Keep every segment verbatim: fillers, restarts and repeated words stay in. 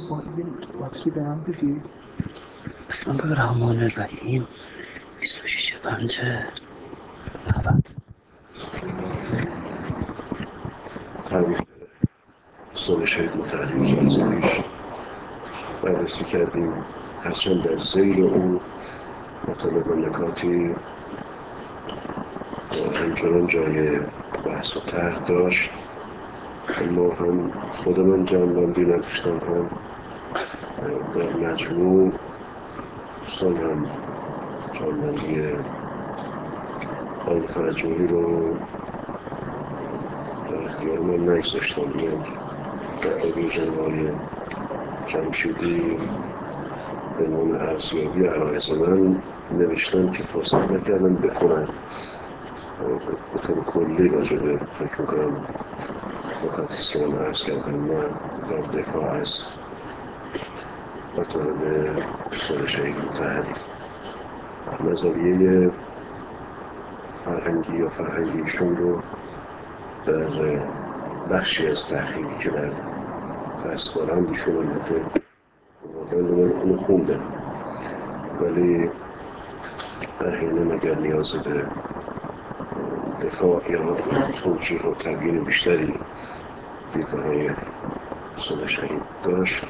باتری به من بگی؟ بسم الله الرحمن الرحیم. بیست و شش پنجه نود. تبریک سال شهید متحری جلسه پیش بررسی کردیم، هرچند در ذیل اون مطالب و نکاتی همچنان جای بحث و طرح داشت، اما هم خود من جنبندی نداشتم، هم در مجموع دوستان هم جنبندی قابل توجهی رو در اختیار من نگذاشتم. در آقای جنبای جمشیدی به عنوان ارزیابی عرایز من نوشتم که فرصت نکردم بخونم به طور کلی راجع به فکر میکنم نکاتیست که من عرض کردم من در دفاع از مطالب سال شهید مطهری نظریه فرهنگی یا فرهنگیشون رو در بخشی از تحقیقی که در دستورم ایشون البته بردن من اونو خوندم، ولی احیانا اگر نیاز به دفاع یا توجیه و تبیین بیشتری دیدگاه‌های سال شهید داشت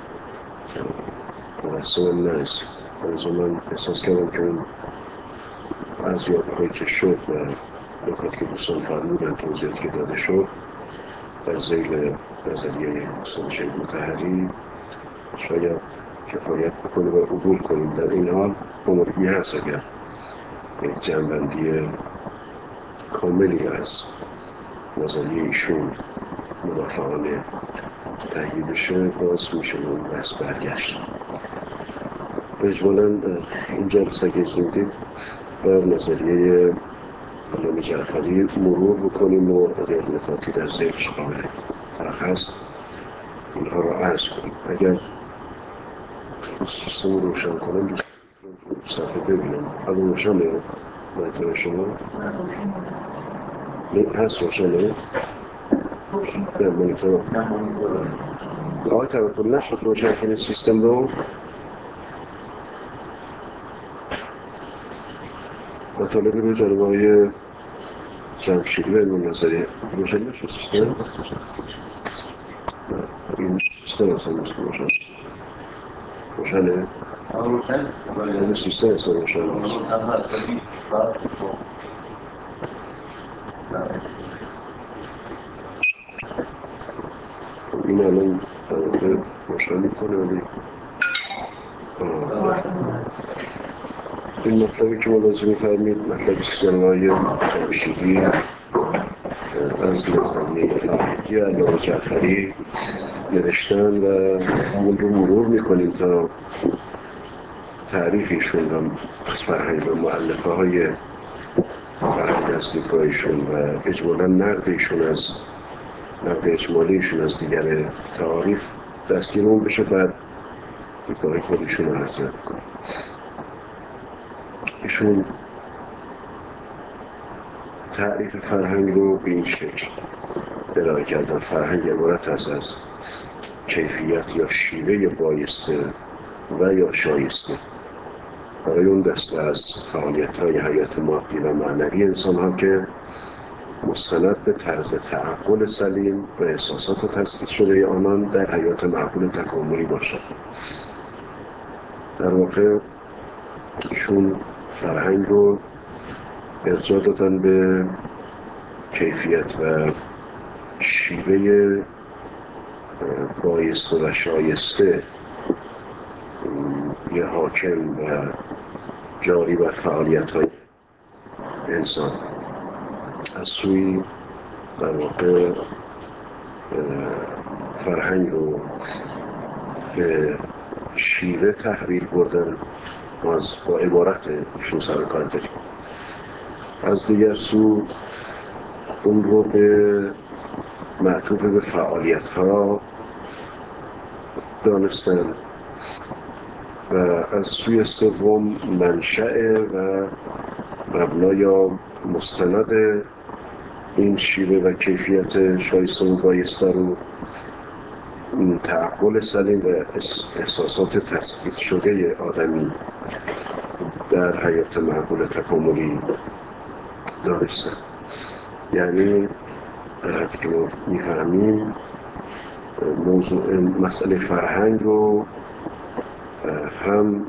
به دست من نرسید. از من احساس کردم که اون ارزیابی‌هایی که شد و نکاتی که دوستان فرمودن، توضیحاتی که داده شد در ذیل نظریه سال شهید مطهری شاید کفایت بکنه و عبور کنیم. در این حال آمادگی هست اگر یک جنبندی کاملی از نظریه ایشون مدافعانه تهیه بشه، باز میشه به اون بحث برگشت. اجمالاً این جلسه که دید بر نظریه علامه جعفری مرور بکنیم و اگر نکاتی در ذهنش قابل فرق هست اینها را عرض کنیم. اگر سیستم روشن کنم دوست صفحه ببینم. الان روشنه مطلب شما؟ نه هست روشنه؟ نه مانیتور آقای توکل نشد روشن کنید سیستم رو. مطالبی رو جناب آقای جمشیدی به این نظریه روشن نشد سیستم؟ این سیستم اصلا نیست روشن روشنه؟ روشن؟ این سیستم اصلا روشن نیست. این الان روشن میکنه ولی این مطلبی که ملاحظه می‌فرمایید مطلبی است که جناب آقای جمشیدی از نظریه فرهنگی علامه جعفری نوشتن و اون رو مرور میکنیم تا تعریفشون و از فرهنگ و مؤلفه های فرهنگ از دیدگاهشون و اجمالا نقدشون از نقد اجمالیشون از دیگر تعاریف دستگیر اون بشه، بعد دیدگاه خودشون رو ارزیابی کنیم. ایشون تعریف فرهنگ رو به این شکل ارائه کردن: فرهنگ عبارت است از کیفیت یا شیوه بایسته و یا شایسته برای اون دسته از فعالیت‌های حیات مادی و معنوی انسان ها که مستند به طرز تعقل سلیم و احساسات تثبیت شده آنان در حیات معقول تکاملی باشد. در واقع ایشون فرهنگ رو ارجاع دادن به کیفیت و شیوه بایسته و شایسته یه حاکم و جاری بر فعالیت‌های انسان. از سوی در واقع فرهنگ رو به شیوه تحویل بردن از با عبارت ایشون سر کار داریم. از دیگر سو اون رو به معطوف به فعالیت ها دانستن و از سوی سوم منشأ و مبنا یا مستند این شیوه و کیفیت شایسته و بایسته رو تعقل سلیم و احساسات تثبیت شده آدمی در حیات معقول تکاملی دانستن. یعنی در حدی که ما میفهمیم موضوع مسئله فرهنگ رو هم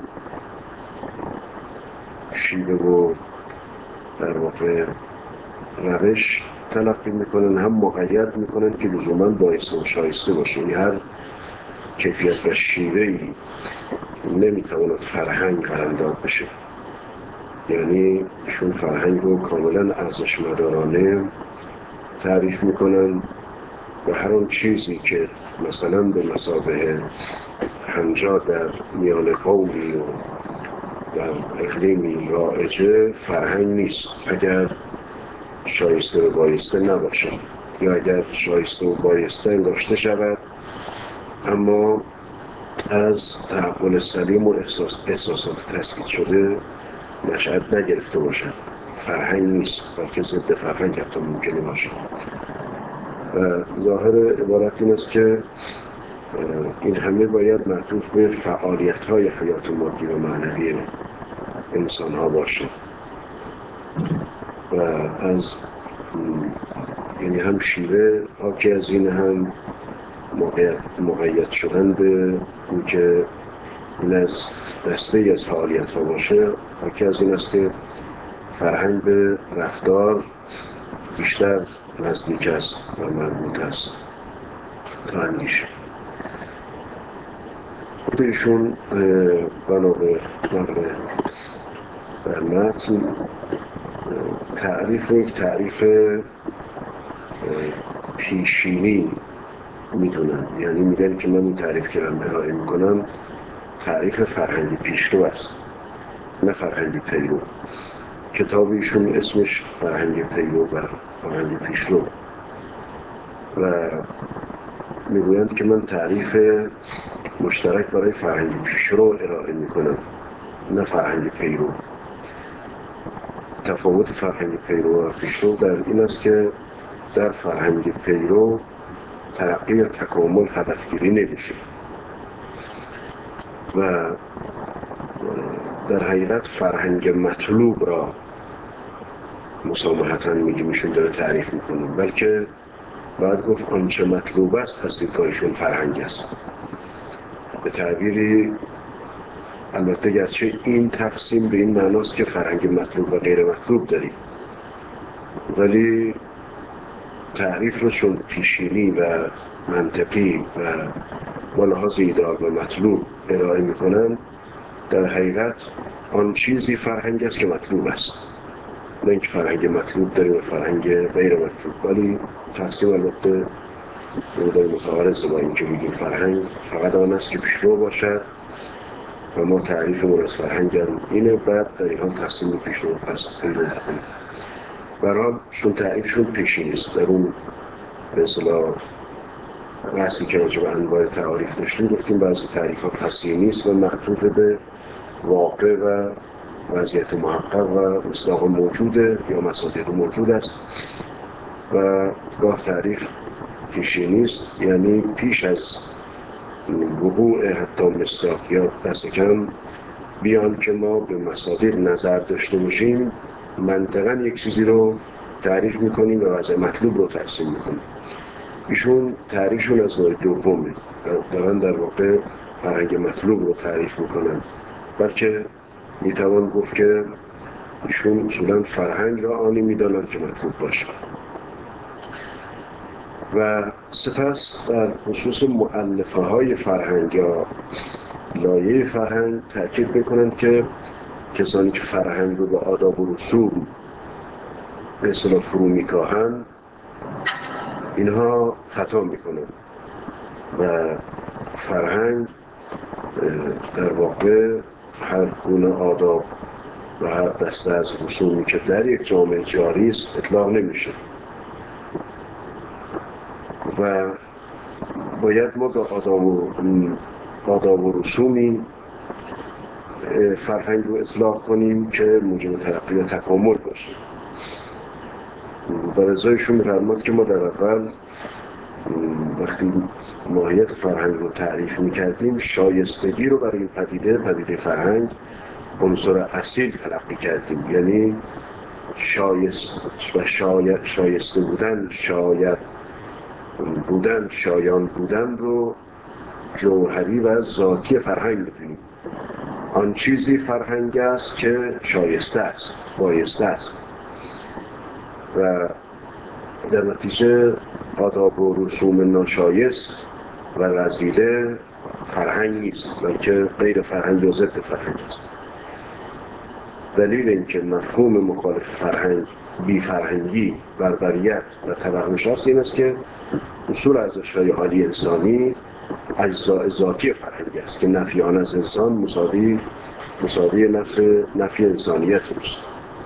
شیوه و در واقع روش تلقی میکنن، هم مقید میکنن که لزوما باعث و شایسته باشه. این هر کیفیت و شیوهی نمیتواند فرهنگ قلمداد بشه. یعنی ایشون فرهنگ رو کاملا ارزش مدارانه تعریف میکنن و هر اون چیزی که مثلا به مثابه هنجار در میان قومی و در اقلیمی رایجه فرهنگ نیست اگر شایسته و بایسته نباشه، یا اگر شایسته و بایسته انگاشته شود اما از تعقل سلیم و احساس احساسات تثبیت شده نشأت نگرفته باشد، فرهنگ نیست، بلکه ضد فرهنگ حتی ممکنه باشه. و ظاهر عبارت این است که این همه باید معطوف به فعالیت‌های حیات مادی و معنوی انسان‌ها باشه و از یعنی هم شیوه حاکی از این، هم مقید شدن به این که این از دسته ای از فعالیت ها باشه حاکی از این است که فرهنگ به رفتار بیشتر نزدیک است و مربوط است تا اندیشه. خود ایشون بنا به نقل در متن تعریف یک تعریف پیشینی میدونن، یعنی میگن که من این تعریف که من ارائه میکنم تعریف فرهنگی پیشرو است نه فرهنگی پیرو. کتاب ایشون اسمش فرهنگی پیرو و فرهنگی پیشرو و میگویند که من تعریف مشترک برای فرهنگی پیشرو ارائه میکنم نه فرهنگی پیرو. تفاوت فرهنگی پیرو و پیشرو در این است که در فرهنگی پیرو ترقی و تکامل هدفگیری نمیشه و در حقیقت فرهنگ مطلوب را مسامحتاً میگیم ایشون داره تعریف میکنه، بلکه باید گفت آنچه مطلوب است از دیدگاهشون فرهنگ است. به تعبیری البته گرچه این تقسیم به این معناست که فرهنگ مطلوب و غیر مطلوب داریم، ولی تعریف رو چون پیشینی و منطقی و با لحاظ ایدئال و مطلوب ارائه میکنن، در حقیقت آن چیزی فرهنگ است که مطلوب است، نه اینکه فرهنگ مطلوب داریم و فرهنگ غیر مطلوب. ولی تقسیم البته در متعارض با اینکه بگیم فرهنگ فقط آن است که پیشرو باشد و ما تعریفمون از فرهنگ هم اینه، بعد در این حال تقسیم به پیشرو پس پیرو بکنیم. برحال چون تعریفشون پیشینی است، در اون به اصطلاح بحثی که راجع به انواع تعاریف داشتیم گفتیم بعضی تعریف ها پسینی است و معطوف به واقع و وضعیت محقق و مصداق موجوده یا مصادیق موجود است و گاه تعریف پیشینی است، یعنی پیش از وقوع حتی مصداق یا دست کم بیان که ما به مصادیق نظر داشته باشیم منطقاً یک چیزی رو تعریف میکنیم و وضع مطلوب رو ترسیم میکنیم. ایشون تعریفشون از نوع دومه، دارن در واقع فرهنگ مطلوب رو تعریف میکنن، بلکه میتوان گفت که ایشون اصولا فرهنگ را آنی میدانند که مطلوب باشه. و سپس در خصوص مؤلفه های فرهنگ یا لایه فرهنگ تأکید میکنند که کسانی که فرهنگ رو با آداب و رسوم به اصطلاح فرو میکاهند اینها خطا میکنند و فرهنگ در واقع هر گونه آداب و هر دسته از رسومی که در یک جامعه جاری است اطلاق نمیشه و باید ما به آداب و, آداب و رسومی فرهنگ رو اطلاق کنیم که موجب ترقی و تکامل باشه. و رضایشون می‌فرماد که ما در اول وقتی ماهیت فرهنگ رو تعریف میکردیم شایستگی رو برای این پدیده پدیده فرهنگ عنصر اصیل تلقی کردیم، یعنی شایست و شاید شایسته بودن، شاید بودن، شایان بودن رو جوهری و ذاتی فرهنگ میدونیم. آن چیزی فرهنگ است که شایسته است، بایسته است و در نتیجه آداب و رسوم ناشایست و رذیله فرهنگ نیست، بلکه غیر فرهنگ و ضد فرهنگ است. دلیل اینکه مفهوم مخالف فرهنگ بی فرهنگی، بربریت و توحش است این است که اصول ارزش‌های عالی انسانی اجزای ذاتی فرهنگ است که نفی آن از انسان مساوی مساوی نفی نفی انسانیت است.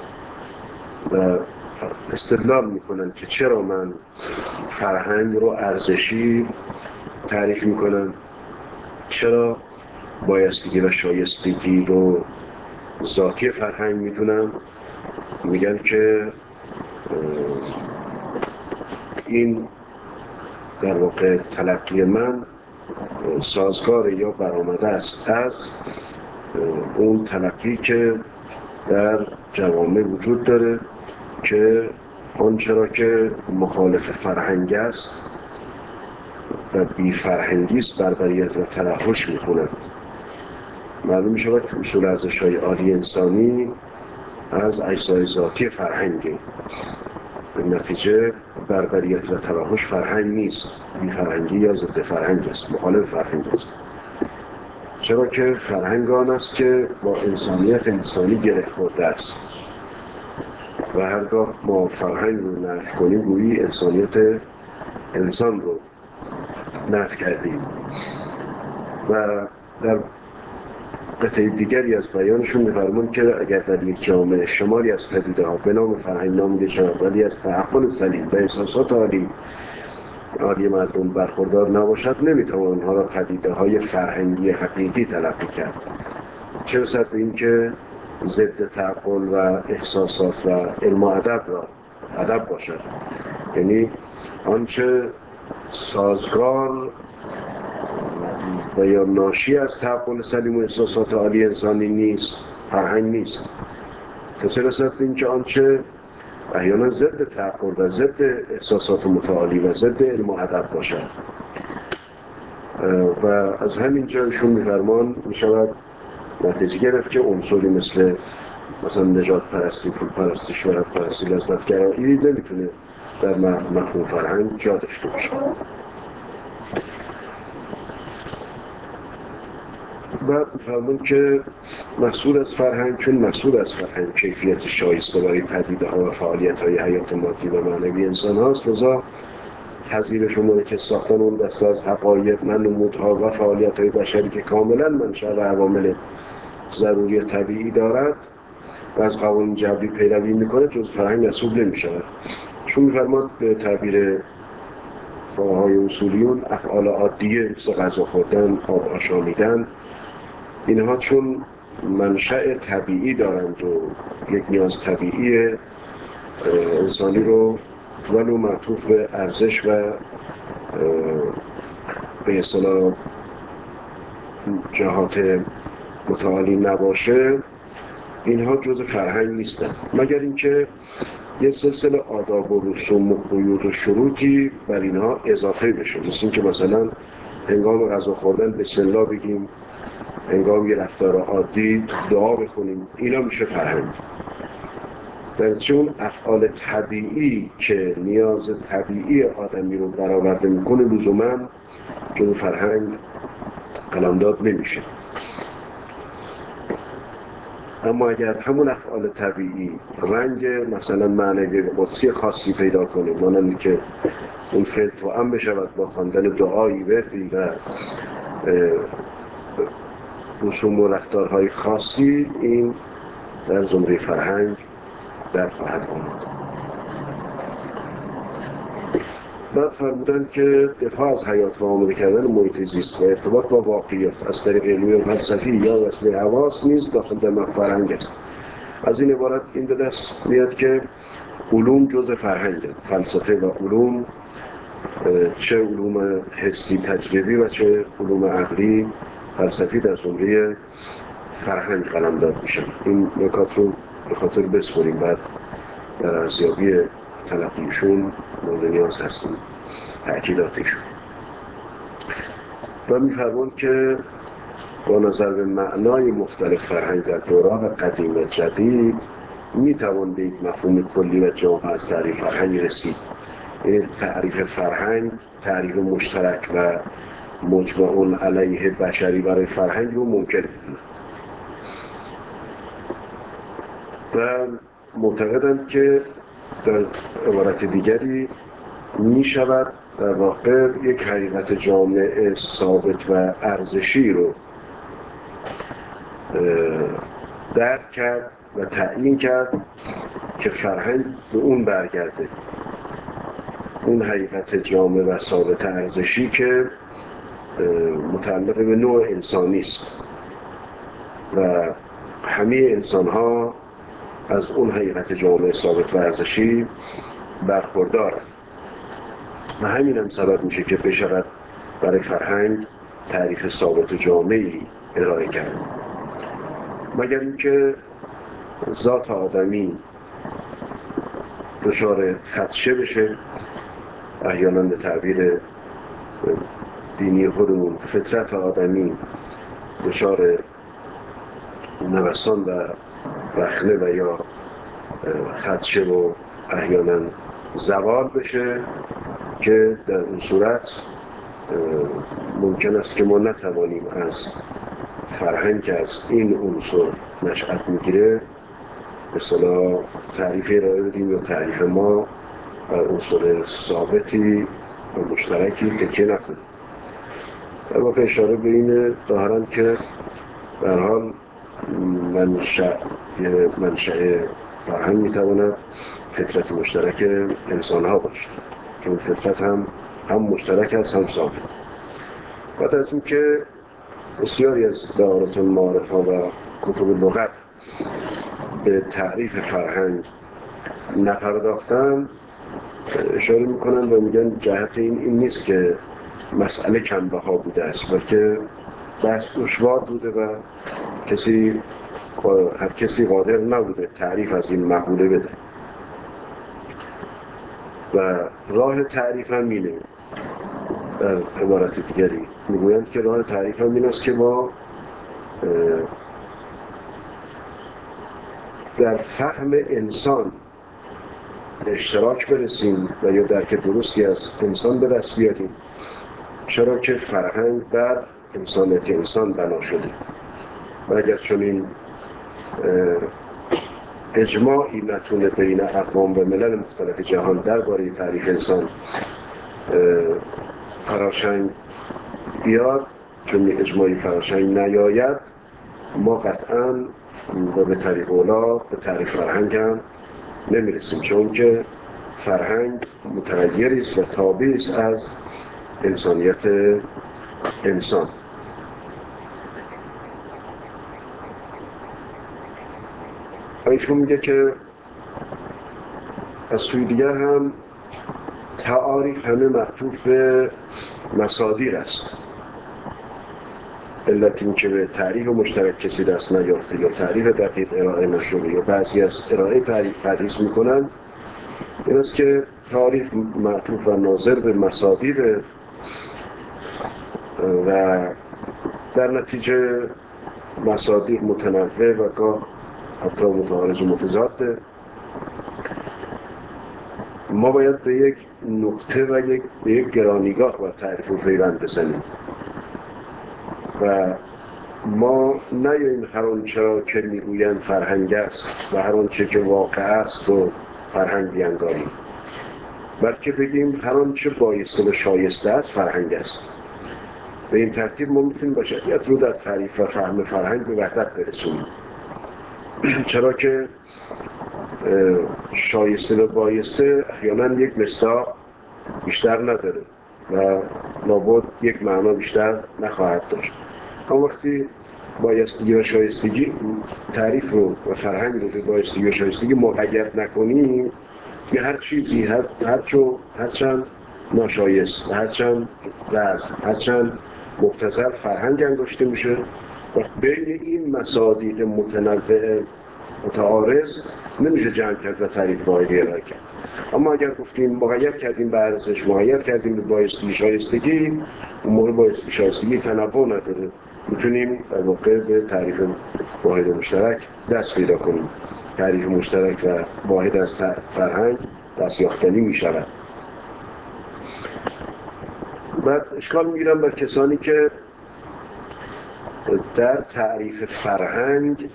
و استدلال میکنن که چرا من فرهنگ رو ارزشی تعریف میکنم، چرا بایستگی و شایستگی رو ذاتی فرهنگ میدونم. میگن که این در واقع تلقی من سازگار یا برآمده است از اون تلقی که در جوامع وجود داره که آنچه را که مخالف فرهنگ است و بی فرهنگی است بربریت و توحش میخونند. معلوم می شود که اصول ارزش‌های عالی انسانی از اجزای ذاتی فرهنگه. به نتیجه بربریت و توحش فرهنگ نیست، بی فرهنگی یا ضد فرهنگ است، مخالف فرهنگ است. چرا که فرهنگ آن است که با انسانیت انسانی گره خورده است و هرگاه ما فرهنگ رو نفی کنیم گویی انسانیت انسان رو نفی کردیم. و در قطعه دیگری از بیانشون می‌فرمایند که اگر در یک جامعه شماری از پدیده‌ها به نام فرهنگ نامیده شود ولی از تعقل سلیم و احساسات عالی عالی مردم برخوردار نباشد، نمی‌توان آنها را پدیده‌های فرهنگی حقیقی تلقی کرد، چه رسد به این که ضد تعقل و احساسات و علم و ادب را ادب باشد. یعنی آنچه سازگار و یا ناشی از تعقل سلیم و احساسات عالی انسانی نیست فرهنگ نیست، چه رسد به این که آنچه احیانا ضد تعقل و ضد احساسات متعالی و ضد علم و ادب باشد. و از همین جایشون میفرمان میشود نتیجه گرفت که عنصری مثل مثلا نجات پرستی، پول پرستی، شهرت پرستی، لذت گرایی نمیتونه در مفهوم فرهنگ جا داشته باشه. و فرمون که محصول از فرهنگ، چون محصول از فرهنگ کیفیت شایسته برای پدیده ها و فعالیت های حیات مادی و معنوی انسان هاست، لذا حذیر شماره که ساختن اون دسته از حقایق، نمودها و فعالیت های بشری که کاملا منشأ و عوامل ضروری طبیعی دارد و از قوانین جبری پیروی میکنه جز فرهنگ محسوب نمیشود. چون میفرماد به تعبیر فقهای اصولیون افعال عادیه مثل غذا خوردن، آب آشامیدن، اینها چون منشأ طبیعی دارند و یک نیاز طبیعی انسانی رو ولو معطوف به ارزش و به اصطلاح جهات متعالی نباشه، اینها جزء فرهنگ نیستند، مگر اینکه یه سلسله آداب و رسوم و قیود و شروطی بر اینها اضافه بشه، مثل اینکه مثلا هنگام غذا خوردن بسم الله بگیم، هنگام یه رفتار عادی دعا بخونیم، اینا میشه فرهنگ. در چون افعال طبیعی که نیاز طبیعی آدمی رو برآورده میکنه لزوما جزء فرهنگ قلمداد نمیشه. اما اگر همون افعال طبیعی رنگ مثلا معنوی قدسی خاصی پیدا کنه، مانند که اون فعل توأم بشود با خواندن دعایی وردی و رسوم و رفتارهای خاصی، این در زمره فرهنگ در خواهد آمد. بعد فرمودن که دفاع از حیات و آماده کردن محیط زیست و ارتباط با واقعیت از طریق علمی فلسفی یا وسیله حواس نیز داخل در مفهوم فرهنگ است. از این عبارت این به دست میاد که علوم جزء فرهنگ، فلسفه و علوم چه علوم حسی تجربی و چه علوم عقلی فلسفی در زمره فرهنگ قلمداد میشن. این نکات رو به خاطر بسپریم، بعد در ارزیابی تلقیشون مورد نیاز هستیم تأکیداتشون. و میفرمون که با نظر به معنای مختلف فرهنگ در دوران قدیم و جدید میتوان به یک مفهوم کلی و جامع از تعریف فرهنگ رسید. یعنی تعریف فرهنگ تعریف مشترک و مجمع علیه بشری برای فرهنگ رو ممکن بدونه. و معتقدند که در عبارت دیگری می شود در واقع یک حقیقت جامع ثابت و ارزشی رو درک کرد و تعیین کرد که فرهنگ به اون برگرده، اون حقیقت جامع و ثابت ارزشی که متعلق به نوع انسانی است و همه انسان ها از اون حقیقت جامع ثابت و ارزشی برخوردارند و همین هم سبب میشه که بشود برای فرهنگ تعریف ثابت و جامعی ارائه کرد. مگر اینکه ذات آدمی دچار خدشه بشه، احیانا به تعبیر دینی خودمون فطرت آدمی دچار نوسان و رخنه و یا خدشه و احیانا زوال بشه که در اون صورت ممکن است که ما نتوانیم از فرهنگ که از این عنصر نشأت میگیره به اصطلاح تعریف ارائه بدیم یا تعریف ما بر عنصر ثابتی و مشترکی تکیه نکنیم. در واقع اشاره به این ظاهراً که به هر حال منشأ منشأ فرهنگ میتواند فطرت مشترک انسان ها باشه که اون فطرت هم هم مشترک است هم ثابت. بعد از این که بسیاری از دائرة المعارف و کتب لغت به تعریف فرهنگ نپرداختن، اشاره میکنن و میگن جهت این این نیست که مسئله کمبها بوده است، بلکه بحث دشوار بوده و کسی هر کسی قادر نبوده تعریف از این مقوله بده و راه تعریف هم اینه. در عبارت دیگری میگویند که راه تعریف هم این است که ما در فهم انسان به اشتراک برسیم و یا درک درستی از انسان به دست بیاریم، چرا که فرهنگ بر انسانیت انسان بنا شده و اگر چنین اجماعی نتونه بین اقوام و ملل مختلف جهان درباره تعریف انسان فراشنگ بیاد، چون اجماعی فراشنگ نیاید، ما قطعاً و به طریق اولا به تعریف فرهنگ هم نمیرسیم، چون که فرهنگ متغیری است و تابعی است از انسانیت انسان. ایشون میگه که از سوی دیگر هم تعاریف همه معطوف به مصادیق است. علت این که به تعریف مشترک کسی دست نیافته یا تعریف دقیق ارائه نشده یا بعضی از ارائه تعریف تدریس میکنن، این است که تعریف معطوف و ناظر به مصادیق و در نتیجه مصادیق متنوع و گاه حتی متعارض و متضاده. ما باید به یک نقطه و یک به یک گرانیگاه با تعریف و پیوند بزنیم و ما نیاییم هر آنچه را که میگویند فرهنگ است و هر آنچه که واقع است و فرهنگ بیانگاریم، بلکه بگیم هر آنچه بایسته و شایسته است فرهنگ است. به این ترتیب ما میتونیم بشریت رو در تعریف و فهم فرهنگ به وحدت برسونیم، چرا که شایسته و بایسته احیانا یک مصداق بیشتر نداره و لابد یک معنا بیشتر نخواهد داشت. اما وقتی بایستگی و شایستگی تعریف رو و فرهنگ رو به بایستگی و شایستگی مقید نکنیم، یه هر چیزی هر هر چو هرچند ناشایست و هرچند رزم، هرچند مبتذل فرهنگ انگاشته میشه و بین این مصادیق متنوع متعارض نمیشه جمع کرد و تعریف واحدی ارائه کرد. اما اگر گفتیم مقید کردیم به ارزش، مقید کردیم به بایستی شایستگی، اون موقع بایستی شایستگی تنوع نداره، میتونیم در واقع به تعریف واحد مشترک دست پیدا کنیم. تعریف مشترک و واحد از فرهنگ دست یافتنی میشود. بعد اشکال میگیرم بر کسانی که در تعریف فرهنگ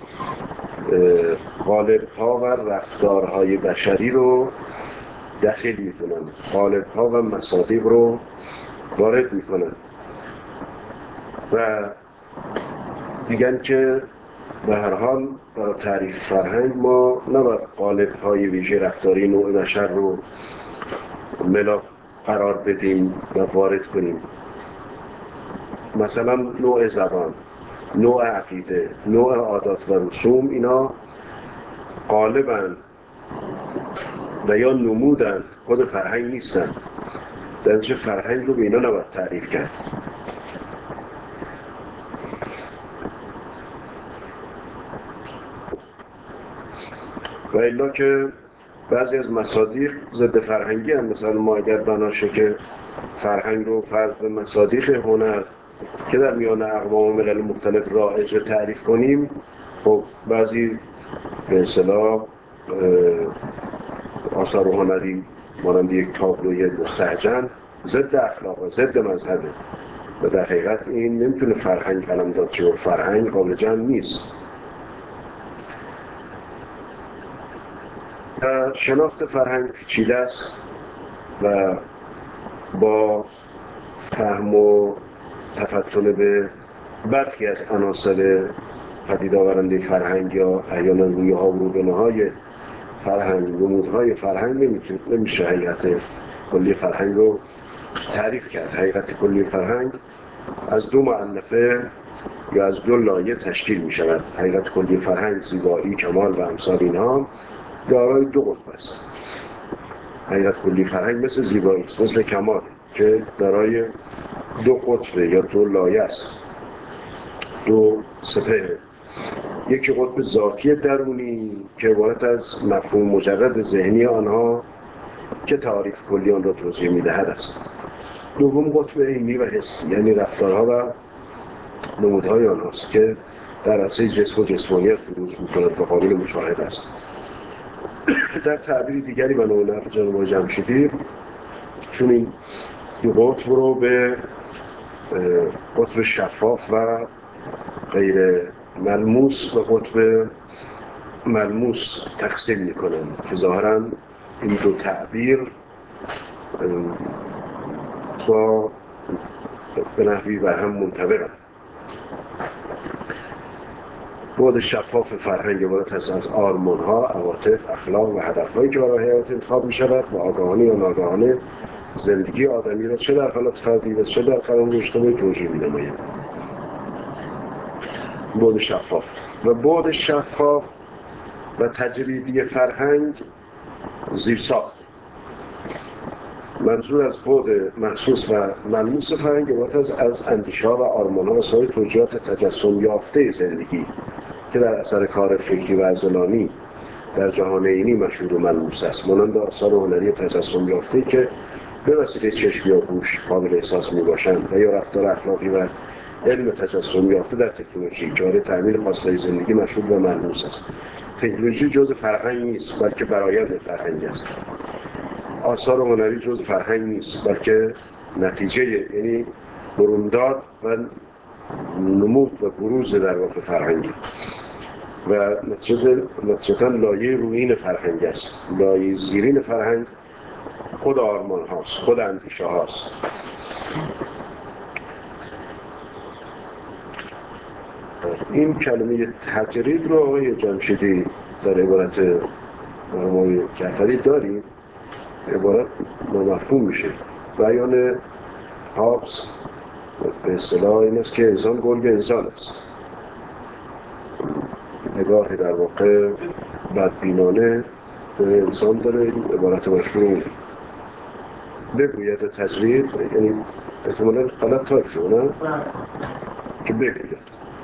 قالب‌ها و رفتارهای بشری رو دخیل میکنن، قالب‌ها و مصادیق رو وارد میکنن و میگن که به هر حال برای تعریف فرهنگ ما نباید قالب‌های ویژه رفتاری نوع بشر رو ملاک قرار بدیم و وارد کنیم. مثلا نوع زبان، نوع عقیده، نوع عادات و رسوم، اینا غالباً و یا نمودن خود فرهنگ نیستن. در چه فرهنگ رو به اینا نباید تعریف کرد. و الا که بعضی از مصادیق ضد فرهنگی هم، مثلا ما اگر بناشه که فرهنگ رو فرض به مصادیق هنر که در میان اقوام و ملل مختلف رایج تعریف کنیم، خب بعضی به اصطلاح آثار هنری مانند یک تابلوی مستهجن ضد اخلاق و ضد مذهبه و در حقیقت این نمیتونه فرهنگ قلمداد شه و فرهنگ قابل جمع نیست. شناخت فرهنگ پیچیده است و با فهم و تفتن به برخی از عناصر پدید آورنده فرهنگ یا احیانا رویه‌ها و روبنه‌های فرهنگ، نمودهای فرهنگ نمیشه حقیقت کلی فرهنگ رو تعریف کرد. حقیقت کلی فرهنگ از دو مؤلفه یا از دو لایه تشکیل می شود. حقیقت کلی فرهنگ، زیبایی، کمال و امثال اینها دارای دو قطب است. حقیقت کلی فرهنگ مثل زیبایی است، مثل کمال که دارای دو قطب یا دو لایه است، دو سپهر. یکی قطب ذاتی درونی که عبارت از مفهوم مجرد ذهنی آنها که تعریف کلی آن را توضیح می‌دهد است. دوم قطب عینی و حسی، یعنی رفتارها و نمودهای آنهاست که در اصل جسم و جسمانیت بروز می‌کند و قابل مشاهده است. در تعبیر دیگری به نوع نقل جناب جمشیدی چون این دو قطب رو به قطب شفاف و غیر ملموس و قطب ملموس تقسیم میکنن که ظاهراً این دو تعبیر با به نحوی بر هم منطبقن. بعد شفاف فرهنگ عبارت است از آرمان‌ها، عواطف، اخلاق و هدف‌هایی که برای حیات انتخاب می‌شود و آگاهانه یا ناگاهانه زندگی آدمی را چه در حالت فردی و چه در قلمرو اجتماعی توجیه می‌نماید. بعد شفاف و بعد شفاف و تجریدی فرهنگ زیرساخت. منظور از بعد محسوس و ملموس فرهنگ عبارت است از اندیشه‌ها و آرمان‌ها و سایر توجیهات تجسم یافته زندگی که در اثر کار فکری و عضلانی در جهان عینی مشهود و ملموس است، مانند آثار هنری تجسم یافته که به وسیله چشم یا گوش قابل احساس میباشند و یا رفتار اخلاقی و علم تجسم یافته در تکنولوژی که برای تأمین خواستهای زندگی مشهود و ملموس است. تکنولوژی جزء فرهنگ نیست بلکه برآیند فرهنگ است. آثار هنری جزء فرهنگ نیست بلکه نتیجه، یعنی برونداد و نمود و بروز در واقع فرهنگی و نتیجتاً لایه رویین فرهنگ است. لایه زیرین فرهنگ خود آرمان هاست، خود اندیشه هاست. این کلمه تجرید رو آقای جمشیدی در عبارت مرحوم جعفری داریم، عبارت نامفهوم میشه. بیان هابس به اصطلاح این است که انسان گرگ انسان است. نگاه در واقع بدبینانه به انسان داره. این عبارت مشهور بگوید تجرید، یعنی احتمالا غلط تایپ شد نه؟ که بگوید.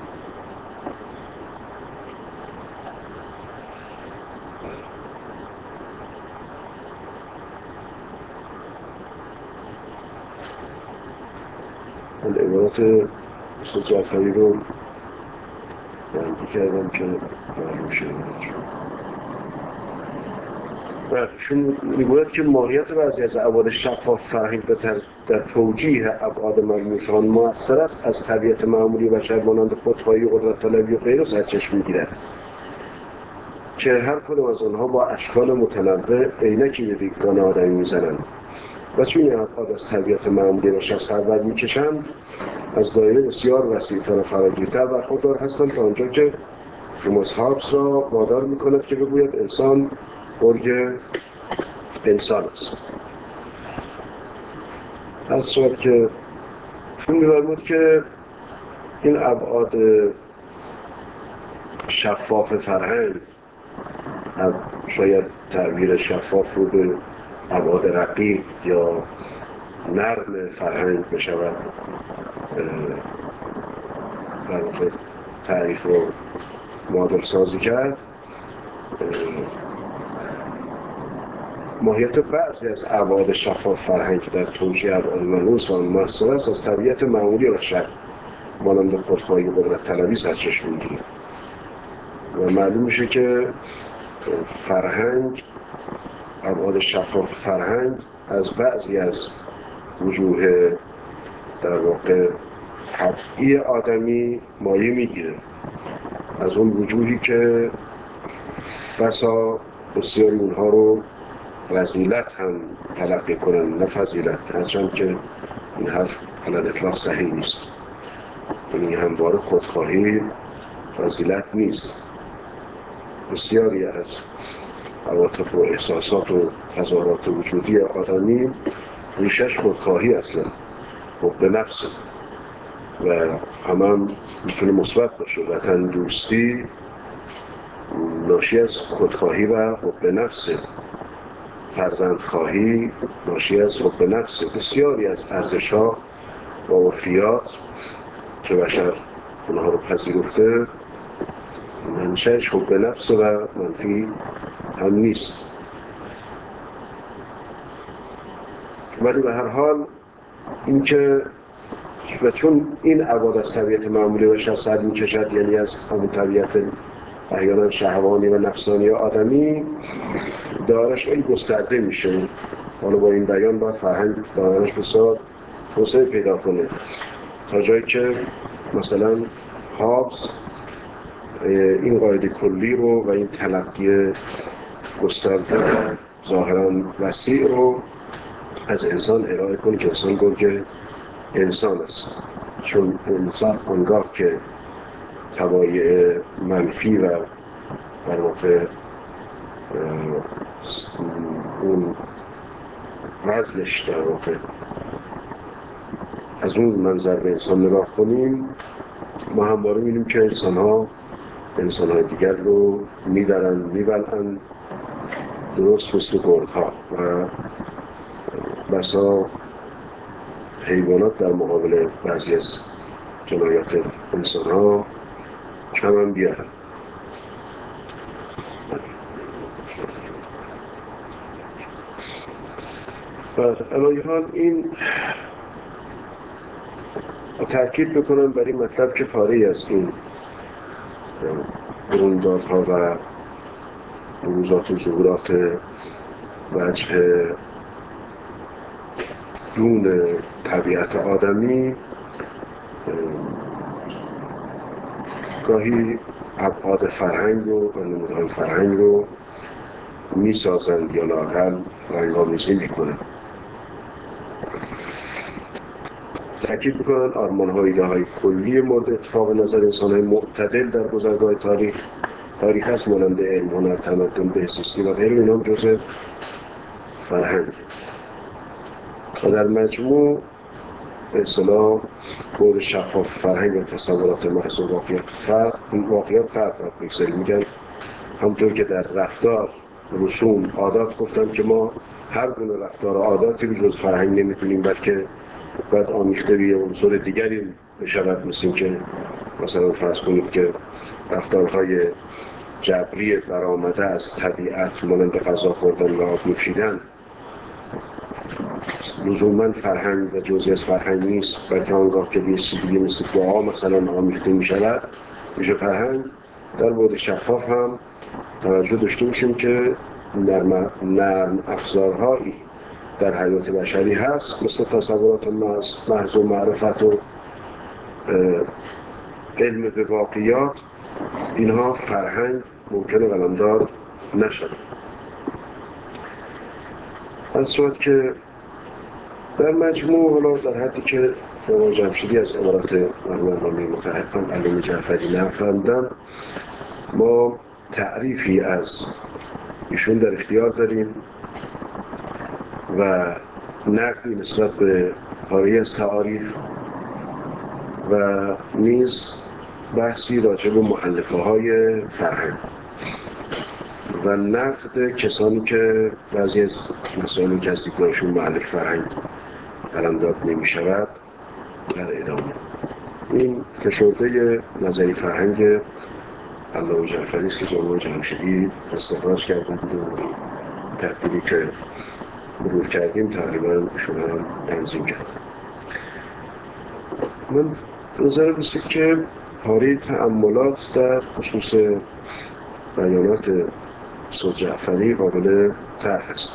من عبارت استاد جعفری رو بندی کردم که معلوم شد. شون میگوید که ماهیت بعضی از ابعاد شفاف فرهنگ در توجیه ابعاد ملموسان مؤثر است از طبیعت معمولی بشر مانند خودخواهی، قدرت طلبی و غیره سرچشمه میگیرد که هر کدام از آنها با اشکال متنوع عینکی به دیدگان آدمی میزنند و چون این ابعاد از طبیعت معمولی بشر سربر میکشند از دایره بسیار وسیع‌تر و فراگیرتر برخوردار هستند تا آنجا که توماس هابس را وادار میکند که بگوید انسان برگ انسان است. از صورت که چون می‌فرمود که این ابعاد شفاف فرهنگ، شاید تعبیر شفاف رو به ابعاد رقیق یا نرم فرهنگ بشود در واقع تعریف و معادل سازی کرد، ماهیت بعضی از ابعاد شفاف فرهنگ در توجیه ابعاد ملموس آن مؤثر است از طبیعت معمولی بشر مانند خودخواهی و قدرت طلبی سرچشمه می‌گیرد و معلوم میشه که فرهنگ، ابعاد شفاف فرهنگ از بعضی از وجوه در واقع طبیعی آدمی مایه میگیره، از اون وجوهی که بسا بسیاری اونها رو رذیلت هم تلقی کنن نه فضیلت، هرچند که این حرف علل اطلاق صحیح نیست. یعنی همواره خودخواهی رذیلت نیست. بسیاری از عواطف و احساسات و تظاهرات وجودی آدمی ریشش خودخواهی اصلا حب نفسه و همه هم میتونه مثبت باشه. وطن دوستی ناشی از خودخواهی و حب نفسه، فرزندخواهی ناشی از حب نفسه. بسیاری از ارزش‌ها و عرفیات که بشر اونها رو پذیرفته منشأش حب نفس و منفی هم نیست. ولی به هر حال این که و چون این ابعاد از طبیعت معمولی بشر سر می‌کشد، یعنی از همون طبیعت احیانا شهوانی و نفسانی آدمی، دارش این گسترده میشه. حالا با این بیان باید فرهنگ دارش بسیار توسعه پیدا کنه تا جایی که مثلا هابس این قاعده کلی رو و این تلقی گسترده و ظاهراً وسیع رو از انسان ارائه کنه که انسان گرگ انسان است، چون انسان آنگاه که طبایع منفی و در واقع اون رذلش در واقع از اون منظر به انسان نگاه کنیم، ما همواره می‌بینیم که انسان‌ها انسان‌های دیگر رو می‌درن می‌بلعن درست مثل گرگ‌ها و بسا حیوانات در مقابل بعضی از جنایات انسان‌ها کم هم بیارن. و علاوه حال این تأکید بکنم بر این مطلب که پاره‌ای از این بروندادها و بروزات و ظهورات وجه دون طبیعت آدمی گاهی ابعاد فرهنگ رو و نمودهای فرهنگ رو میسازند یا لااقل رنگ‌آمیزی میکنند. تأکید میکنند آرمان‌ها و ایده‌های کلی مورد اتفاق نظر انسان‌های معتدل در گذرگاه تاریخ تاریخ است، مانند علم، هنر، تمدن، بهزیستی و غیره، اینا هم جزء فرهنگ و در مجموع به اصطلاح بود شفاف فرهنگ و تصورات محض واقعیت فرق واقعیت فرق باید بگذاریم. میگن همونطور که در رفتار، رسوم، عادات گفتن که ما هر گونه رفتار و عاداتی رو جز فرهنگ نمیتونیم، بلکه باید آمیخته به یه عنصر دیگری بشود، مثل این که مثلا فرض کنید که رفتارهای جبری برآمده از طبیعت مانند غذا خوردن و آب نوشیدن لزوما فرهنگ و جزئی از فرهنگ نیست، بلکه آنگاه که به چیزی مثل دعا مثلا آمیخته می شود میشه فرهنگ. در بعد شفاف هم توجه داشته باشیم که نرم, نرم افزارهایی در حیات بشری هست مثل تصورات محض و معرفت و علم به واقعیات، اینها فرهنگ ممکنه قلمداد نشد. از صورت که در مجموع، حالا در حدی که جناب جمشیدی از عبارت مرحوم متحکم علوم جعفری نقل فرمودن، ما تعریفی از ایشون در اختیار داریم و نقدی نسبت به پاره از تعاریف و نیز بحثی راجع به مؤلفه های فرهنگ و نقد کسانی که بعضی از مسائلی که از دیدگاهشون مؤلف فرهنگ قلمداد نمی شود در ادامه. این فشرده نظری فرهنگ علامه جعفری است که جناب جمشیدی استخراج کردند و ترتیبی که مرور کردیم تقریبا شما هم تنظیم کرد. من نظر بسید که پاره تأملات در خصوص بیانات استاد جعفری قابل طرح است.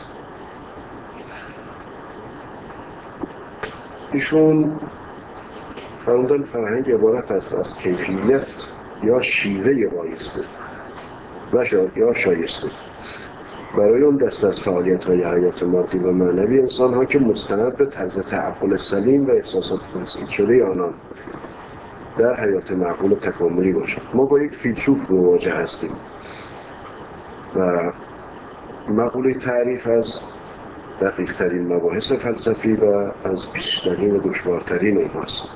ایشون فرمودن فرهنگ عبارت است از کیفیت یا شیوه بایسته و شا... یا شایسته برای اون دست از فعالیت‌های حیات مادی و معنوی انسان‌ها که مستند به طرز تعقل سلیم و احساسات تثبیت شده آنان در حیات معقول و تکاملی باشد. ما با یک فیلسوف مواجه هستیم و مقوله تعریف از دقیق ترین مباحث فلسفی و از پیچیده‌ترین و دشوارترین اونهاست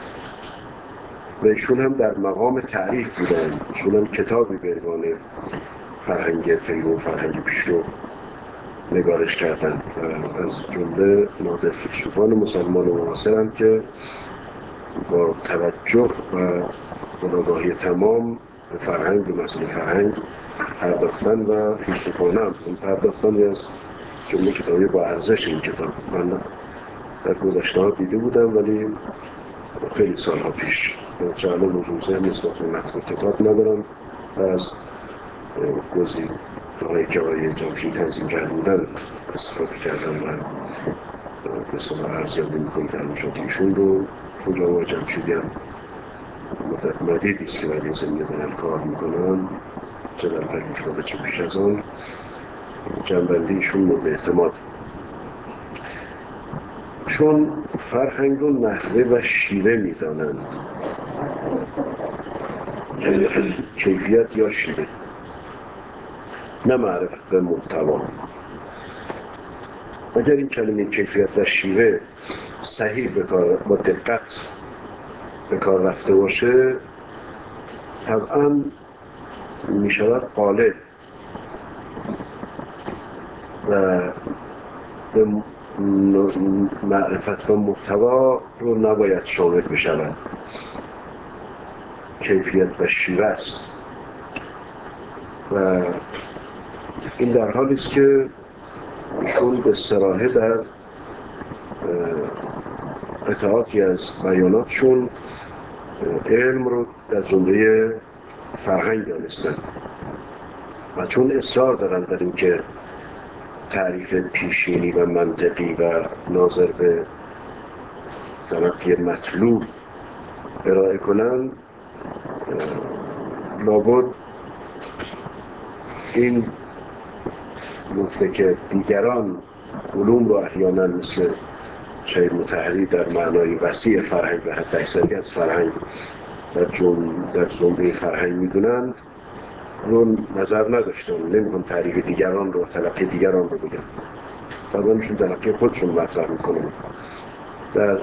و ایشون هم در مقام تعریف بودن. ایشون هم کتابی به عنوان فرهنگ پیرو، فرهنگ پیشرو نگارش کردن و از جمله نادر فیلسوفان مسلمان معاصر هم که با توجه و خودآگاهی تمام به فرهنگ، به مسئله فرهنگ پرداختن و فیلسوفانه هم پرداختن. از جمله کتابی با ارزش این کتاب من در گذشته ها دیده بودم، ولی خیلی سالها پیش در چهل موضوع نسبت به متن کتاب ندارم و از گزیده هایی که آقای جمشید تنظیم کرده بودن استفاده کردم و به صلاح ارزیابی میکنی فرموشات ایشون رو. چون جناب جمشیدی هم مدت مدیدی است که در این زمینه دارن کار میکنن، چه در پژوهشگاه چه پیش از آن، جنبندی ایشون مورد اعتماد. چون فرهنگ رو نحوه و شیوه میدانند، کیفیت یا شیوه، نه معرفت و محتوا. اگر این کلمه کیفیت و شیوه صحیح به کار با دقت به کار رفته باشه، طبعا می شود قالب و به معرفت و محتوا رو نباید شامل بشود. کیفیت و شیوه است و این در حالی است که ایشون به صراحت در قطعاتی از بیاناتشون علم رو در جمله فرهنگ دانستن و چون اصرار دارن بر این که تعریف پیشینی و منطقی و ناظر به تلقی مطلوب ارائه کنن، لابد این نکته که دیگران علوم رو احیانا مثل شهید مطهری در معنای وسیع فرهنگ و حتی اکثری از فرهنگ در جمله در زمره فرهنگ میدونند رو نظر نداشتن، نمیخوان تعریف دیگران رو، تلقی دیگران رو بگن، طبعا ایشون تلقی خودشون مطرح میکنن. در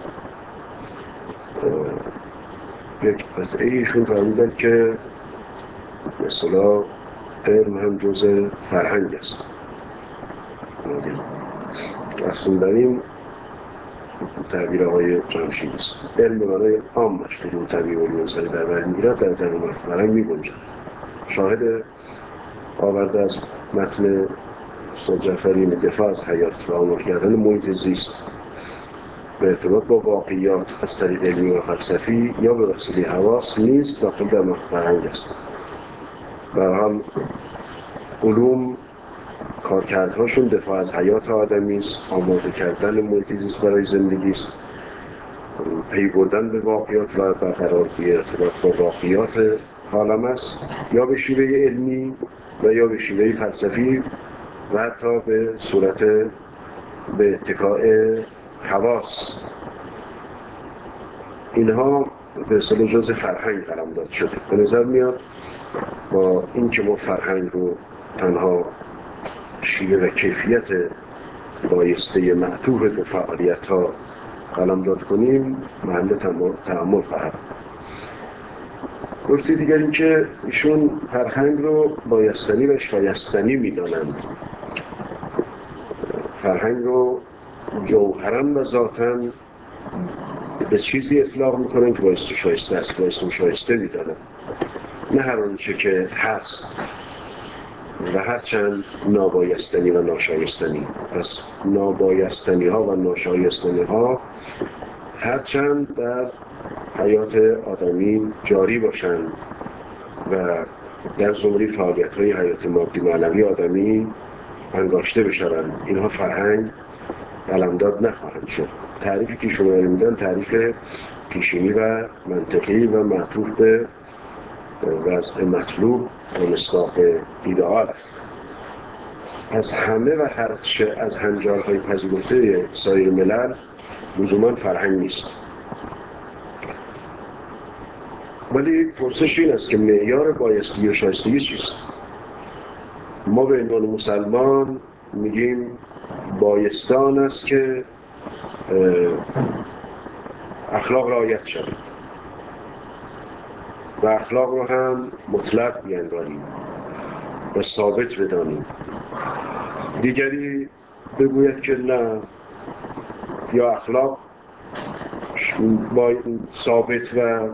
یک قطعه ایشون فرمودن که به اصطلاح علم هم جزء فرهنگ است متبادل. افزون تعبیر آقای جمشیدی است. علم به معنای عامش که اون تعبیر ولی انسانی در بر میگیرد در درون فرهنگ می‌گنجد. شاهد آورده از متن استاد جعفری دفاع از حیات و آمار کردن محیط زیست به ارتباط با واقعیات از طریق علمی و فلسفی یا به وسیله حواس نیز داخل در مفهوم فرهنگ است. به هر حال علوم کارکردهاشون دفاع از حیات آدمی است، آماده کردن محیط زیست برای زندگی است، پی بردن به واقعیات و برقراری ارتباط با واقعیات عالم است، یا به شیوه علمی و یا به شیوه فلسفی و حتی به صورت به اتکاء حواس. اینها به اصطلاح جزء فرهنگ قلمداد شده. به نظر میاد با اینکه ما فرهنگ رو تنها شیوه و کیفیت بایسته معطوف به فعالیت ها قلمداد کنیم محل تأمل خواهد. نکته دیگر این که ایشون فرهنگ رو بایستنی و شایستنی میدانند. فرهنگ رو جوهراً و ذاتاً به چیزی اطلاق میکنن که بایست و شایسته است، بایست و شایسته میدانند، نه هر آنچه که هست و هرچند نابایستنی و ناشایستنی. پس نابایستنی ها و ناشایستنی ها هرچند در حیات آدمی جاری باشند و در زمره فعالیت های حیات مادی معنوی آدمی انگاشته بشوند، اینها فرهنگ قلمداد نخواهند شد. تعریفی که شما میدن تعریف پیشینی و منطقی و معطوف به وضع مطلوب و مصداق ایدئال است. از همه و هرچه از هنجارهای پذیرفته سایر ملل لزوما فرهنگ نیست. ولی پرسش این است که معیار بایستی و شایستگی چیست؟ ما به عنوان مسلمان میگیم بایستان است که اخلاق رعایت شود و اخلاق رو هم مطلق بیانگاریم و ثابت بدانیم. دیگری بگوید که نه، یا اخلاق با ثابت و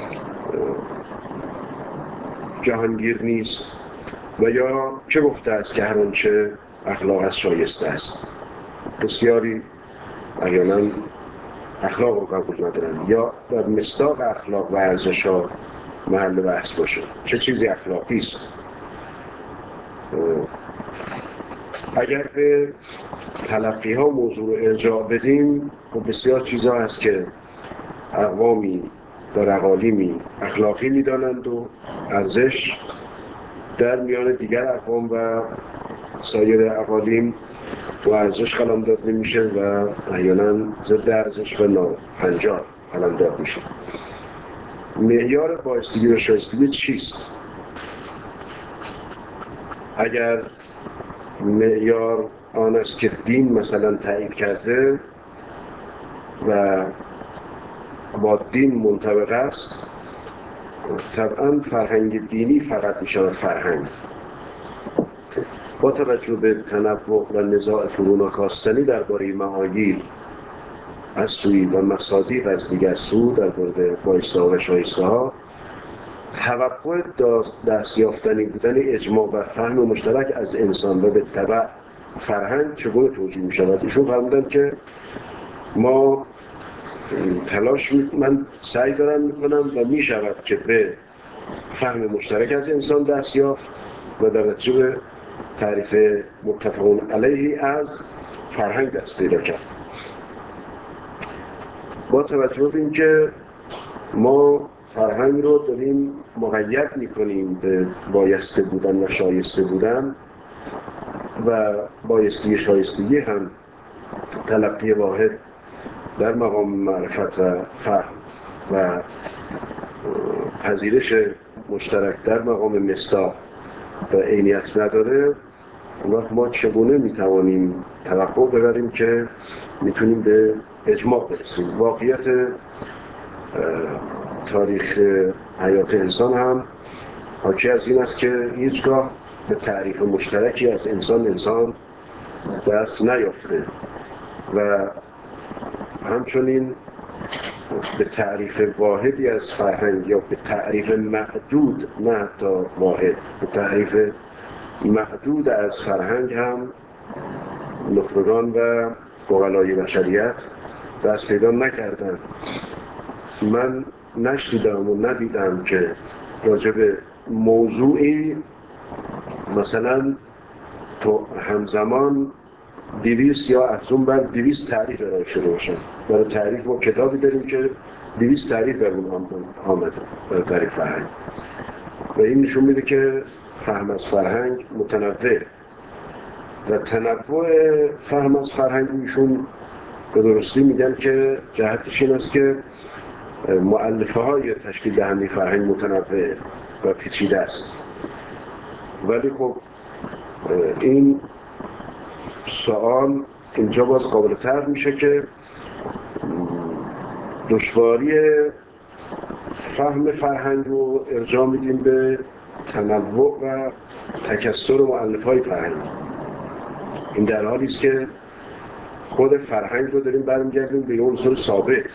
جهانگیر نیست و یا چه گفته است که هر آنچه اخلاق از شایسته است. بسیاری احیانا اخلاق رو قبول ندارن یا در مصداق اخلاق و ارزش‌ها محل بحث باشه. چه چیزی اخلاقی است؟ اگر به تلقی ها موضوع رو ارجاع بدیم، خب بسیار چیزها هست که اقوامی در اقالیمی اخلاقی میدانند و ارزش در میان دیگر اقوام و سایر اقالیم و ارزش قلمداد نمیشه و احیانا ضد ارزش و ناهنجار قلمداد میشه. معیار بایستگی و شایستگی چیست؟ اگر معیار آن است که دین مثلا تایید کرده و با دین منطبق است، طبعا فرهنگ دینی فقط می شود فرهنگ. با توجه به تنوع و نزاع فروناکاستنی درباره معاییر از سوی و مصادیق از دیگر سو در مورد بایسته و شایسته ها، توقع دست یافتنی بودن اجماع و فهم مشترک از انسان و به تبع فرهنگ چگونه توجیه می شود؟ ایشون فرمودند که ما تلاش من سعی دارم میکنم و می شود که به فهم مشترک از انسان دست یافت و در نتیجه به تعریف متفقون علیه از فرهنگ دست پیدا کرد. با توجه به اینکه ما فرهنگ رو داریم مقید میکنیم به بایسته بودن و شایسته بودن و بایستی شایستگی هم تلقی واحد در مقام معرفت و فهم و پذیرش مشترک در مقام مصداق و عینیت نداره، وقت ما چگونه میتوانیم توقع ببریم که میتونیم به اجماع برسیم؟ واقعیت تاریخ حیات انسان هم حاکی از این است که هیچگاه به تعریف مشترکی از انسان انسان دست نیافته و همچنین به تعریف واحدی از فرهنگ یا به تعریف معدود، نه حتی واحد، به تعریف معدود از فرهنگ هم نخبگان و عقلای بشریت دست پیدا نکردن. من نشنیدم و ندیدم که راجع به موضوعی مثلا تو همزمان دویست یا افزون بر دویست تعریف ارائه شده باشن. برای تعریف ما کتابی داریم که دویست تعریف در اون آمده برای تعریف فرهنگ و این نشون میده که فهم از فرهنگ متنوع و تنوع فهم از فرهنگ ایشون به درستی میگن که جهتش این است که مؤلفه های تشکیل دهنده فرهنگ متنوع و پیچیده است. ولی خب این سوال اینجا باز قابل طرح میشه که دشواری فهم فرهنگ رو ارجاع میدیم به تنوع و تکثر مؤلفه‌های فرهنگ. این در حالی است که خود فرهنگ رو داریم برمیگردیم به اون عنصر ثابت.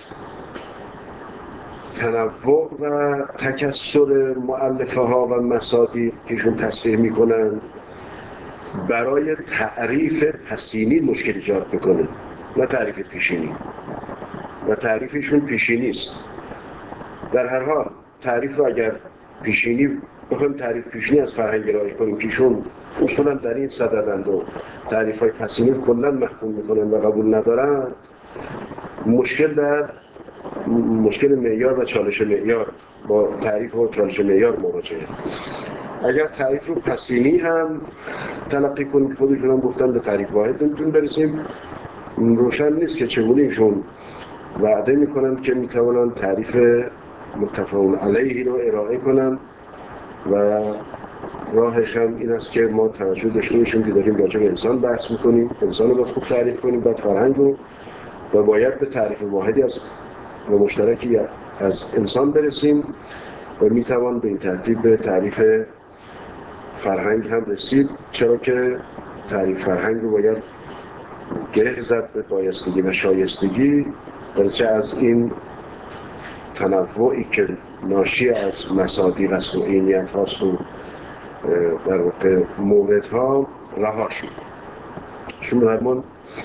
تنوع و تکثر مؤلفه ها و مصادیق کهشون تصریح میکنن برای تعریف پسینی مشکل ایجاد میکنه، نه تعریف پیشینی، و تعریفشون پیشینی است. در هر حال تعریف رو اگر پیشینی بخوایم تعریف پیشینی از فرهنگ ارائه کنیم که ایشون اصولا در این صددند و تعریف های پسینی کلا محکوم میکنن و قبول ندارن، مشکل در مشکل معیار و چالش معیار با تعریف و چالش معیار مواجهه. اگر تعریف رو پسینی هم تلقی کنیم، خودشون هم گفتن به تعریف واحد نمیتونیم برسیم، روشن نیست که چگونه ایشون وعده میکنن که میتوانن تعریف متفاهم علیهی رو ارائه کنن و راهش هم این است که ما توجه داشته باشیم که داریم راجع به انسان بحث میکنیم، انسان رو باید خوب تعریف کنیم، بعد فرهنگ رو، و باید به تعریف واحدی از و مشترکی از انسان برسیم و میتوان به این ترتیب به تعریف فرهنگ هم رسید، چرا که تعریف فرهنگ رو باید گره زد به بایستگی و شایستگی، درچه از این تنوعی که ناشی از مصادیق است و عینیت هاست و در واقع موردها رها شد. شما درمان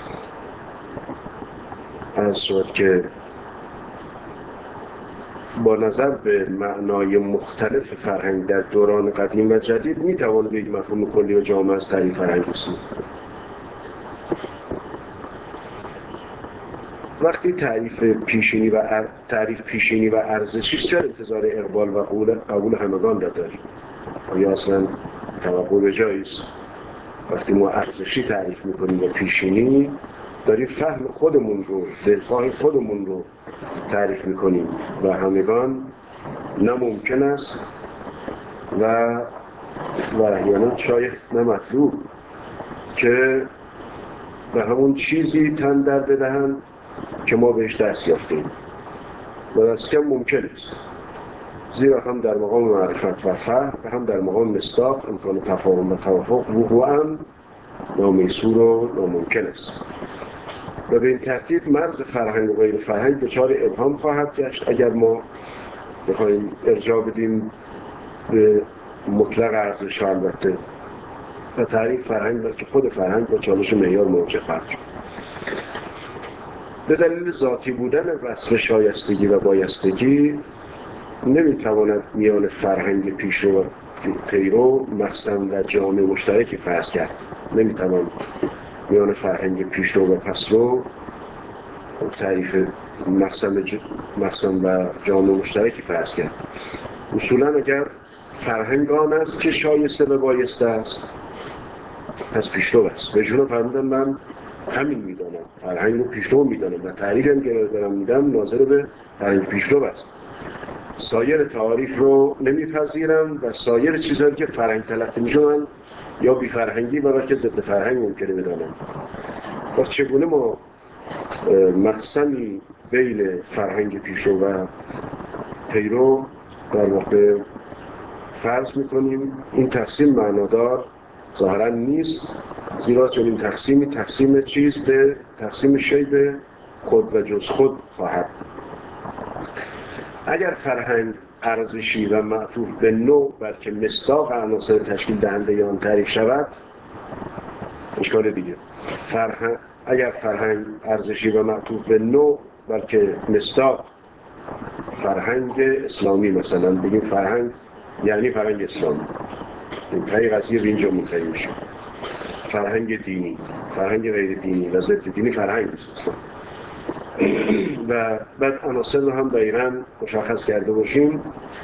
از صورت که با نظر به معنای مختلف فرهنگ در دوران قدیم و جدید میتوان به یک مفهوم کلی و جامع از تعریف فرهنگ رسید. وقتی تعریف پیشینی و ار... تعریف پیشینی و ارزشی چه انتظار اقبال و قبول قبول همگان را داریم؟ آیا اصلا توقع به جایی است؟ وقتی ما ارزشی تعریف میکنیم و پیشینی، داریم فهم خودمون رو، دلخواه خودمون رو تعریف میکنیم و همگان نه ممکن است و و احیانا شاید نه مطلوب که به همون چیزی تن در بدهند که ما بهش دست یافتیم و دست کم ممکن است، زیرا هم در مقام معرفت و فهم و هم در مقام مصداق امکان تفاهم و توافق وقوعاً نامیسور و ناممکن است و به این ترتیب مرز فرهنگ و غیر فرهنگ دچار ابهام خواهد گشت اگر ما بخوایم ارجاع بدیم به مطلق ارزش البته و تعریف فرهنگ، بلکه خود فرهنگ با چالش معیار مواجه خواهد شد. به دلیل ذاتی بودن وصف شایستگی و بایستگی نمیتواند میان فرهنگ پیشرو و پیرو مقسم و جامع مشترکی فرض کرد. نمیتوان میان فرهنگ پیشرو و پسرو تعریف مقسم, ج... مقسم و جامع مشترکی فرض کرد. اصولا اگر فرهنگ آن است که شایسته و بایسته است، پس پیشرو است. به جون فرمودن من همین میدانم، فرهنگ رو پیشرو میدانم و تعریفی هم که دارم میدم ناظر به فرهنگ پیشرو است. سایر تعاریف رو نمیپذیرم و سایر چیزهایی که فرهنگ تلقی میشه من یا بی فرهنگی و بلکه ضد فرهنگ ممکنه بدانم. و چگونه ما مقسمی بین فرهنگ پیشرو و پیرو در واقع فرض میکنیم؟ این تقسیم معنادار ظاهرا نیست، زیرا چنین تقسیمی تقسیم چیز به تقسیم شی به خود و جز خود خواهد. اگر فرهنگ ارزشی و معطوف به نوع بلکه مصداق عناصر تشکیل دهنده آن تعریف شود، اشکال دیگه. فرهنگ اگر فرهنگ ارزشی و معطوف به نوع بلکه مصداق فرهنگ اسلامی، مثلا بگیم فرهنگ یعنی فرهنگ اسلامی، انتهای قضیه به اینجا منتهی میشه. فرهنگ دینی، فرهنگ غیر دینی و ضد دینی فرهنگ نیست. و بعد عناصر رو هم دقیقاً مشخص کرده باشیم.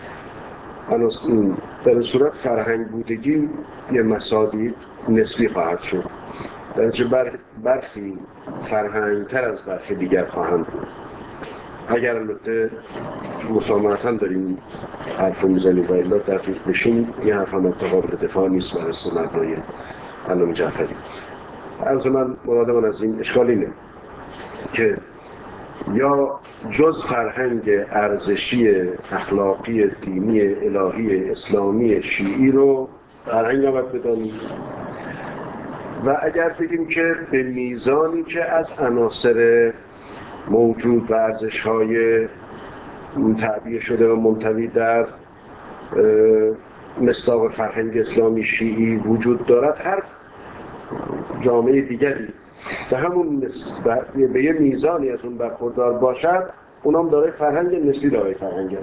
در این صورت فرهنگ بودگی یه مصادیق نسبی خواهد شد، در اینجا بر برخی فرهنگ تر از برخی دیگر خواهند بود. اگر البته مسامحتاً داریم حرف رو میزنیم و الا دقیق بشیم، یه حرف هم قابل دفاع نیست بر اساس مبنای علامه جعفری. عرض من مراد من از این اشکال اینه که یا جز فرهنگ ارزشی اخلاقی دینی الهی اسلامی شیعی رو فرهنگ نباید بدانیم، و اگر بگیم که به میزانی که از عناصر موجود و ارزش‌های تعبیه شده و منطوی در مصداق فرهنگ اسلامی شیعی وجود دارد، هر جامعه دیگری به همون به یه میزانی از اون برخوردار باشد، اونام دارای فرهنگ نسبی دارای فرهنگ.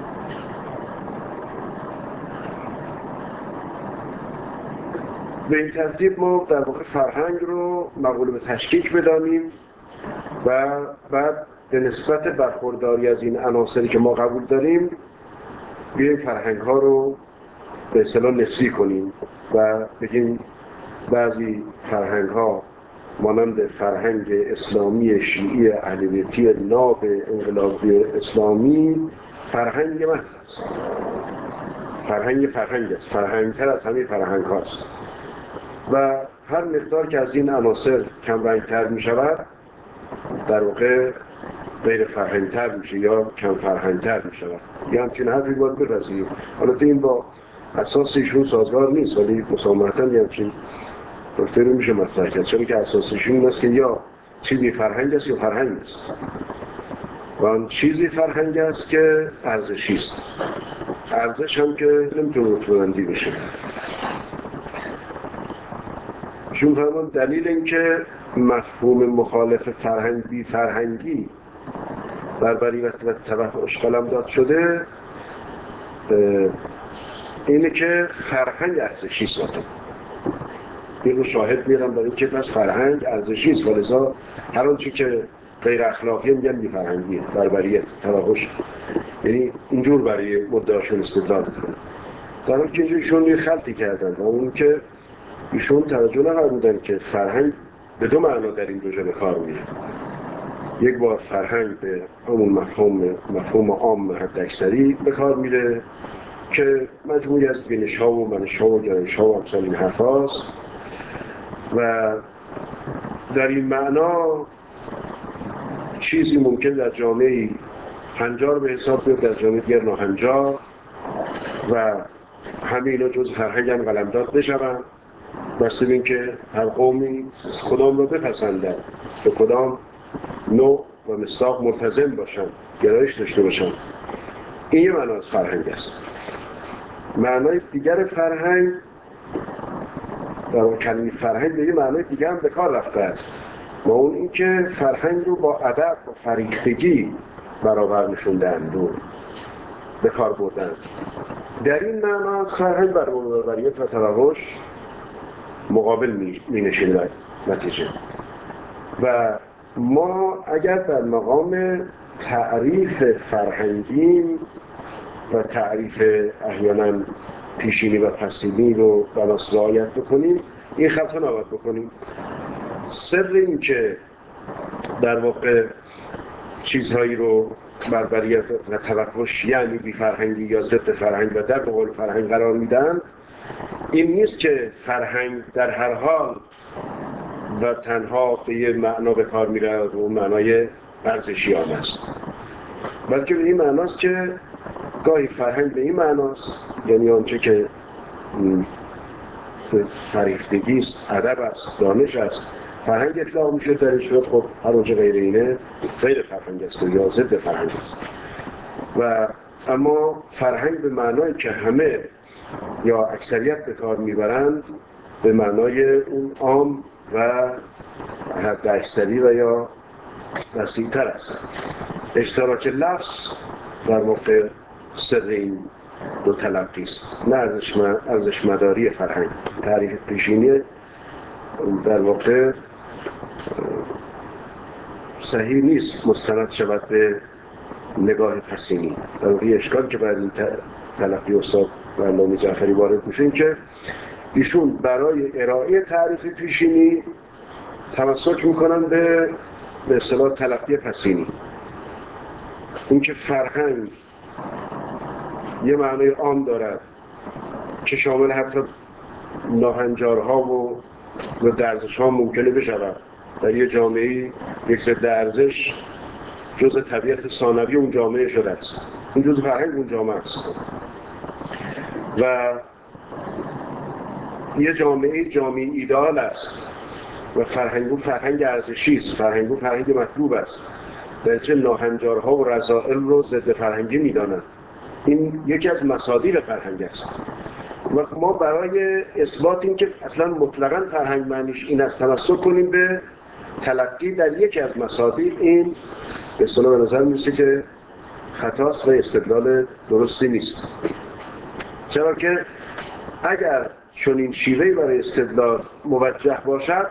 به این ترتیب ما در واقع فرهنگ رو مقوله به تشکیک بدانیم و بعد به نسبت برخورداری از این عناصری که ما قبول داریم بیایم فرهنگ ها رو به اصطلاح نسبی کنیم و بگیم بعضی فرهنگ ها مانند فرهنگ اسلامی شیعی اهلیتی ناب انقلابی اسلامی فرهنگ محض است، فرهنگ فرهنگ است، فرهنگ تر از همه فرهنگ هاست، و هر مقدار که از این عناصر کم رنگ تر می شود در واقع غیر فرهنگ تر میشه یا کم فرهنگ تر می شود. یه همچین حرفی باید بپذیریم. البته این با اساس ایشون سازگار نیست، ولی مسامحتاً یه همچین نکته رو میشه مطرح کرد، چرا که اساسشون این است که یا چیزی فرهنگ است یا فرهنگ است، و آن چیزی فرهنگ است که ارزشی است. ارزش هم که نمیتونه متوندی بشه. ایشون فرمان دلیل این که مفهوم مخالف فرهنگ بی فرهنگی بربری و توحش قلمداد شده اینه که فرهنگ ارزشی است. این رو شاهد میارم برای اینکه پس فرهنگ ارزشی است، ولذا هر آنچه که غیر اخلاقی میگن بی فرهنگیه، بربریت، توحش، یعنی اینجور برای مدعاشون استدلال میکنن. در حالی که اینجورشون یه خلطی کردن و اون که ایشون توجه نفرمودن که فرهنگ به دو معنا در این دو جا به کار میره. یک بار فرهنگ به همون مفهوم مفهوم عام حداکثری به کار میره که مجموعی از بینش‌ها و منش‌ها و گرایش‌ها و امثال این حرف هاست، و در این معنا چیزی ممکن در جامعه هنجار به حساب بیاد، در جامعه دیگر ناهنجار، و همه اینا جز فرهنگ هم قلمداد بشوند، بسته به این که هر قومی کدام رو بپسندن، به کدام نوع و مصداق ملتزم باشن، گرایش داشته باشن. این یه معنا از فرهنگ است. معنای دیگر فرهنگ، در واقع کلمه فرهنگ به یه معنای دیگر هم به کار رفته است، و اون این که فرهنگ رو با ادب و فریختگی برابر نشوندند و به کار بردند. در این معنا از فرهنگ بر بربریت و توحش مقابل می نشین در نتیجه. و ما اگر در مقام تعریف فرهنگیم و تعریف احیانا پیشینی و پسینی رو بناس رعایت بکنیم، این خطا نباید بکنیم. سر این که در واقع چیزهایی رو بربریت و توحش یعنی بی فرهنگی یا ضد فرهنگ و در مقابل فرهنگ قرار میدن، این نیست که فرهنگ در هر حال و تنها به یه معنا به کار میره و اون معنای ارزشیانه است، بلکه به این معناست که گاهی فرهنگ به این معناست، یعنی آنچه که فریختگی است، ادب است، دانش است. فرهنگ اطلاق میشه در این صورت خب هر اونچه غیر اینه غیر فرهنگ است یا ضد فرهنگ است. و اما فرهنگ به معنای که همه یا اکثریت به کار میبرند به معنای اون عام و حد اکثری و یا وسیع‌تر است. اشتراک لفظ در واقع سر این دو تلقی است، نه ارزش مداری فرهنگ. تعریف پیشینی در واقع صحیح نیست مستند شود به نگاه پسینی. در واقع اشکال که برای این تلقی استاد علامه جعفری وارد میشه این که ایشون برای ارائه تعریف پیشینی تمسک میکنن به به اصطلاح تلقی پسینی. این که فرهنگ یه معنای عام دارد که شامل حتی ناهنجارها و ضد ارزش‌ها ممکنه بشود. در یه جامعه یک ضد ارزش جزء طبیعت ثانوی اون جامعه شده است، این جزء فرهنگ اون جامعه است. و یه جامعه جامعه ایدئال است و فرهنگ فرهنگ ارزشی است، فرهنگ فرهنگ مطلوب است. در چه ناهنجارها و رذائل رو ضد فرهنگی می‌دانند. این یکی از مصادیق فرهنگ است. و ما برای اثبات این که اصلا مطلقاً فرهنگ معنیش این است تمسک کنیم به تلقی در یکی از مصادیق، این به اصطلاح به نظر می‌رسه که خطاست و استدلال درستی نیست. چرا که اگر چنین شیوهی برای استدلال موجه باشد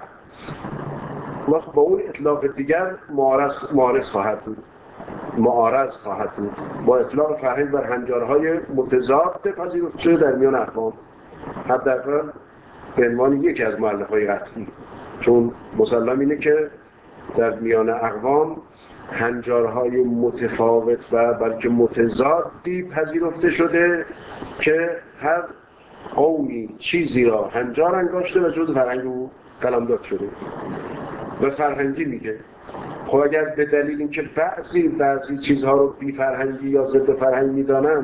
وقت با اون اطلاق دیگر معارض معارض خواهد بود معارض خواهد بود با اطلاق فرهنگ بر هنجارهای متضاد پذیرفته شده در میان اقوام، حداقل به عنوان یکی از مؤلفه‌های قطعی. چون مسلم اینه که در میان اقوام هنجارهای متفاوت و بلکه متضادی پذیرفته شده که هر قومی چیزی را هنجار انگاشته و جز فرهنگ او قلمداد شده و فرهنگی میگه. خب اگر به دلیل اینکه بعضی بعضی چیزها رو بی فرهنگی یا ضد فرهنگ میدانن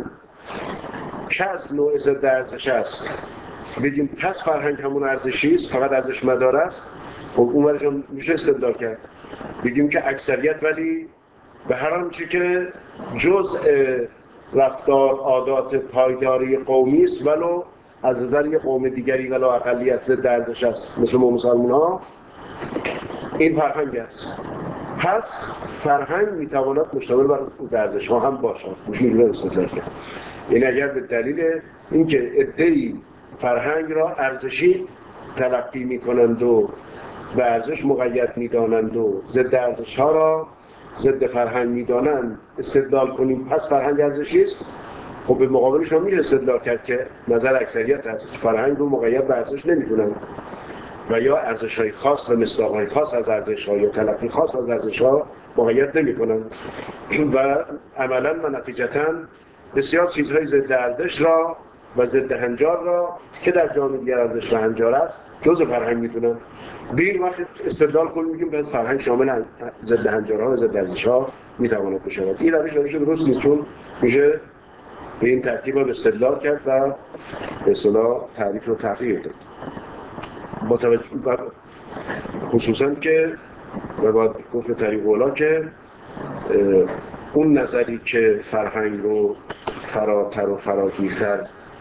که از نوع ضد ارزش است بگیم پس فرهنگ همون ارزشی است، فقط ارزش مدار است، خب اون ورشون میشه استدلال کرد. بگیم که اکثریت ولی به هر آنچه که جزء رفتار عادات پایداری قومی است ولو از نظر یک قوم دیگری ولو اقلیت ضد ارزش است مثل ما مسلمان ها، این فرهنگ است. پس فرهنگ میتواند مشتمل بر ارزش ها هم باشد. میشه اینجوری استدلال کرد. یعنی اگر به دلیل اینکه عده‌ای فرهنگ را ارزشی تلقی میکنند و به ارزش مقید میدانند و ضد ارزش ها را ضد فرهنگ میدانند استدلال کنیم پس فرهنگ ارزشی است، خب به مقابلش هم میشه استدلال کرد که نظر اکثریت است فرهنگ رو مقید به ارزش نمیدونند و یا ارزش‌های خاص و مصداق‌های خاص از ارزش‌ها یا تلقی خاص از ارزش‌ها مقید نمی‌کنند و عملاً و نتیجتاً بسیار چیزهای ضد ارزش را و ضد هنجار را که در جامعه دیگر ارزش و هنجار است جزء فرهنگ می‌دونند. بیر وقت استدلال کنیم میگیم باید فرهنگ شامل ضد هنجارها و ضد ارزش‌ها می‌تواند بشود. این روش روش درست نیست، چون میشه به این ترتیب استدلال کرد و به اصطلاح تعریف رو تغییر داد. با توجه خصوصا که و باید گفت به طریق اولا که اون نظری که فرهنگ رو فراتر و فراگیرتر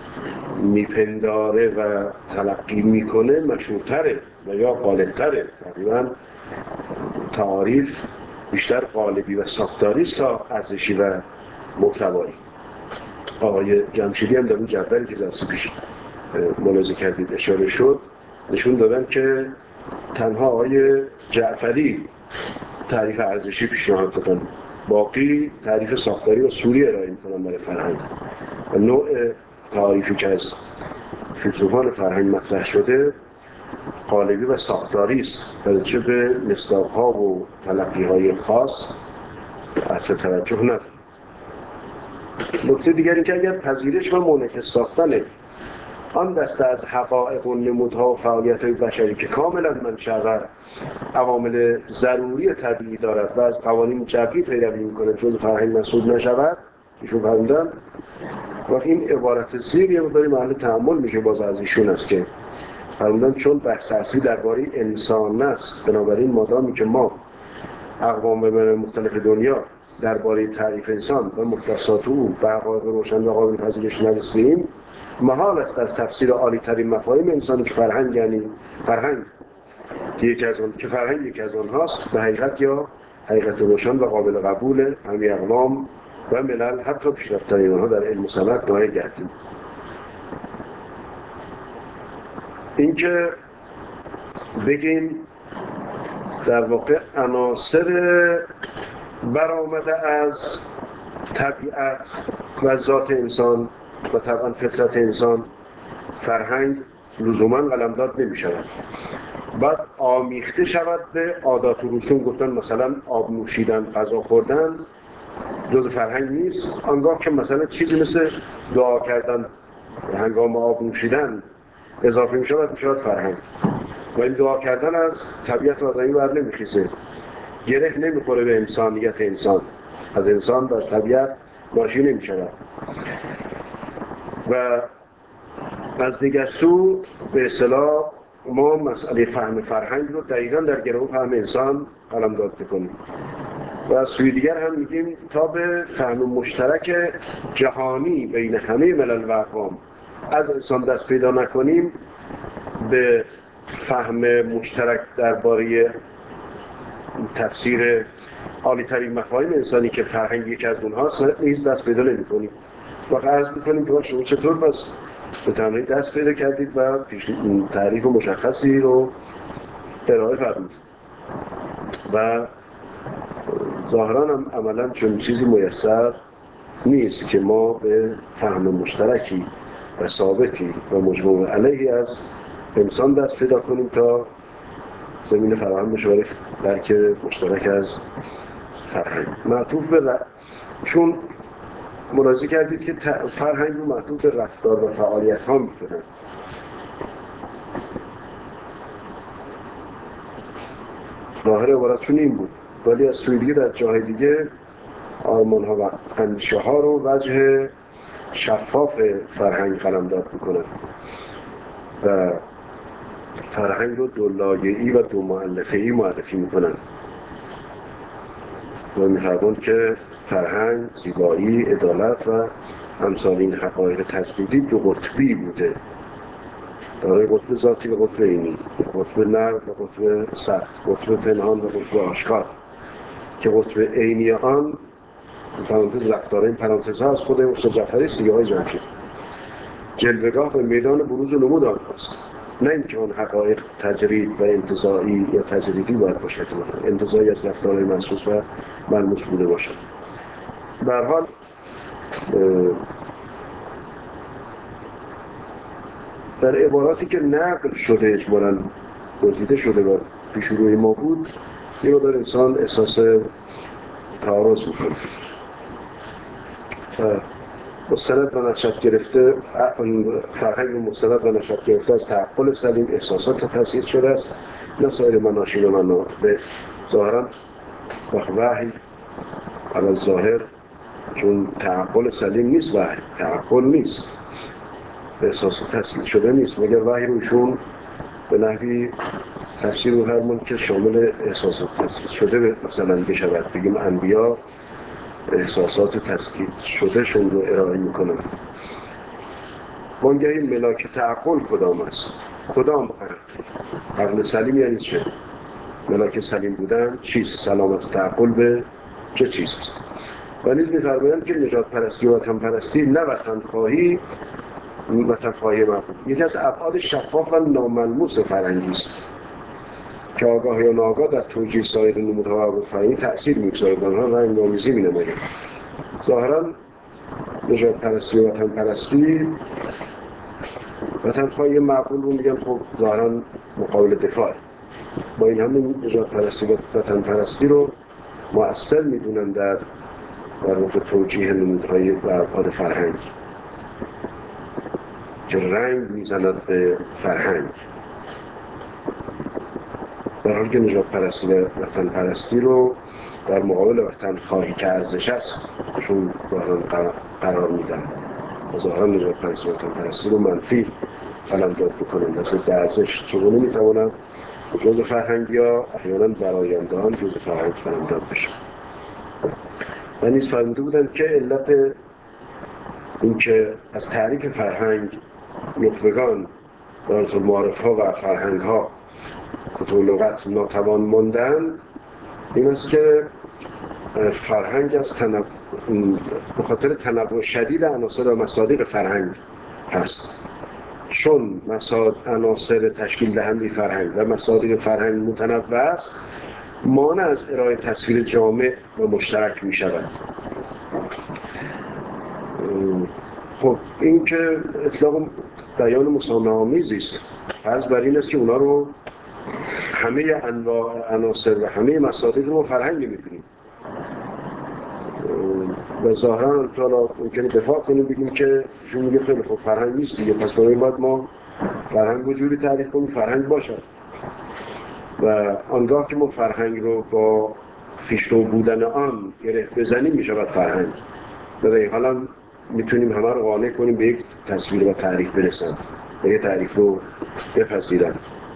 میپنداره و تلقی میکنه مشهورتره و یا غالبتره. تقریبا تعاریف بیشتر قالبی و ساختاری است تا ارزشی و محتوایی. آقای جمشیدی هم در اون جدولی که جلسه پیش ملاحظه کردید اشاره شد نشون دادن که تنها آقای جعفری تعریف ارزشی پیشنهاد دادن، باقی تعریف ساختاری و سوری ارائه میکنن برای فرهنگ. و نوع تعریفی که از فیلسوفان فرهنگ مطرح شده قالبی و ساختاری است، در چه به مصداق‌ها و تلقی‌های خاص اصل توجه نداره. نکته دیگری که اگر پذیرش و منعکس ساختن آن دسته از حقایق و نمودها و فعالیت‌های بشری که کاملا منشأ و عوامل ضروری طبیعی دارد و از قوانین جبری پیروی می‌کند جز فرهنگ محسوب نشود، ایشون فرمودن و این عبارت زیر یه مقداری محل تأمل میشه باز از ایشون است که فرمودن چون بحث اصلی درباره انسان است، بنابراین مادامی که ما اقوام مختلف دنیا درباره تعریف انسان و مختصات او به حقایق روشن و قابل پذیرش نرسیم، محال است در تفسیر عالی ترین مفاهیم انسانی که فرهنگ یعنی فرهنگ که یکی از آن که فرهنگ یکی از آنهاست به حقیقت یا حقیقت روشن و قابل قبول همه اقوام و ملل حتی پیشرفت‌ترین آنها در علم و صنعت ناهی گردیم. اینکه بگیم در واقع عناصر برآمده از طبیعت و ذات انسان و طبعا فطرت انسان فرهنگ لزوما قلمداد نمی شود، باید آمیخته شود به عادات و رسوم. گفتن مثلا آب نوشیدن، غذا خوردن جز فرهنگ نیست، آنگاه که مثلا چیزی مثل دعا کردن هنگام آب نوشیدن اضافه می شود می شود فرهنگ. و این دعا کردن از طبیعت آدمی بر نمیخیزه، گره نمیخوره به انسانیت انسان، از انسان و از طبیعت ناشی نمی شود. و از دیگر سو به اصطلاح ما مسئله فهم فرهنگ رو دقیقاً در گرو فهم انسان قلمداد بکنیم و از سوی دیگر هم میگیم تا به فهم مشترک جهانی بین همه ملل و اقوام از انسان دست پیدا نکنیم، به فهم مشترک درباره تفسیر عالی ترین مفاهیم انسانی که فرهنگ یکی از اونهاست نیز دست پیدا نمی‌کنیم. واقعا عرض می‌کنیم که شما چطور بس به تنهایی دست پیدا کردید و تعریف مشخصی رو ارائه فرمودید و ظاهراً هم عملاً چون چیزی میسر نیست که ما به فهم مشترکی و ثابتی و مجموع علیه از انسان دست پیدا کنیم تا زمین فراهم بشه برای درک مشترک از فرهنگ. معطوف به ر... چون ملاحظه کردید که فرهنگ رو معطوف به رفتار و فعالیت ها میکنن. ظاهر عبارتشون این بود، ولی از سوی دیگه در جای دیگه آرمان ها و اندیشه ها رو وجه شفاف فرهنگ قلمداد میکنن و فرهنگ رو دو لایه‌ای و دو مؤلفه‌ای معرفی میکنن و می‌فرمایند که فرهنگ زیبایی، عدالت و امثال این حقایق تجدیدی دو قطبی بوده، دارای قطب ذاتی و قطب عینی، قطب نرم و قطب سخت، قطب پنهان و قطب آشکار، که قطب عینی آن پرانتز رفتاره این پرانتز ها از خود استاد جعفری است دیگه، های جمشید، جلوه‌گاه و میدان بروز و نمود آنهاست، نه اینکه آن حقایق تجرید و انتزاعی یا تجریدی باید باشد، انتزاعی از رفتارهای محسوس و ملموس بوده باشد. به هر حال در عباراتی که نقل شده اجمالاً گزیده شده و پیش روی ما بود، یه مقدار انسان احساس تعارض میکنه. مستند و نشأت گرفته، فرهنگ مستند و نشأت گرفته از تعقل سلیم احساسات تأسیس شده است، نه سایر مناشین و منابع. ظاهراً وحی علی ظاهر چون تعقل سلیم نیست، وحی تعقل نیست، احساسات تأسیس شده نیست، مگر وحی روشون به نحوی تفسیر می‌فرمایند که شامل احساسات تأسیس شده مثلا بشود، بگیم انبیا احساسات تسکیت شده شون رو ارائه میکنن. وانگهی ملاک تعقل کدام است؟ کدام عقل؟ عقل سلیم یعنی چه؟ ملاک سلیم بودن چیست؟ سلامت تعقل به چه چیست؟ و نیز می‌فرمایند که نجات پرستی و وطن پرستی نه وطن خواهی وطن خواهی مقبول، یکی از ابعاد شفاف و ناملموس فرهنگی است که آگاه یا ناآگاه در توجیه سایر نمودها و فرهنگی تأثیر می‌گذارد و آنها رنگ آمیزی می‌نماید. ظاهراً نجات پرستی و وطن پرستی، وطن خواهی معقول رو میگن خب ظاهراً مقابل دفاع، با این همین نجات پرستی و وطن پرستی رو مؤثر میدونن در در واقع توجیه نمودهای و ابعاد فرهنگ که رنگ میزند به فرهنگ، در حالی که نجات پرستی و وطن پرستی رو در مقابل وطن خواهی که ارزش است چون ظاهراً قرار میدن، ظاهراً نجات پرستی و وطن پرستی رو منفی قلمداد بکنند. از ضد ارزش چگونه میتوانند جزء فرهنگ یا احیانا براینده آن جزء فرهنگ قلمداد بشن. و نیز فرموده بودند که علت اینکه از تعریف فرهنگ نخبگان دارالمعارف‌ها و فرهنگ‌ها کتب لغت ناتوان ماندند این است که فرهنگ از تنوع به خاطر تنوع شدید عناصر و مصادیق فرهنگ هست. چون مصادیق عناصر تشکیل دهنده فرهنگ و مصادیق فرهنگ متنوع است، مانع از ارائه تصویر جامع و مشترک می شود. خب این که اطلاق بیان مسامحه‌آمیزی است. فرض بر این است که اونا رو همه انواع عناصر و همه مصادیق رو فرهنگ نمی‌دونیم و ظاهراً حالا ممکنه دفاع کنیم بگیم که چون میگه خیلی خوب فرهنگ نیست دیگه، پس برای باید ما فرهنگ رو جوری تعریف کنیم فرهنگ باشه. و آنگاه که ما فرهنگ رو با پیشرو بودن آن گره بزنیم میشود فرهنگ. در حالا میتونیم همه رو قانع کنیم به یک تصویر و تعریف برسن، به یک تعریف رو بپذیرن.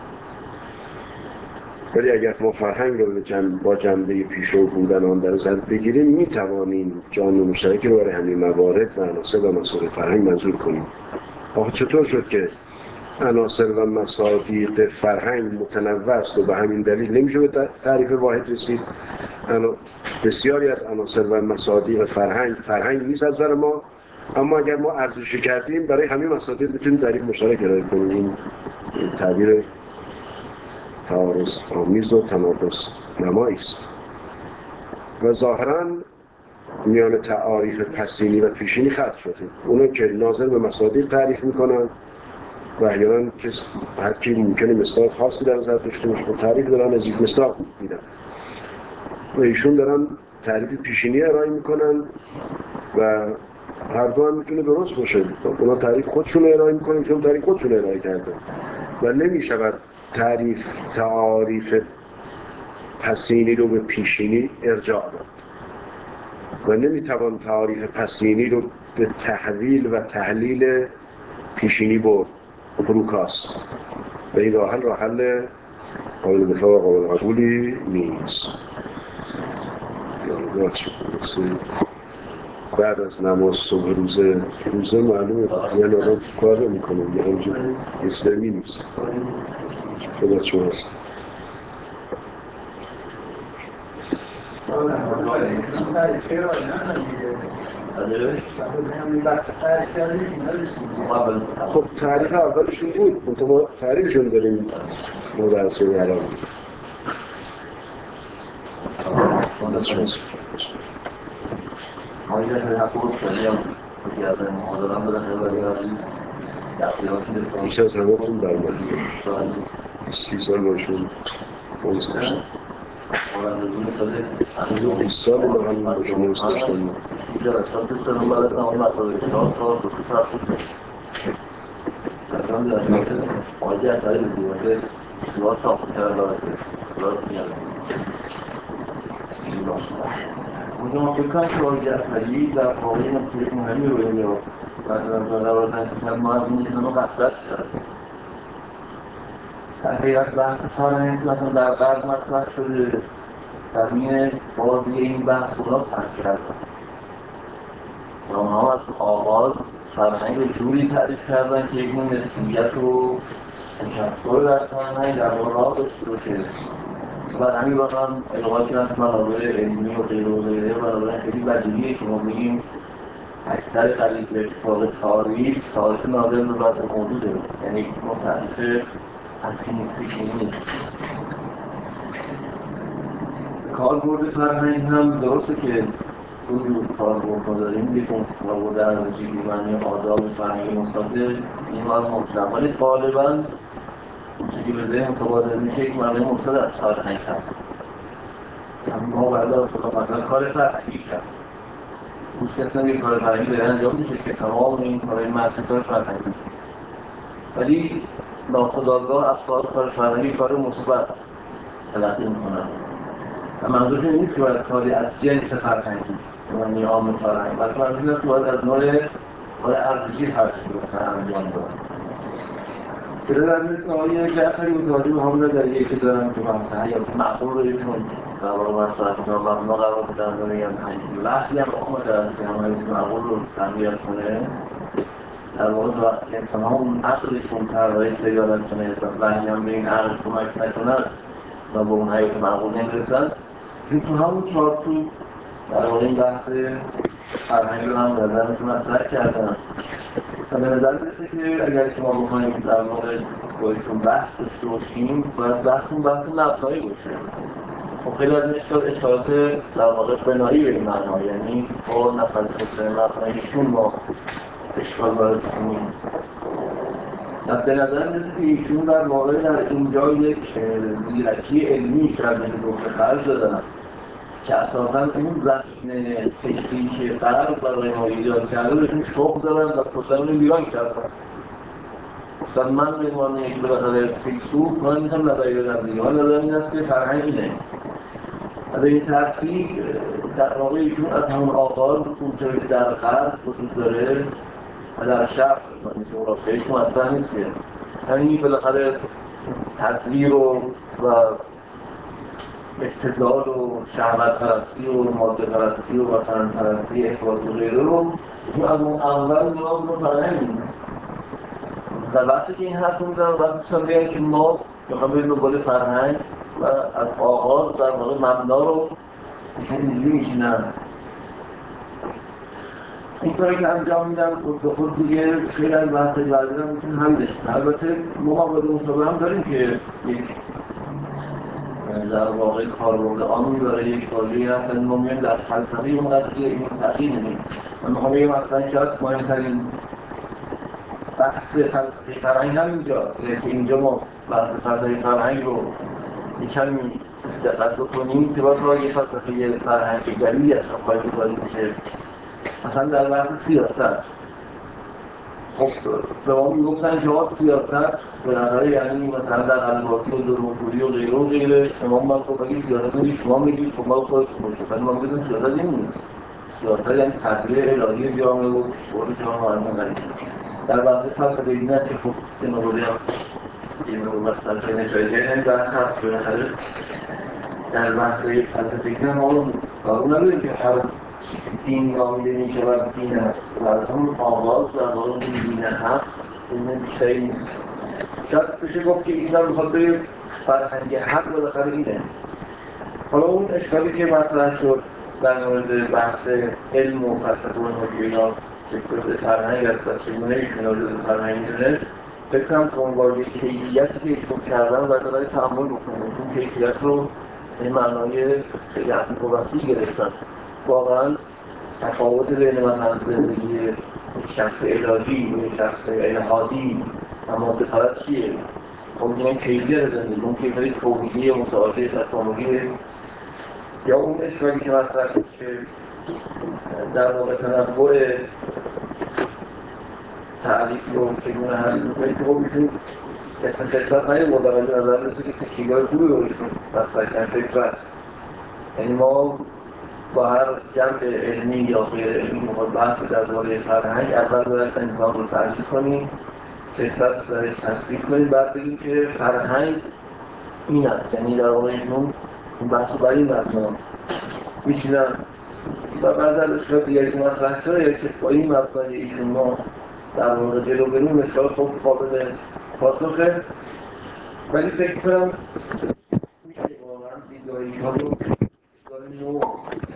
ولی اگر ما فرهنگ رو جنب با جنبه پیشرو بودن آن در نظر بگیریم میتوانیم جامعه مشترکی رو برای همین موارد و عناصر و مصادیق فرهنگ منظور کنیم. آخه چطور شد که عناصر و مصادیق فرهنگ متنوع است و به همین دلیل نمیشه به تعریف واحد رسید؟ بسیاری از عناصر و مصادیق فرهنگ فرهنگ نیست از نظر ما، اما اگر ما ارزش کردیم برای همین مصادیق میتونیم تعریف مشترک ارائه کنیم. این تعبیر تعارض آمیز و تناقض نمایی است و ظاهراً میان تعاریف پسینی و پیشینی خط شده. اونا که ناظر به مصادیق تعریف میکنن و احیانا که هر کی ممکنه مصداق خاصی در نظر داشته باشه و تعریف دارن از یک مصداق میدن و ایشون دارن تعریف پیشینی ارائه میکنن و هر دو هم میتونه درست باشه. اونا تعریف خودشون ارائه میکنن، ایشون تعریف خودشون ارائه کردن و نمیشود تعریف تعاریف پسینی رو به پیشینی ارجاع داد و نمیتوان تعاریف پسینی رو به تحویل و تحلیل پیشینی برد فروکاست و این راه حل راه حل قابل دفاع و قابل قبولی نیست. بعد از نماز صبح روزه روزه معلومه یعنی آدم کار نمی کنه یه همجور اسلامی نیست خودت شما هست خب تعریف اولشون بود منطقه ما تعریفشون داریم ما درسه الان خودت شما هست آیا هر حقوق شدیم که از این محاضران بودن خیلی بیشتر از همه خون برمد سی سال باشون پولیس داشتن بیست سال باشون باشون پولیس داشتن بیشتر از سال دوست دارم بعد از نمایی مطلب اشتراک سال دو سه ساعت شد سرکان در آجی از سالی بودیم که سوال ساخت کردن دارد سوال کردن اونجا ما فکر کنم که آجی از سالی در واقعی نمتیک مهمی رو اینجا بعد از نظر نکنم ما از این جنو قصدت شد در حقیقت بحث فرهنگ مثلا در غرب مطرح شده زمین بازی این بحث اونا پرد کردن و اونها از آغاز فرهنگ رو جوری تعریف کردن که یک نوع نسبیت و تکثر در فرهنگ در واقع داشته باشه و همین رو هم القا کردن منابع علمی و غیر و غیره بنابراین خیلی بدیهیه که ما بگیم اکثر قلیل به اتفاق تاریخ تاریخ ناظر به وضع موجوده یعنی ما تعریف اصلی نیست پیشینی نیست. کاربرد فرهنگ هم درسته که دو جور کاربرد رو داریم. یک کاربرد ارزشی به معنی آداب فرهنگی مثبت این باید مطلق ولی غالباً چیزی که به ذهن متبادر میشه یک معنی مثبت از فرهنگ هست. ما بعدا مثلا کار فرهنگی کرد هیچ کس نمیگه کار فرهنگی داره انجام میشه که تمام این کارهای معرفی کار فرهنگی ولی ناخودآگاه افراد کار فرهنگی کار مثبت تلقی میکنن و منظورش نیست که باید کاری از جنس فرهنگی و نیام فرهنگ بلکه منظورش نیست که باید از نوع کار ارزشی فرهنگی مثلا انجام داد چرا در مثل آقای جعفری متوجه به همون نظریه که دارم که بحث حیات معقول رو ایشون در واقع مطرح می‌کنن و مبنا قرار بدن و میگن وحی هم آمده است که هم حیات معقول رو تقویت کنه. در واقع وقتی انسان ها اون عقلشون طراحی پیدا نکنه و وحی هم به این عقل کمک نکنن و به اون حیات معقول نمیرسن، چون تو همون چارچوب در واقع این بحث فرهنگ رو هم نظرشون مطرح کردن. و به نظر میرسه که اگر که ما بخوایم در واقع بایشون بحث داشته باشیم باید بحثون بحث مبنایی باشه. خب خیلی از این اشکال اشکالات در واقع بنایی به این معنا، یعنی با نپذیرفتن مبناییشون ما اشکال وارد کنیم. و به نظر میرسه که ایشون در واقع در اینجا یک زیرکی علمی شاید به خرج دادن که اساساً اون زمین فکری که قرار برای ما ایجاد کرده بهشون شوق دادن و کلا اون ویران کردن. مثلا من به عنوان یک بالاخره فیلسوف من میتونم نظری بدم دیگه، من نظرم این است که فرهنگ اینه. و به این ترتیب در واقع ایشون از همون آغاز اونجایی که در غرب وجود داره و در شرق من جغرافیایش مطرح نیست که یعنی بالاخره تصویر و و ابتذال و شهوت پرستی و ماده پرستی و وطن پرستی افراط و غیره رو چون از اون اول نیاز رو فرهنگ نیست. و وقتی که این حرف رو میزنم وقتی دوستان بگن که ما میخوام بریم دنبال فرهنگ و از آغاز در واقع مبنا رو ایشون اینجوری میشینن. این کاری که انجام میدن خود به خود دیگه خیلی از بحثای بعدی رو میتونن حلش کنن. البته ما مقابل مشابه هم داریم که یک در واقع کاربرد آن داره، یک کاری هست ما میگیم در فلسفه اون قضیه این تغییر میدیم. من میخوام بگم اصلا شاید مهمترین بحث فلسفه فرهنگ هم اینجاست که اینجا ما بحث فلسفه فرهنگ رو یکمی دقت بکنیم که باید باید یه فلسفه فرهنگ جدیدی از خواهی بکنیم میشه. مثلا در بحث سیاست خب به ما میگفتن که ها سیاست بالاخره یعنی مثلا در قلباتی و درمونگوری و غیره و غیره امام من خب اگه سیاست رو شما میگید خب ما خودتون باشه ولی ما میگفتن سیاست این نیست. سیاست یعنی تدبیر الهی جامعه و پیشبرد جامعه از این در بحث فلسفه دینه که خب این مورد هم این رو مثلا که نشاید این بحث هست بالاخره در بحث فلسفه دینه ما رو قبول نداریم که هر دین نامیده می شود دین است و از اون آغاز در واقع دین حق دین بیشتری نیست. شاید بشه گفت که ایشون هم میخواد بریم فرهنگ حق بالاخره اینه. حالا اون اشکالی که مطرح شد در مورد بحث علم و فلسفه و اینا چه فرهنگ است و چگونه ایشون راجع به فرهنگ می‌دونه فکر کنم که اون واژه کیفیتی که ایشون کردن باید برای تأمل بکنیم. ایشون کیفیت رو به معنای خیلی عمیق و وسیع گرفتن. واقعاً تفاوت بین مثلا زندگی یک شخص الهی و یک شخص الهادی و ماده پرست چیه؟ خب میگن کیفیت زندگی، اون کیفیت توحیدی متعالی تکاملی یا اون اشکالی که مطرح شد که در واقع تنوع تعریف رو چگونه حل می‌کنه که خب ایشون اسم فطرت نیاوردن ولی نظر می‌رسه که تشکیل‌های خوبی رو ایشون مطرح کردن فطرت. یعنی ما با هر جنب علمی یا غیر علمی میخواد بحث درباره فرهنگ اول باید انسان رو تعریف کنیم، فطرت درش تصدیق کنیم، بعد بگیم که فرهنگ این است. یعنی در واقع ایشون این بحث رو بر این مبنا میشینن و بعد از اشکال دیگری که مطرح شده یا که با این مبنای ایشون ما در واقع جلو بریم اشکال خود قابل پاسخه. ولی فکر کنم میشه واقعا دیدگاه ایشان رو دیدگاه نو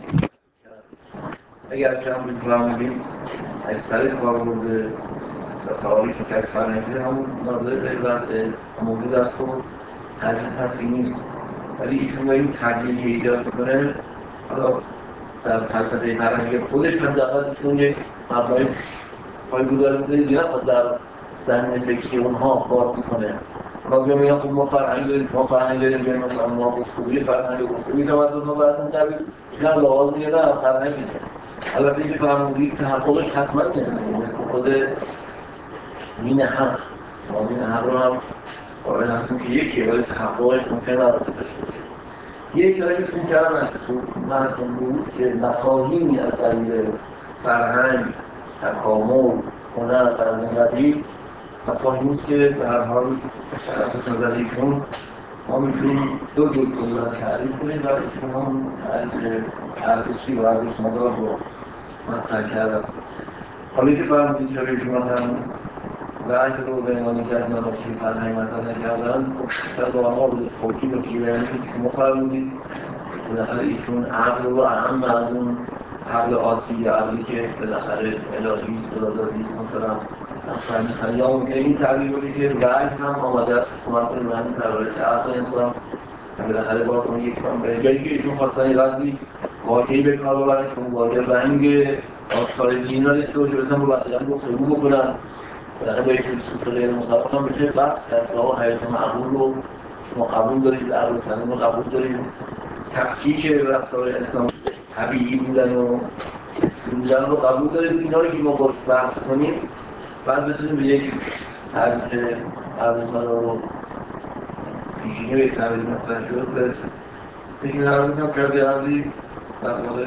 اگر که هم بفرماییم اکثر کاربرد و تعاریف که از فرهنگی همون ناظر به وضع موجود است و تغییر پسی نیست. ولی ایشون این تغییر که ایجاد کنه حالا در فلسفه فرهنگی خودش حداقل ایشون یک مبنای پایه‌گذاری می‌کنه دیگه نخواد در زمین فکری اونها باز کنه. ما میگم خب ما فرهنگ داریم، ما فرهنگ داریم بیایم مثلا ما گفتگوی فرهنگ و گفتگوی تمدن‌ها بحث کردیم ایشون از آغاز میگه نه فرهنگ نیست. البته اینکه فرهنگی تحققش حتما نیست مثل خود دین حق ما دین حق رو هم قابل هستیم که یکیه ولی تحققش ممکن نباشه داشته باشه. یک جایی بسیم کردن که تو محضون بود که مفاهیمی از دلیل فرهنگ، تکامل، هنر و از این قبیل مفاهیمیست که به هر حال از نظر ایشون ما میتونیم دو جور کلا تعریف کنیم و ایشون هم تعریف ارزشی و ارزشمندار رو مطرح کردن. حالا که فرمودید چرا ایشون مثلا وحی رو به عنوان یکی از مناشی فرهنگ مطرح نکردن، شاید با ما توجیه باشه، یعنی که شما فرمودید بالاخره ایشون عقل رو اهم از اون عقل عادی، عقلی که بالاخره الهیست، خدادادیست مثلا فرمیدن، یا ممکنه این تعبیر بودی که وحی هم آمده است کمک کنید من پرورش عقل انسان بالاخره باید اون یک کام بره، جایی که ایشون خواستن یه قدری واقعی به کار ببرن که اون واقع رنگ آثار دین نداشته باشه، بسن با بقیه هم گفتگو بکنن بالاخره به یک سوسه غیر مسلمان هم بشه بحث کرد که آقا حیات معقول رو شما قبول دارید، عقل سلیم رو قبول دارید، تفکیک رفتار انسان طبیعی بودن و بودن رو قبول دارید، اینا رو که ما باش بحث کنیم بعد بتونیم به یک تعریف ارزشمندار رو پیشینه به یک تعریف مطرح شد برسیم. فکر نمی‌کنم شاید یه قدری در مورد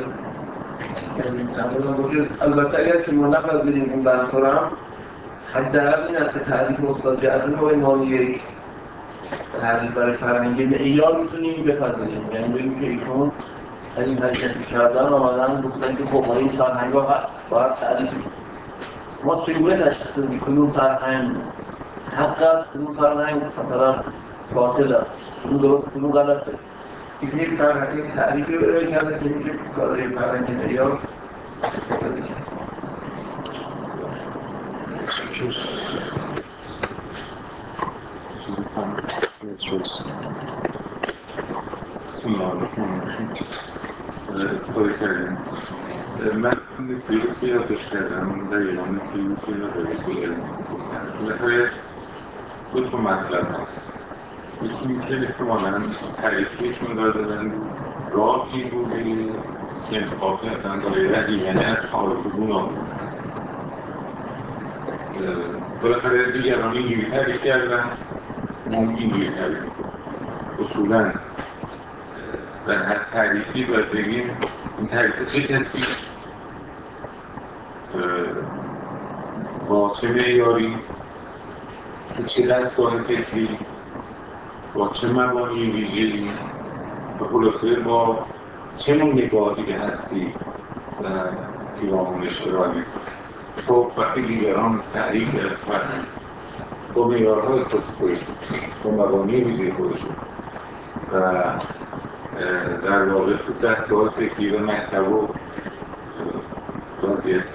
البته اگر که ما نپذیریم این بحث رو هم حداقل این است که تعریف استاد جعفری رو به عنوان یک تعریف برای فرهنگ معیار میتونیم بپذیریم، یعنی بگیم که ایشون از این حرکتی کردن آمدن گفتن که خب این فرهنگ‌ها هست باید تعریف ما چگونه تشخیص بدیم کدوم فرهنگ حق است، کدوم فرهنگ مثلا باطل است، کدوم درست کدوم غلطه. این یک فرهنگ تعریفی رو ارائه کرده که میشه کارای فرهنگ معیار استفاده کرد. بسم الله الرحمن الرحیم. استفاده کردیم. من نکته‌ای رو که یادداشت کردم دقیقاً نکته‌ای که یادداشت کردم بالاخره دو تا مطلب هست. یکی اینکه احتمالاً تعریفیشون دادن راهی بوده که انتخاب کردن برای رهیدن از تعارف گوناگون. بالاخره دیگران اینجوری تعریف کردن ما اینجوری تعریف کردن. اصولاً در هر تعریفی باید بگیم این تعریف چه کسی با چه معیاری چه دستگاه فکری با چه مبانی ویژه‌ای و خلاصه با چه نوع نگاهی به هستی و پیرامونش ارائه می‌کنه. خب وقتی دیگران تعریفی از فرهنگ با معیارهای خاص خودشون با مبانی ویژه خودشون و در واقع تو دستگاه فکری و مکتب و وضعیت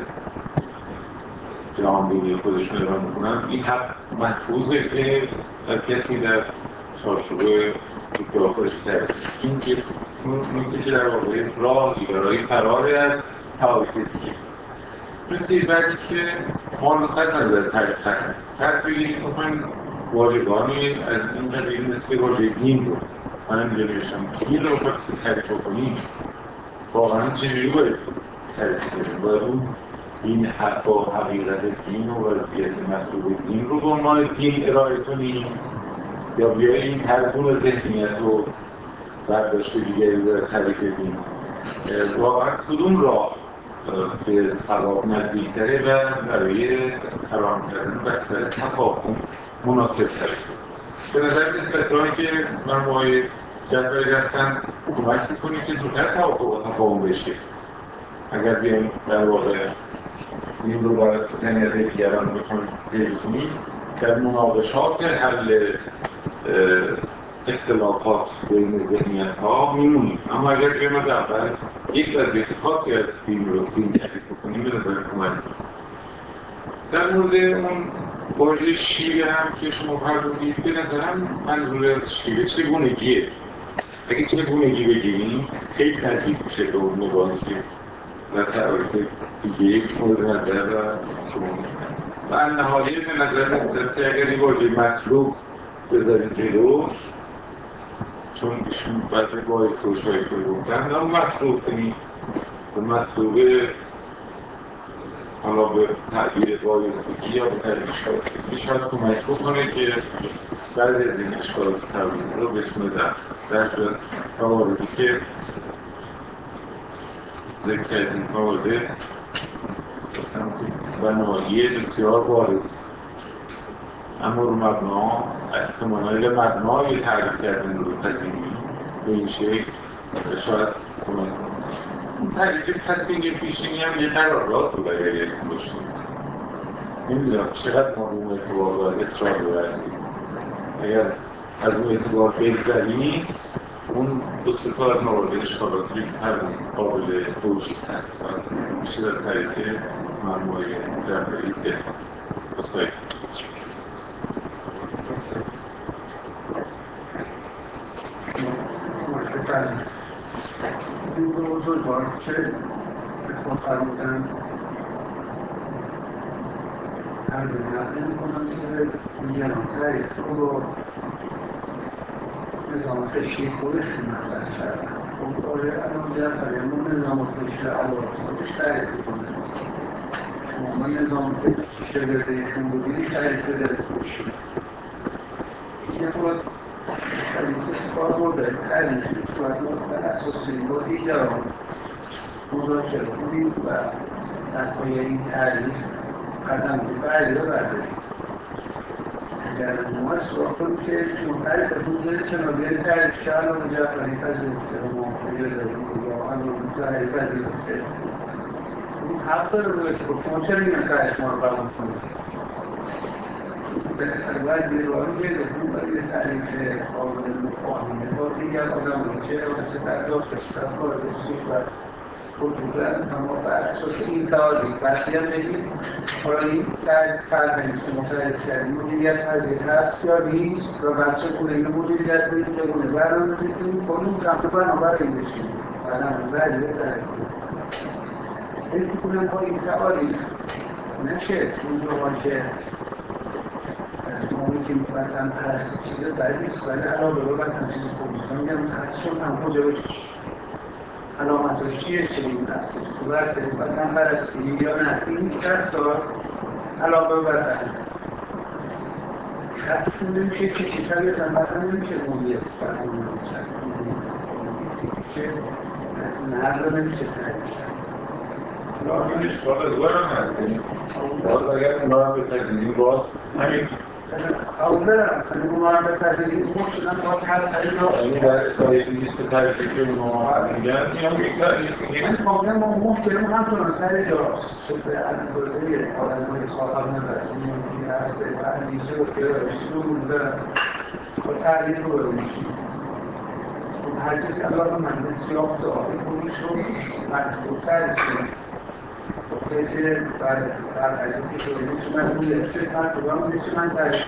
جهانبینی خودشون ارائه می‌کنن، این حق محفوظه که در کسی در چارچوب دیدگاه خودش تعریف این که نکته که در واقع راهی برای فرار از تعاریف دیگه. نکته بعدی که ما رو صد نظر از تعریف فرهنگ فرض بگیرید که من واژگانی از این قبیل مثل واژه دین رو من اینجا نوشتم دین رو باید تعریف کنیم واقعا چجوری باید تعریف کنیم؟ باید اون این حق و حقیقت دین و وضعیت مطلوب دین رو به عنوان دین ارائه کنیم یا بیاییم هر گونه ذهنیت و برداشت دیگری رو تعریف دین. واقعا کدوم راه به صواب نزدیک‌تره و برای فراهم کردن بستر تفاهم مناسب‌تره. به نظر نسبت راهی که من با آقای جعفری رفتن کمک می‌کنیم که زودتر توافق و تفاهم بشه. اگر بیاییم در واقع این رو بر اساس ذهنیت دیگران بخوایم پیش کنیم در مناقشات حل اختلافات بین ذهنیت‌ها می‌مونیم، اما اگر بیایم از اول یک وضعیت خاصی از دین رو دین تعریف کنیم به نظر کمک می‌کنه. در مورد اون واژه شیوه هم که شما فرمودید به نظرم منظور از شیوه چگونگیه. اگه چگونگی بگیریم خیلی نزدیک میشه به اون نگاهی که در تعریف دیگه مورد نظر و شما و نهایت به نظر رسید که اگر این واژه مطلوب بذاریم جلوش چون ایشون بعضی بایسته و شایسته گفتن اون مطلوب کنیم و مطلوبه حالا به تعبیر بایستگی یا به تعبیر شایستگی شاید کمک بکنه که بعضی از این اشکالات تعبیر رو بتونه در در شد مواردی که ذکر کردیم مورد بنایی بسیار وارد است. اما رو مبنا احتمالاً مبنای تعریف کردن رو پذیری به این شکل شاید کمک کنه. اون تعریف پسینگ پیشینی هم یه قرارات رو باید باشیم. نمیدونم چقدر ما اون اعتبار باید اصرار بورزیم. اگر از اون اعتبار بگذری اون دو سه تا از موارد اشکالاتی که هر قابل توجیه هست و میشه از طریق مرموهای جبری بهتر بسایی. این دو بزرگوار که اتفاق فرمودن هر دو نقل میکنن که میگن تاریخ رو نظام فکری خودشون مطرح کردن. اون کاره الان جعفریمون نظام فکری علاوه خودش تعریف میکنه. شما نظام فکری شگردهشون بودید تعریف بده باشید. یه خود تعریف کار برده تعریف صورت به اساسی با دیگران مذاکره کنید و در پایه این تعریف قدم بعدی رو بردارید. اگر ما اصلاح کنیم که شما تعریف بودید چنان بیاری تعریف که الان جعفری پذیرفته و موافقه داریم یا الان تعریف پذیرفته اون حق داره روی که شما چرا این تعریف ما رو قبول کنید؟ باید بیروانی گرفتیم باید یه تعریف قابل مفاهمه با دیگر آدم رو که وقتی در داخل استفار بسیار و خودبودن اما بر اساس این تعالی بسیار بگیم حالا این تعریف فرمانی که متعریف کردیم مدیریت پذیر هست یا نیست و بچه کنه این مدیریت رو اینجا کنه برنامه بکنیم با اون رفت بنابراین بشیم برنامه بعدی رو تعریف کنیم این کنم با این تعالی نشه اونجا که ما میگیم وطن پرست چیز بدی نیست ولی علاوه بر وطن چیز خوبی است. میگم خدشون هم کجا بکش علامتش چیه چه این است وطن پرستی یا نه این رفتار علاوه بر وطن خدشون نمیشه کشی طبیعتا وطن نمیشه مولیت که نرد نمیشه تحریش این اشکال از برم هست باز اگر اونا هم بپذیریم باز همین قبول دارم اونا هم بپذیریم خوب شدن باز هر سری را یعنی در اصلاحی لیست تعریفی که اونا میگن این هم یک تعریف میگن این پروبلم ما محترم همچنان سر جاست شکل علم‌برده آدم های صاحب نظر این عرصه اندیشه و گرایش دور دارن با تعریف رو برمیشیم هر کسی علاقه مهندس یافته آقای خودش رو مجبور تعریف کنه که بر علیه که شده من اون یکی که من بودم نیست من تعریف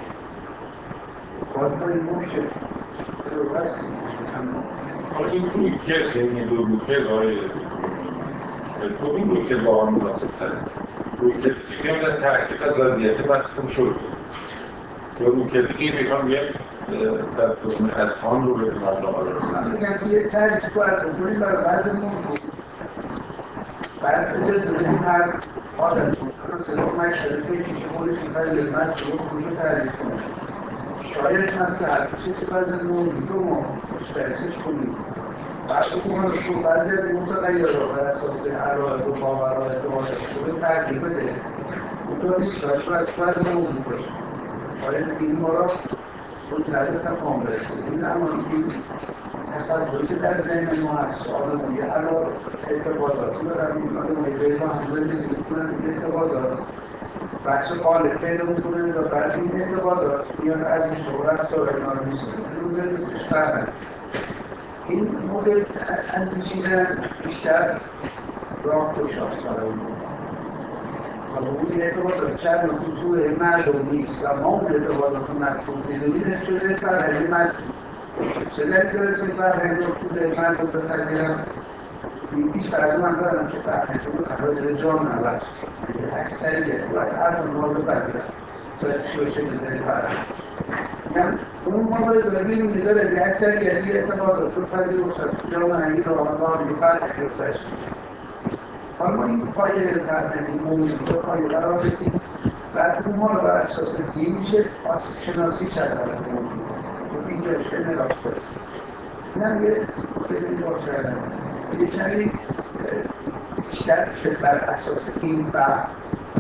باید با این مشکل رو بستیم حالا این روی که این دو روی که آقای تو این روی که با آن مناسب تره روی که دیگه در تحقیق از وضعیت مقصوم شد یا روی که دیگه میخوام یه در دوزن از خان رو به مبنامه رو من میگم که یه تعریف باید بکنیم برای بعض موضوع بعد اجازه بدیم هر آدم صدا مشتره فکری که خودش میخواد علمت رو خودش رو تعریف کنه شاید مصلحت بشه که بعض از موضوع رو ما مشترکش کنیم بعد اون رو بعضی از متغیرها بر اساس علایق و باورها اعتقادات رو تغییر بده اون نیست باید بعض موضوع باشه شاید این ما را منتظر تمام برسید این اما این تصوری که در ذهن ما هست آدم دیگه علا اعتقاداتی دارن این آدم دیگه با هم زندگی میکنن این اعتقادات بحث قالب پیدا میکنن و بعد این اعتقادات میان ارزش و رفتار اینا رو میسازن روز نیستش فرقن این مدل اندیشیدن بیشتر راه گشاست برای ما حالا اون اعتقادات چند خصوص مردم نیست و ما اون اعتقادات رو مفهوم میدونیم شده فرهنگ مردم چه دلیل داره که فرهنگ رو خود مردم بپذیرم هیچ فرض من دارم که فرهنگ رو راجع به جامعه عوض کنه اکثریت باید هر ما رو بپذیرم باید چی باشه بذاری فرهنگ یعنی اون ما باید داریم میداره که اکثریتی اعتقادات رو پذیرفت جامعه این رو آنها رو فرهنگ رو تشکیل حالا ما این پایه فرهنگی موضوع رو پایه قرار بدیم بعد اون ما رو بر اساس دین میشه آسیب شناسی کرد از موضوع و اینجاش انحراف کنیم این هم یه مدل نگاه کردن یه کمی بیشتر میشه بر اساس این فهم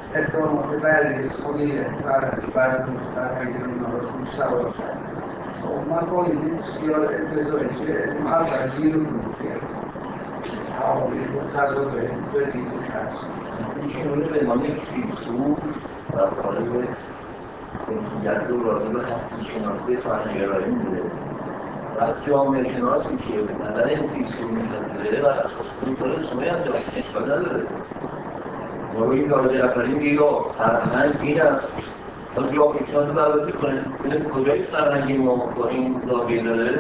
اقدامات بعدی از خودی فرهنگی فرهنگی رو روش سوار کرد. من با این بسیار انتظاری که اول بیرون رو کرد حوالی رو تضاد بدیدش هست. ایشون به نام یک فیلسوف و قالب جذب و راجع به هستی شناسی فرهنگرایی بوده و جامعه شناسی که به نظر این فیلسوف می‌پذیره و از خصوصی سال سومه هم جامعه اشکال نداره. ما این کار جعفری میگه یا فرهنگ این است تا جامعه شناسی بررسی کنیم ببینیم کجای فرهنگی ما با این زاویه داره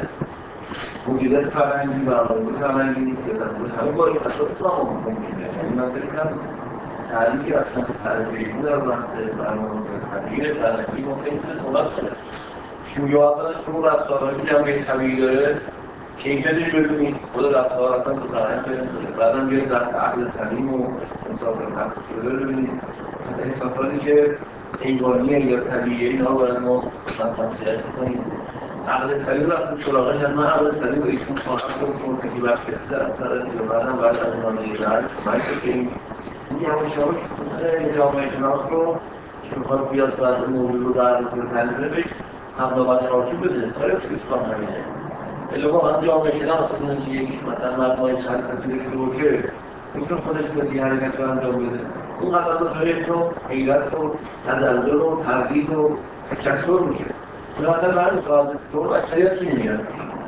مدیریت فرهنگی برنامه‌ریزی فرهنگی نیست همه با این اساس هم ممکنه. یعنی من فکر کنم تعریفی اصلا تعریفی در بحث برنامه‌ریزی تغییر فرهنگی ممکن می‌تونه کمک کنه. شروع اولا شروع رفتارهایی که جامعه طبیعی داره کیفیتش ببینید خود رفتار اصلا تو فرهنگ نمی‌تونه. بعداً بیاید بحث عقل سلیم و احساسات نفس شده رو ببینید. مثلا احساساتی که حیوانیه یا طبیعیه اینا رو باید ما تفسیر کنیم. عقل سلیم وقتی سراغش از من عقل سلیم به ایشون خواهد کنم که برشکسته از سر که بعدم باید از نامیه برد کمک بکنیم. این یواش یواش بزنه جامعه شناس رو که میخواد بیاد بعض موضوع رو بررسی و تحلیل بهش همداغت چارچوب بده. کاری از کسان همینه. الی واقعا جامعه شناس بدونه که یک مثلا مبنای فلسفی داشته باشه میتونه خودش بهتری حرکت رو انجام بده. اون قبلا دچار یک نوع حیرت و تزلزل و تردید و تکثر میشه. مثلا من تو اکثریت چی میگن؟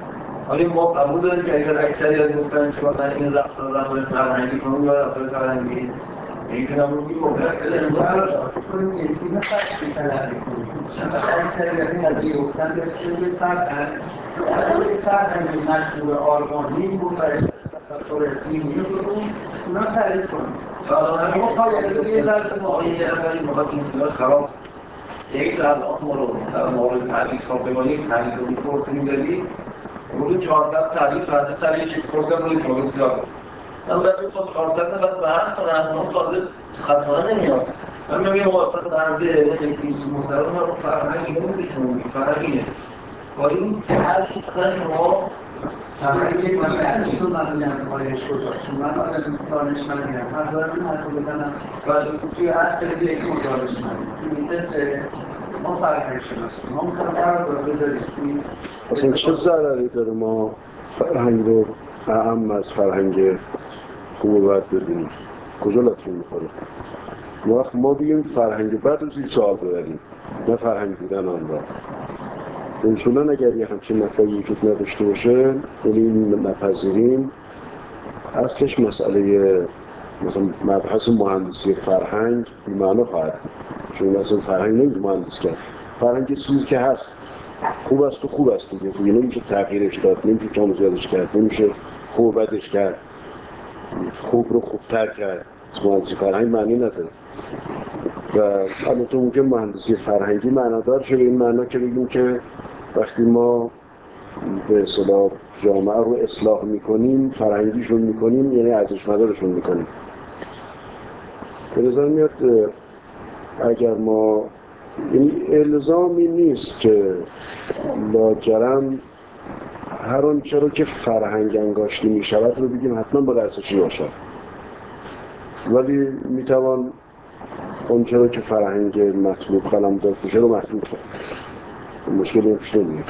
آیا ما قبول داریم که اگر اکثریت گفتن که مثلا این رفتار رفتار فرهنگی شما یا رفتار فرهنگی میتونم رو بگیم ممکن است خیلی انگار کنیم یعنی این فرق تلقی کنیم اکثریت این از این گفتن که خیلی فرهنگ خیلی فرهنگی مجموع آرمانی بود و تصور دینی رو اونا تعریف کنیم ما پایان یه ذره ما یه نفری میخواد این خراب یک الان ما رو در مورد تعریف ساختمانی تعریف رو می‌پرسیم داریم حدود چهارصد تعریف رده تعریف که پرسیم روی شما زیاد من باید با چهارصد نفر بحث کنم اون تازه خطانه نمیاد من میگم واسه درده یک چیز مستقیم رو فرهنگ نمیزشون فرهنگیه با این هر اصلا شما فرهنگی من از تو معمولاً پایش گذاشت چون من آدم دانشمندی هم من دارم این حرف رو بزنم توی هر سری یک ما دانشمندی توی این دسته ما فرهنگ شناسی ما میخوام قرار رو بذاریم توی اصلا چه ضرری داره ما فرهنگ رو اهم از فرهنگ خوب و بد ببینیم؟ کجا لطفی میخوره؟ وقت ما بگیم فرهنگ بد رو زیر سوال ببریم نه فرهنگ بودن آن را. اصولاً اگر یه همچین مطلبی وجود نداشته باشه یعنی نپذیریم اصلش مسئله مثلا مبحث مهندسی فرهنگ بی‌معنا خواهد چون مثلا فرهنگ نمیشه مهندس کرد. فرهنگ چیزی که هست خوب است و خوب است دیگه دیگه نمیشه تغییرش داد نمیشه کم زیادش کرد نمیشه خوب و بدش کرد خوب رو خوبتر کرد مهندسی فرهنگ معنی نداره و البته ممکن مهندسی فرهنگی معنادار شه به این معنا که بگیم که وقتی ما به اصطلاح جامعه رو اصلاح میکنیم فرهنگیشون میکنیم یعنی ارزش مدارشون میکنیم. به نظر میاد اگر ما این الزامی نیست که لاجرم هر آنچه رو که فرهنگ انگاشته می شود رو بگیم حتما با ارزشی باشد ولی میتوان آنچه رو که فرهنگ مطلوب قلمداد بشه رو مطلوب کرد مشکلی پیش نمیاد.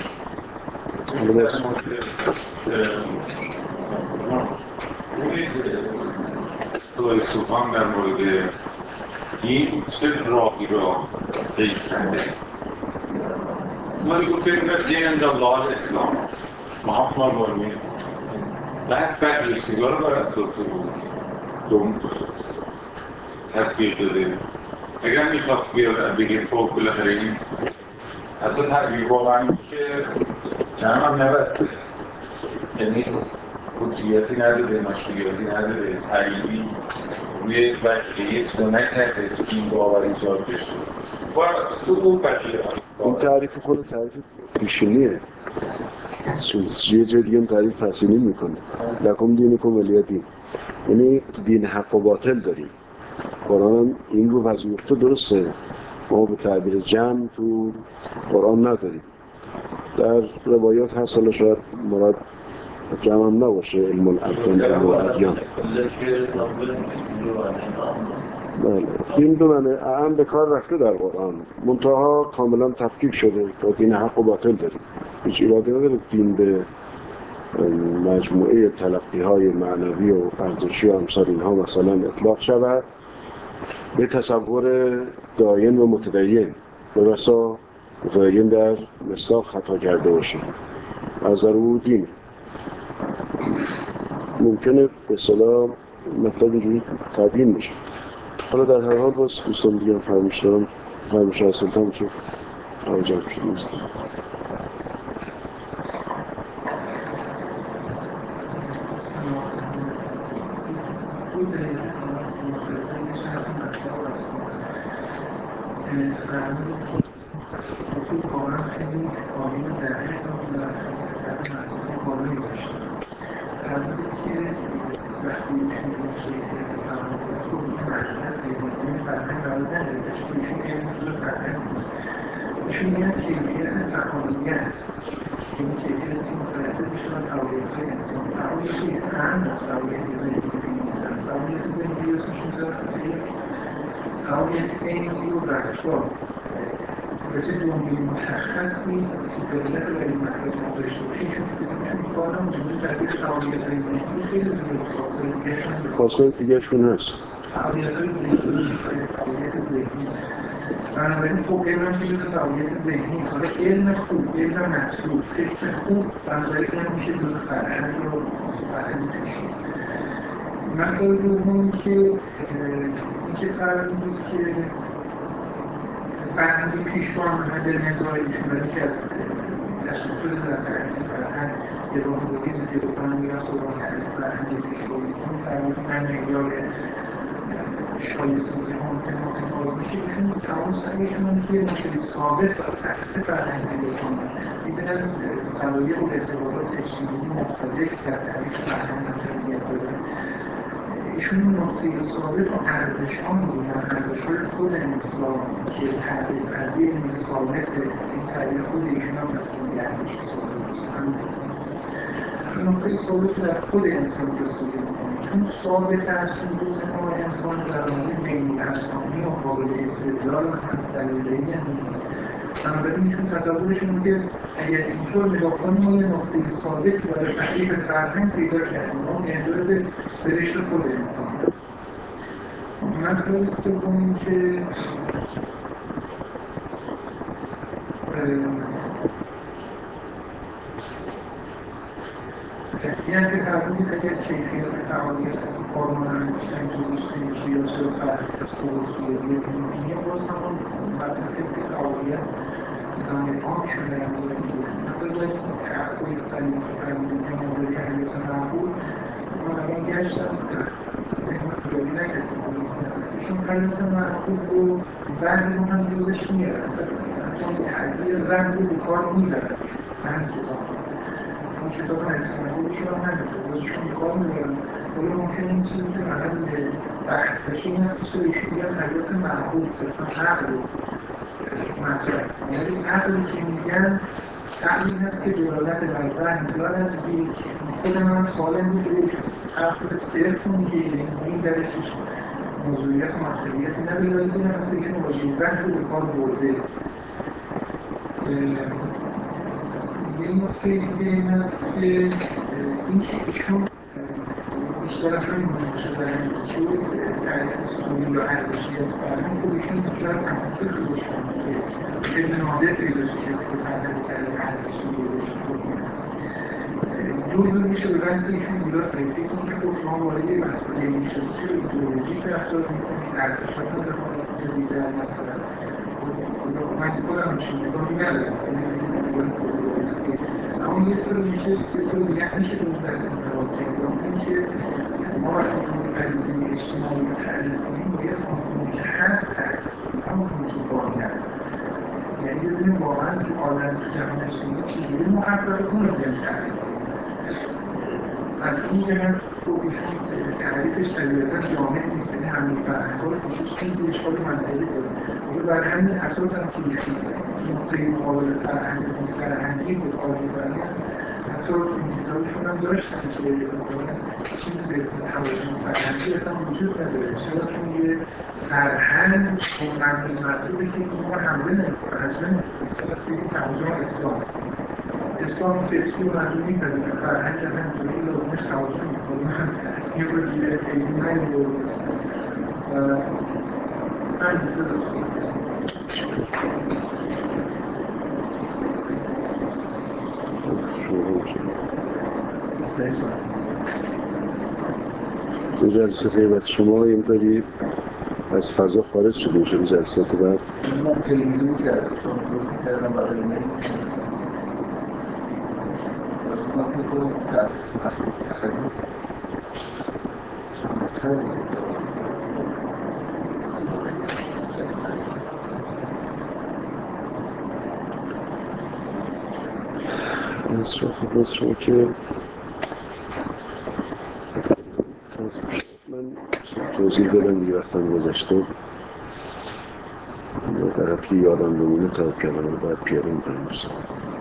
فیلسوفان در مورد این چه راهی را طی کرده اومدی گفته این از دین الله اسلام مهاتما گاندی بعد بعد سیگار رو بر اساس دوم تطبیق داده. اگر میخواست بیاد بگه خب بالاخره این حتی تغییر واقعا که جمع هم نبسته یعنی حجیتی نداره مشروعیتی نداره تاییدی روی بقیه تو نکرده این باور ایجاد بشه بر اساس اون بقیه این تعریف خود تعریف پیشینیه یه جای دیگه تعریف پسینی میکنه لکم دینکم ولی دین یعنی دین حق و باطل داریم قرآن این رو وضعیفته درسته ما به تعبیر جمع تو قرآن نداریم در روایات هست حالا شاید مراد جمع هم نباشه علم الابدان علم الادیان بله، دین به معنی اعم به کار رفته در قرآن، منتها کاملا تفکیک شده و دین حق و باطل داریم. هیچ ایرادی نداره دین به مجموعه تلقی‌های معنوی و ارزشی و امثال اینها مثلا اطلاق شود به تصور داین و متدین، به بسا متدین در مصداق خطا کرده باشه، از در او دین ممکنه به اصطلاح مطلب اینجوری تبیین میشه. حالا در هر حال باز دوستان دیگه هم فرمش دارم، فرمش های سلطان چه فرمش های شده نیست. ایشون میگن کیفیت فعالیت این کیفیت متوجه میشه و فعالیت‌های انسان فعالیتی اهم از فعالیت ذهنی فعالیت ذهنی اسمش میذاره فعالیت عینی و رفتار به چه جمله مشخصی که دلت رو این مطلب ما داشته باشه ایشون میگن کارم وجود در یک فعالیت‌های ذهنی خیلی زیاد فاصله دیگرشون فاصله دیگرشون هست فعالیت‌های ذهنی فعالیت ذهنی بنابراین خب علم هم میشه فعالیت ذهنی حالا علم خوب، علم مطلوب، فکر خوب بنابراین هم میشه جز فرهنگ رو فرهنگ کشید. مطلب دوم که اینکه فرض بود که فرهنگ پیشوا آمده نزاعیشون ولی که از تشکل در فرهنگ فرهنگ یه راه بریزی که بکنم میرم سراغ فرهنگ پیشواییتون فرهنگ من معیار شایستگی ها متناسب میشه ایشون تمام سعیشون هم که خیلی ثابت و تحت فرهنگ پیدا کنن میبینن سلایق و ارتباطات اجتماعی مختلف در تعریف فرهنگ تربیت داره ایشون نقطه ثابت و ارزش ها میبینن ارزش های خود انسان که تعریف پذیر نیست ثابت این تعریف خود ایشون هم مثل این ارزش ثابت نقطه ثابت در خود انسان جستجو می‌کنه چون ثابت از شروع ما انسان زمانی بینی ارزانی و قابل استدلال هست دلیلی نیست بنابراین ایشون تصورشون که اگر اینطور نگاه کنیم ما یه نقطه ثابت برای تعریف فرهنگ پیدا کردیم اون مورد سرشت خود انسان هست مطلب سوم که یعنی که فرمودید اگر کیفیت فعالیت از هورمون انگشتن گذاشته میشه یا چرا فرقی از خروجی ذهنی می‌بینیم باز همون بعد از کسی که فعالیت زمان عامشون در انجام می‌گیرن مثلا باید تعقل سلیم که فرمودید که نظری حیات معقول من الان گشتم ذهن خیالی نکردیم ایشون حیات معقول رو بعد رو هم جزش میارن حتی تعبیر رنگ رو به کار میبرن من کتاب اون کتاب حیات‌المعقولشون هم همینطور بازشون کار میبرن ولی ممکنه این چیزی که محل بحث بشه این هست که چرا ایشون میگن حیات معقول صرفا عقل مطرح یعنی عقلی که میگن عقلی هست که دلالت بر وحی دارد یک خود من سوالم بود که عقل صرفون که این درشش موضوعیت و مطلبیتی نداره ولی این هست که ایشون واژه وحی رو به کار برده این نکته دیگه این است که این که ایشون بیشتر از همین منتشر دارن که تعریف سوری یا ارزشی از فرهنگ خود ایشون بیشتر تمرکز داشتن که خیلی نادر پیدا شد که فرهنگ تعریف ارزشی بشه جزء میشه به بحث ایشون ایراد کنید فکر کنید که خب شما وارد یه مسئله میشد که ایدئولوژیک رفتار میکنید ارزشات رو بخواهید در مثلا من خودم میشه نگاهی ندارم اما یه طور میشه یه طور دیگه میشه به اون بحث انتقاد کرد اون که ما وقتی که اون پدیده اجتماعی رو تعریف کنیم باید اون که هست تعریف کنیم اما اون که باید یعنی ببینیم واقعا تو آدم تو جهان اجتماعی چجوری محقق اون رو بیان تعریف کنیم از این جهت خودشون تعریفش طبیعتا جامع نیست یعنی همه فرهنگ‌ها رو خصوص خیلی اشکال منطقی داره بر همین اساس هم که ایشون نقطه مقابل فرهنگ فرهنگی بود آریایی حتی این کتابشون هم داشتن که مثلا چیزی به اسم توازن فرهنگی اصلا وجود نداره چرا چون یه فرهنگ اون مردم مردمی که ما حمله نمیکنه حجمه نمیکنه مثلا از این توازن اسلام اسلام فکری و مردم میپذیره فرهنگ هم همینطوری لازمش توازن نیست این رو دیگه خیلی نمیبرده و همین درست دو جلسه غیبت شما این داری از فضا خارج شدیم شدیم جلسات بعد من پیگیری کردم چون روز میکردم برای این من فکر کنم تخیل انصراف باز شما که من توضیح بدم یه وقتم گذشته در حد که یادم بمونه تا کلمه رو باید پیاده میکنم بسید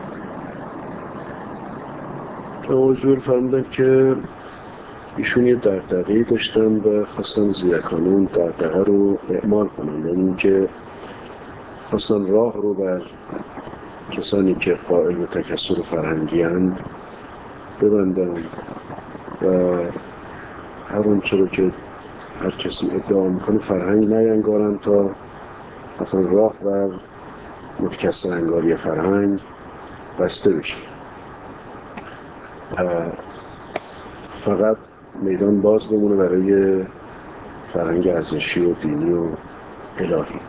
حضور فرمودن که ایشون یه دغدغه‌ای داشتن و خواستن زیرکانه اون دغدغه رو اعمال کنن یعنی اینکه خواستن راه رو بر کسانی که قائل به تکثر فرهنگی اند ببندن و هر اون چرا که هر کسی ادعا میکنه فرهنگ نینگارن تا مثلا راه بر متکثر انگاری فرهنگ بسته بشه فقط میدان باز بمونه برای فرهنگ ارزشی و دینی و الهی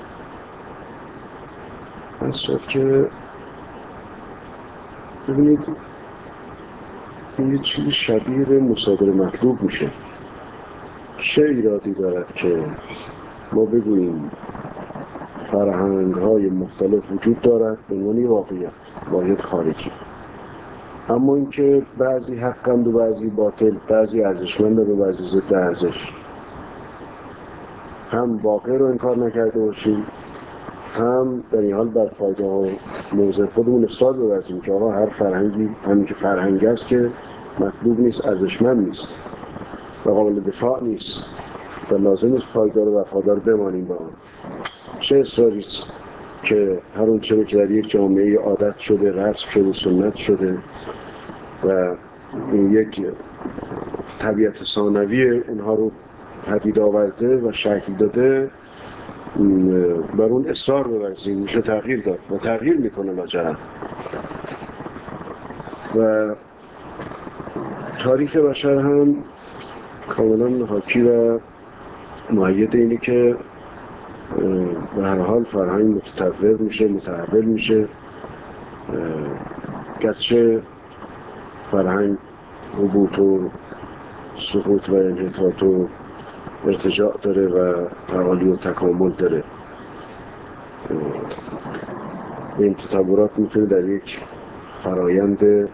اصلاف که ببینید این یه چیزی شبیه به مصادره مطلوب میشه چه ایرادی دارد که ما بگوییم فرهنگ های مختلف وجود دارد به عنوان واقعیت واحد خارجی اما اینکه بعضی حقند و بعضی باطل بعضی ارزشمند و بعضی ضد ارزش هم واقع رو انکار نکرده باشیم هم در این حال بر پایگاه موضع خودمون اصرار بورزیم که آقا هر فرهنگی همین که فرهنگ است که مطلوب نیست ارزشمند نیست و قابل دفاع نیست و لازم نیست پایدار و وفادار بمانیم با آن چه اصراری است که هر اون چه که در یک جامعه عادت شده رسم شده سنت شده و این یک طبیعت ثانوی اونها رو پدید آورده و شکل داده بر اون اصرار بورزیم میشه تغییر داد و تغییر میکنه لاجرم و تاریخ بشر هم کاملا حاکی و مؤید اینه که به هر حال فرهنگ متطور میشه متحول میشه گرچه فرهنگ هبوط و سقوط و انحطاط و ارتجاع داره و تعالی و تکامل داره این تطورات میتونه در یک فرایند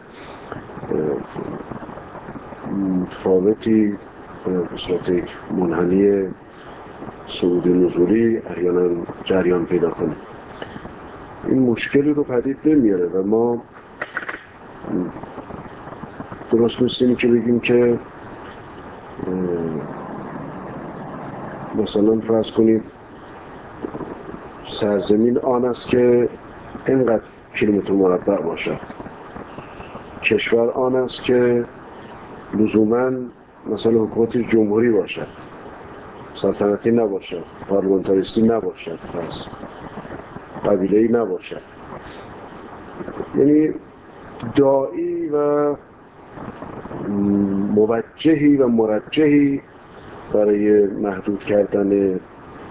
متفاوتی به صورت یک منحنی صعود نزولی احیانا جریان پیدا کنه این مشکلی رو پدید نمیاره و ما درست مثل اینی که بگیم که مثلا فرض کنید سرزمین آن است که اینقدر کیلومتر مربع باشد کشور آن است که لزوماً مثلا حکومت جمهوری باشد سلطنتی نباشد پارلمانتاریستی نباشد فرض قبیله‌ای نباشد یعنی داعی و موجهی و مرجحی برای محدود کردن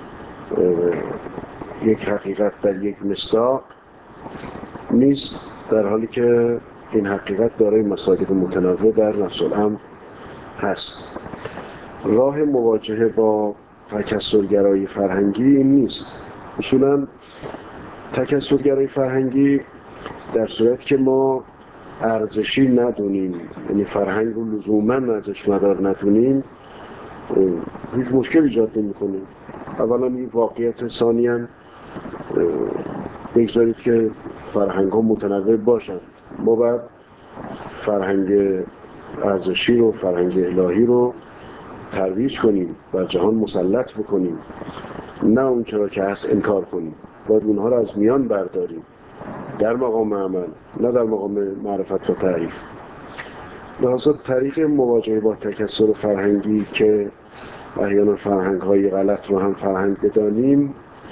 یک حقیقت در یک مصداق نیست در حالی که این حقیقت دارای مصادیق متنوع در نفس الامر هست راه مواجهه با تکثرگرایی فرهنگی نیست اصولاً تکثرگرایی فرهنگی در صورت که ما ارزشی ندونیم یعنی فرهنگ رو لزوماً ارزش مدار ندونیم هیچ مشکل ایجاد نمی‌کنه اولا این واقعیت ثانیاً بگذارید که فرهنگ ها متنوع باشند. ما باید فرهنگ ارزشی رو، فرهنگ الهی رو ترویج کنیم، بر جهان مسلط بکنیم، نه اون چرا که هست انکار کنیم. باید اونها رو از میان برداریم در مقام عمل، نه در مقام معرفت و تعریف. لحاظا طریق مواجهه با تکثر فرهنگی که احیانا فرهنگ های غلط رو هم فرهنگ بدانیم،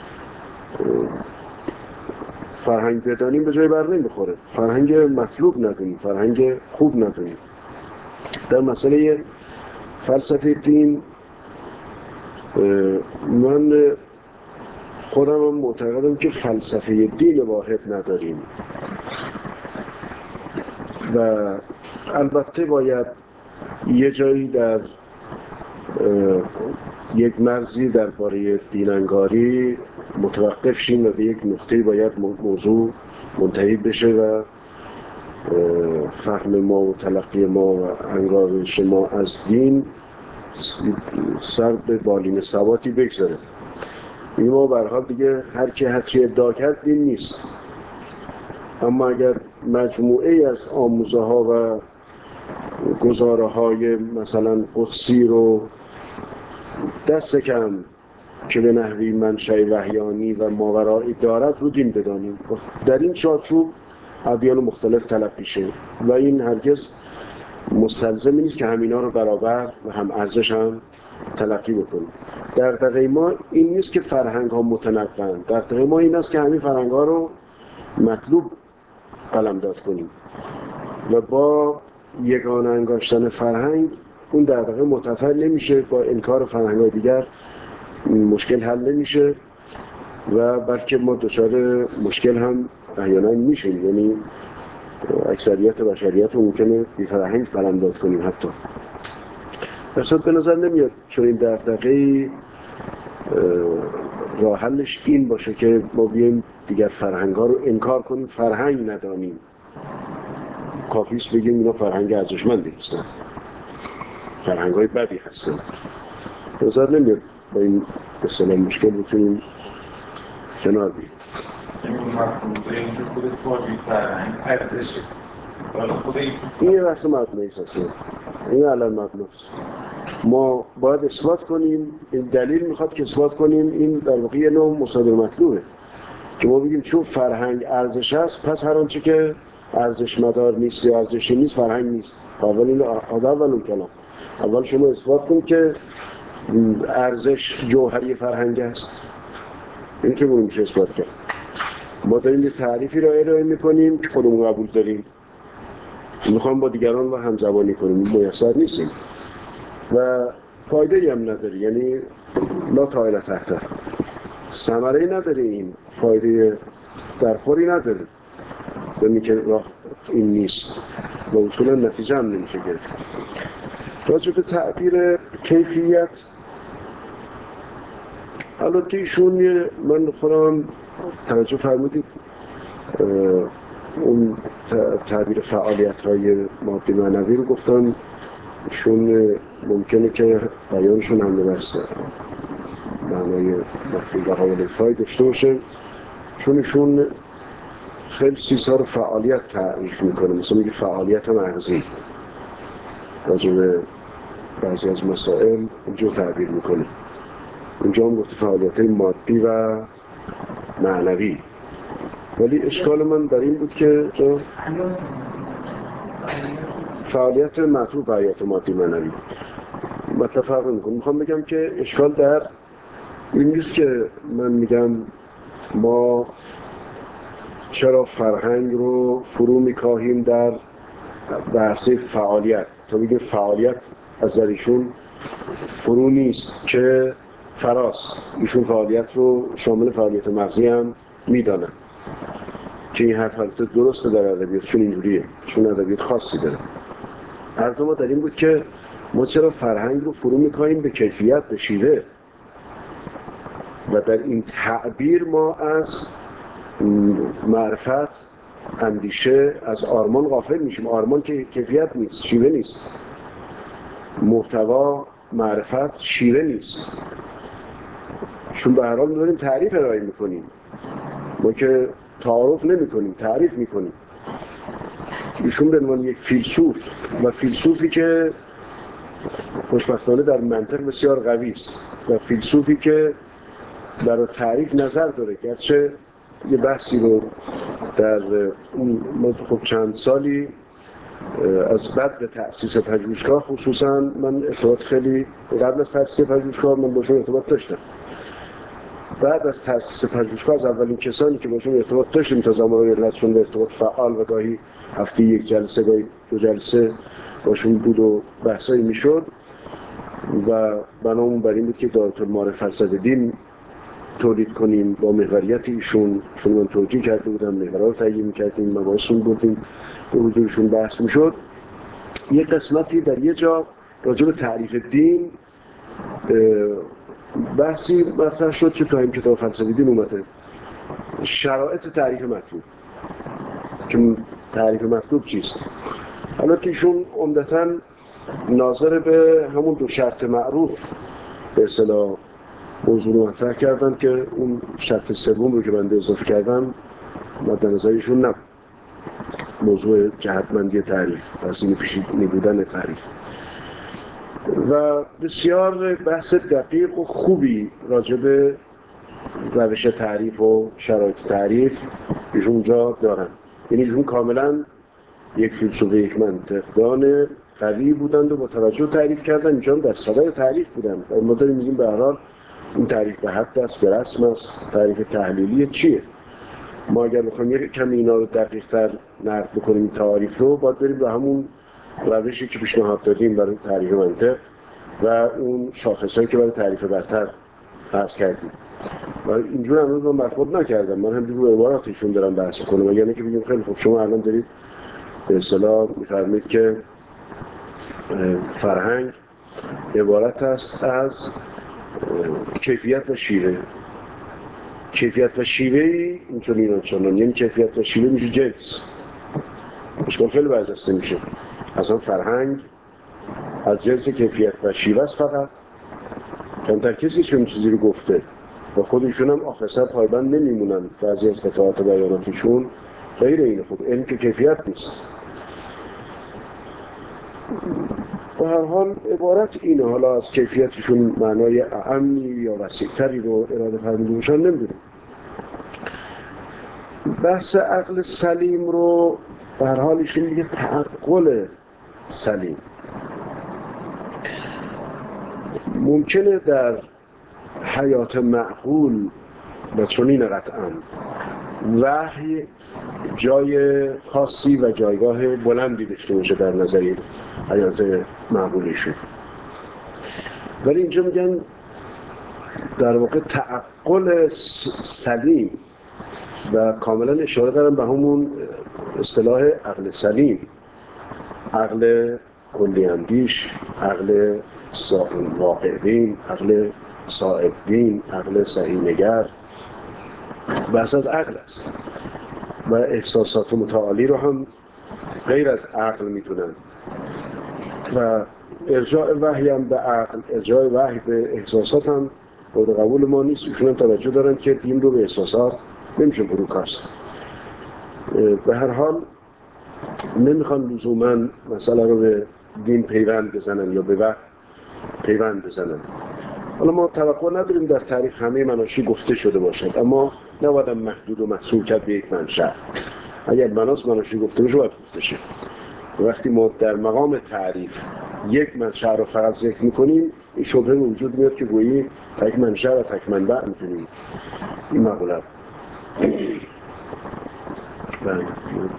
فرهنگ بدانیم به جای بر نمیخوره. فرهنگ مطلوب ندونیم، فرهنگ خوب ندونیم. در مسئله فلسفه دین من خودم هم معتقدم که فلسفه دین واحد نداریم و البته باید یه جایی در یک مرزی درباره دین‌انگاری متوقف شیم و به یک نقطه‌ای باید موضوع منتهی بشه و فهم ما و تلقی ما و انگارش ما از دین سر به بالین ثباتی بگذاره. این ما به هر حال دیگه هر کی هر چی ادعا کرد دین نیست. اما اگر مجموعه از آموزه ها و گزاره های مثلا قدسی رو دست کم که به نحوی منشأ وحیانی و ماورایی دارد رو دین بدانیم، در این چارچوب ادیان مختلف تلقی شه و این هرگز مستلزمی نیست که همینا رو برابر و هم ارزش هم تلقی بکنیم. دغدغه ما این نیست که فرهنگ ها متنوعن، دغدغه ما این است که همین فرهنگ ها رو مطلوب قلمداد کنیم و با یگانه انگاشتن فرهنگ اون دغدغه متفر نمیشه، با انکار فرهنگ های دیگر مشکل حل نمیشه و بلکه ما دچار مشکل هم احیانا میشیم. یعنی اکثریت بشریت رو ممکنه بی فرهنگ قلمداد کنیم. حتی درصد به نظر نمیاد چون این دغدغه راه حلش این باشه که ما بیایم دیگر فرهنگ ها رو انکار کنیم، فرهنگ ندانیم. کافیست بگیم اینا فرهنگ ارزشمندی هستن، فرهنگ های بدی هستن. به نظر نمیاد با این اصلا مشکل بتونیم کنار بیم. این مفهومه این که خود فاجی فرهنگ ارزشه، این یه بحث مبنایی است. این علم مبناست. ما باید اثبات کنیم، این دلیل میخواد که اثبات کنیم این در واقع یه نوع مصادر مطلوبه که ما بگیم چون فرهنگ ارزش است پس هر آنچه که ارزش مدار نیست یا ارزشی نیست فرهنگ نیست. اول این آدم ولون کلام اول شما اثبات کن که ارزش جوهری فرهنگ است. این چون میشه اثبات کرد. ما داریم یه تعریفی را ارائه میکنیم که خودمون قبول داریم، میخوام با دیگران و همزبانی کنیم، میسر نیستیم و فایده‌ای هم نداره. یعنی لا طائل تحته، ثمره‌ای نداره، این فایده درخوری نداره. زمین که راه این نیست و اصولا نتیجه هم نمیشه گرفت. راجع به تعبیر کیفیت البته ایشون من خودم توجه فرمودید اون تعبیر فعالیت‌های مادی معنوی رو گفتم، ایشون ممکنه که بیانشون هم ببرسه معنای مفهوم و قابل فای داشته باشه، چون ایشون خیلی چیزها رو فعالیت تعریف میکنه. مثلا میگه فعالیت مغزی، راجع به بعضی از مسائل اینجور تعبیر میکنه. اینجا هم گفته فعالیت مادی و معنوی. ولی اشکال من در این بود که فعالیت معطوف به حیات مادی معنوی مطلب فرق میکنه. میخوام بگم که اشکال در این نیست که من میگم ما چرا فرهنگ رو فرو میکاهیم در بحث فعالیت، تا بگیم فعالیت از در ایشون فرو نیست که فراست. ایشون فعالیت رو شامل فعالیت مغزی هم میدانن که این حرف البته درسته در ادبیات، چون اینجوریه، چون ادبیات خاصی داره. عرض ما در این بود که ما چرا فرهنگ رو فرو میکاهیم به کیفیت، به شیوه، و در این تعبیر ما از معرفت، اندیشه، از آرمان غافل میشیم. آرمان که کیفیت نیست، شیوه نیست. محتوا، معرفت، شیوه نیست. چون به هر حال داریم تعریف ارائه میکنیم. ما که تعارف نمی کنیم، تعریف می کنیم. ایشون به عنوان یک فیلسوف و فیلسوفی که خوشبختانه در منطق بسیار قوی است و فیلسوفی که برای تعریف نظر داره، گرچه یه بحثی رو در اون خب چند سالی از بعد به تأسیس پژوهشگاه، خصوصا من ارتباط خیلی قبل از تأسیس پژوهشگاه من باشون ارتباط داشتم، بعد از تأسیس پژوهشگاه از اولین کسانی که باشون ارتباط داشتیم تا زمان علتشون به ارتباط فعال و گاهی هفته یک جلسه گاهی دو جلسه باشون بود و بحثایی میشد و بنامون بر این بود که دارالمعارف فلسفه‌دین تولید کنیم با محوریت ایشون. چون من توجیه کرده بودم، محورها رو تهیه می‌کردیم، مباحثون بودیم به حضورشون بحث میشد. یه قسمتی در یه جا راجع به تعریف دین بحثی مطرح شد که تو این کتاب فلسفه دین اومده شرایط تعریف مطلوب، که تعریف مطلوب چیست. حالا که ایشون عمدتاً ناظر به همون دو شرط معروف به اصطلاح موضوع رو مطرح کردن که اون شرط سوم رو که بنده اضافه کردم مد نظرشون نبود، موضوع جهتمندی تعریف، وسیله پیشینی بودن تعریف. و بسیار بحث دقیق و خوبی راجع به روش تعریف و شرایط تعریف ایشون اونجا دارن. یعنی ایشون کاملا یک فیلسوف، یک منطقدان قوی بودند و با توجه تعریف کردن. اینجا در صدد تعریف بودند. ما داریم میگیم به هر حال این تعریف به حد است، به رسم است، تعریف تحلیلی چیه. ما اگر بخوایم یک کمی اینا رو دقیق‌تر نقد بکنیم تعریف رو، باید بریم به همون روشی که پیشنهاد دادیم برای تعریف منطق و اون شاخصهایی که برای تعریف برتر عرض کردیم. و اینجور امروز من برخورد نکردم، من همجور رو عباراتشون دارم بحث کنم. یعنی که بگیم خیلی خوب شما الان دارید به اصطلاح می‌فرمایید که فرهنگ عبارت است از کیفیت و شیوه. کیفیت و شیوهی اینجور این آنچنان، یعنی کیفیت و شیوه میشه جنس. اشکال خیلی برجسته میشه. اصلا فرهنگ از جنس کیفیت و شیوه است فقط. کمتر کسی چون چیزی رو گفته و خودشون هم آخر سر پایبند نمیمونن. بعضی از قطعات و بیاناتشون غیر اینه. خب علم که کیفیت نیست. به هر حال عبارت اینه. حالا از کیفیتشون معنای اعمی یا وسیع‌تری رو اراده فرموده باشن نمیدونم. بحث عقل سلیم رو به هر حال ایشون میگه تعقل سلیم. ممکنه در حیات معقول و چنین قطعاً وحی جای خاصی و جایگاه بلندی داشته باشه در نظری حیات معقولیشون، ولی اینجا میگن در واقع تعقل سلیم و کاملا اشاره دارن به همون اصطلاح عقل سلیم، عقل کلی اندیش، عقل واقع بین، عقل صائب بین، عقل صحیح نگر. بحث از عقل است و احساسات متعالی رو هم غیر از عقل میتونن و ارجاع وحی هم به عقل، ارجاع وحی به احساسات هم مورد قبول ما نیست. ایشون هم توجه دارن که دین رو به احساسات نمیشه فروکاست. به هر حال نمیخوان لزوما مسئله رو به دین پیوند بزنن یا به وحی پیوند بزنن. حالا ما توقع نداریم در تاریخ همه مناشی گفته شده باشد، اما نباید محدود و محصور کرد به یک منشأ. اگر بناس مناشی گفته بشه باید گفته شه. وقتی ما در مقام تعریف یک منشأ رو فقط ذکر میکنیم، این شبهه به وجود میاد که گویی تک منشأ و تک منبع میتونیم این مقوله. بله.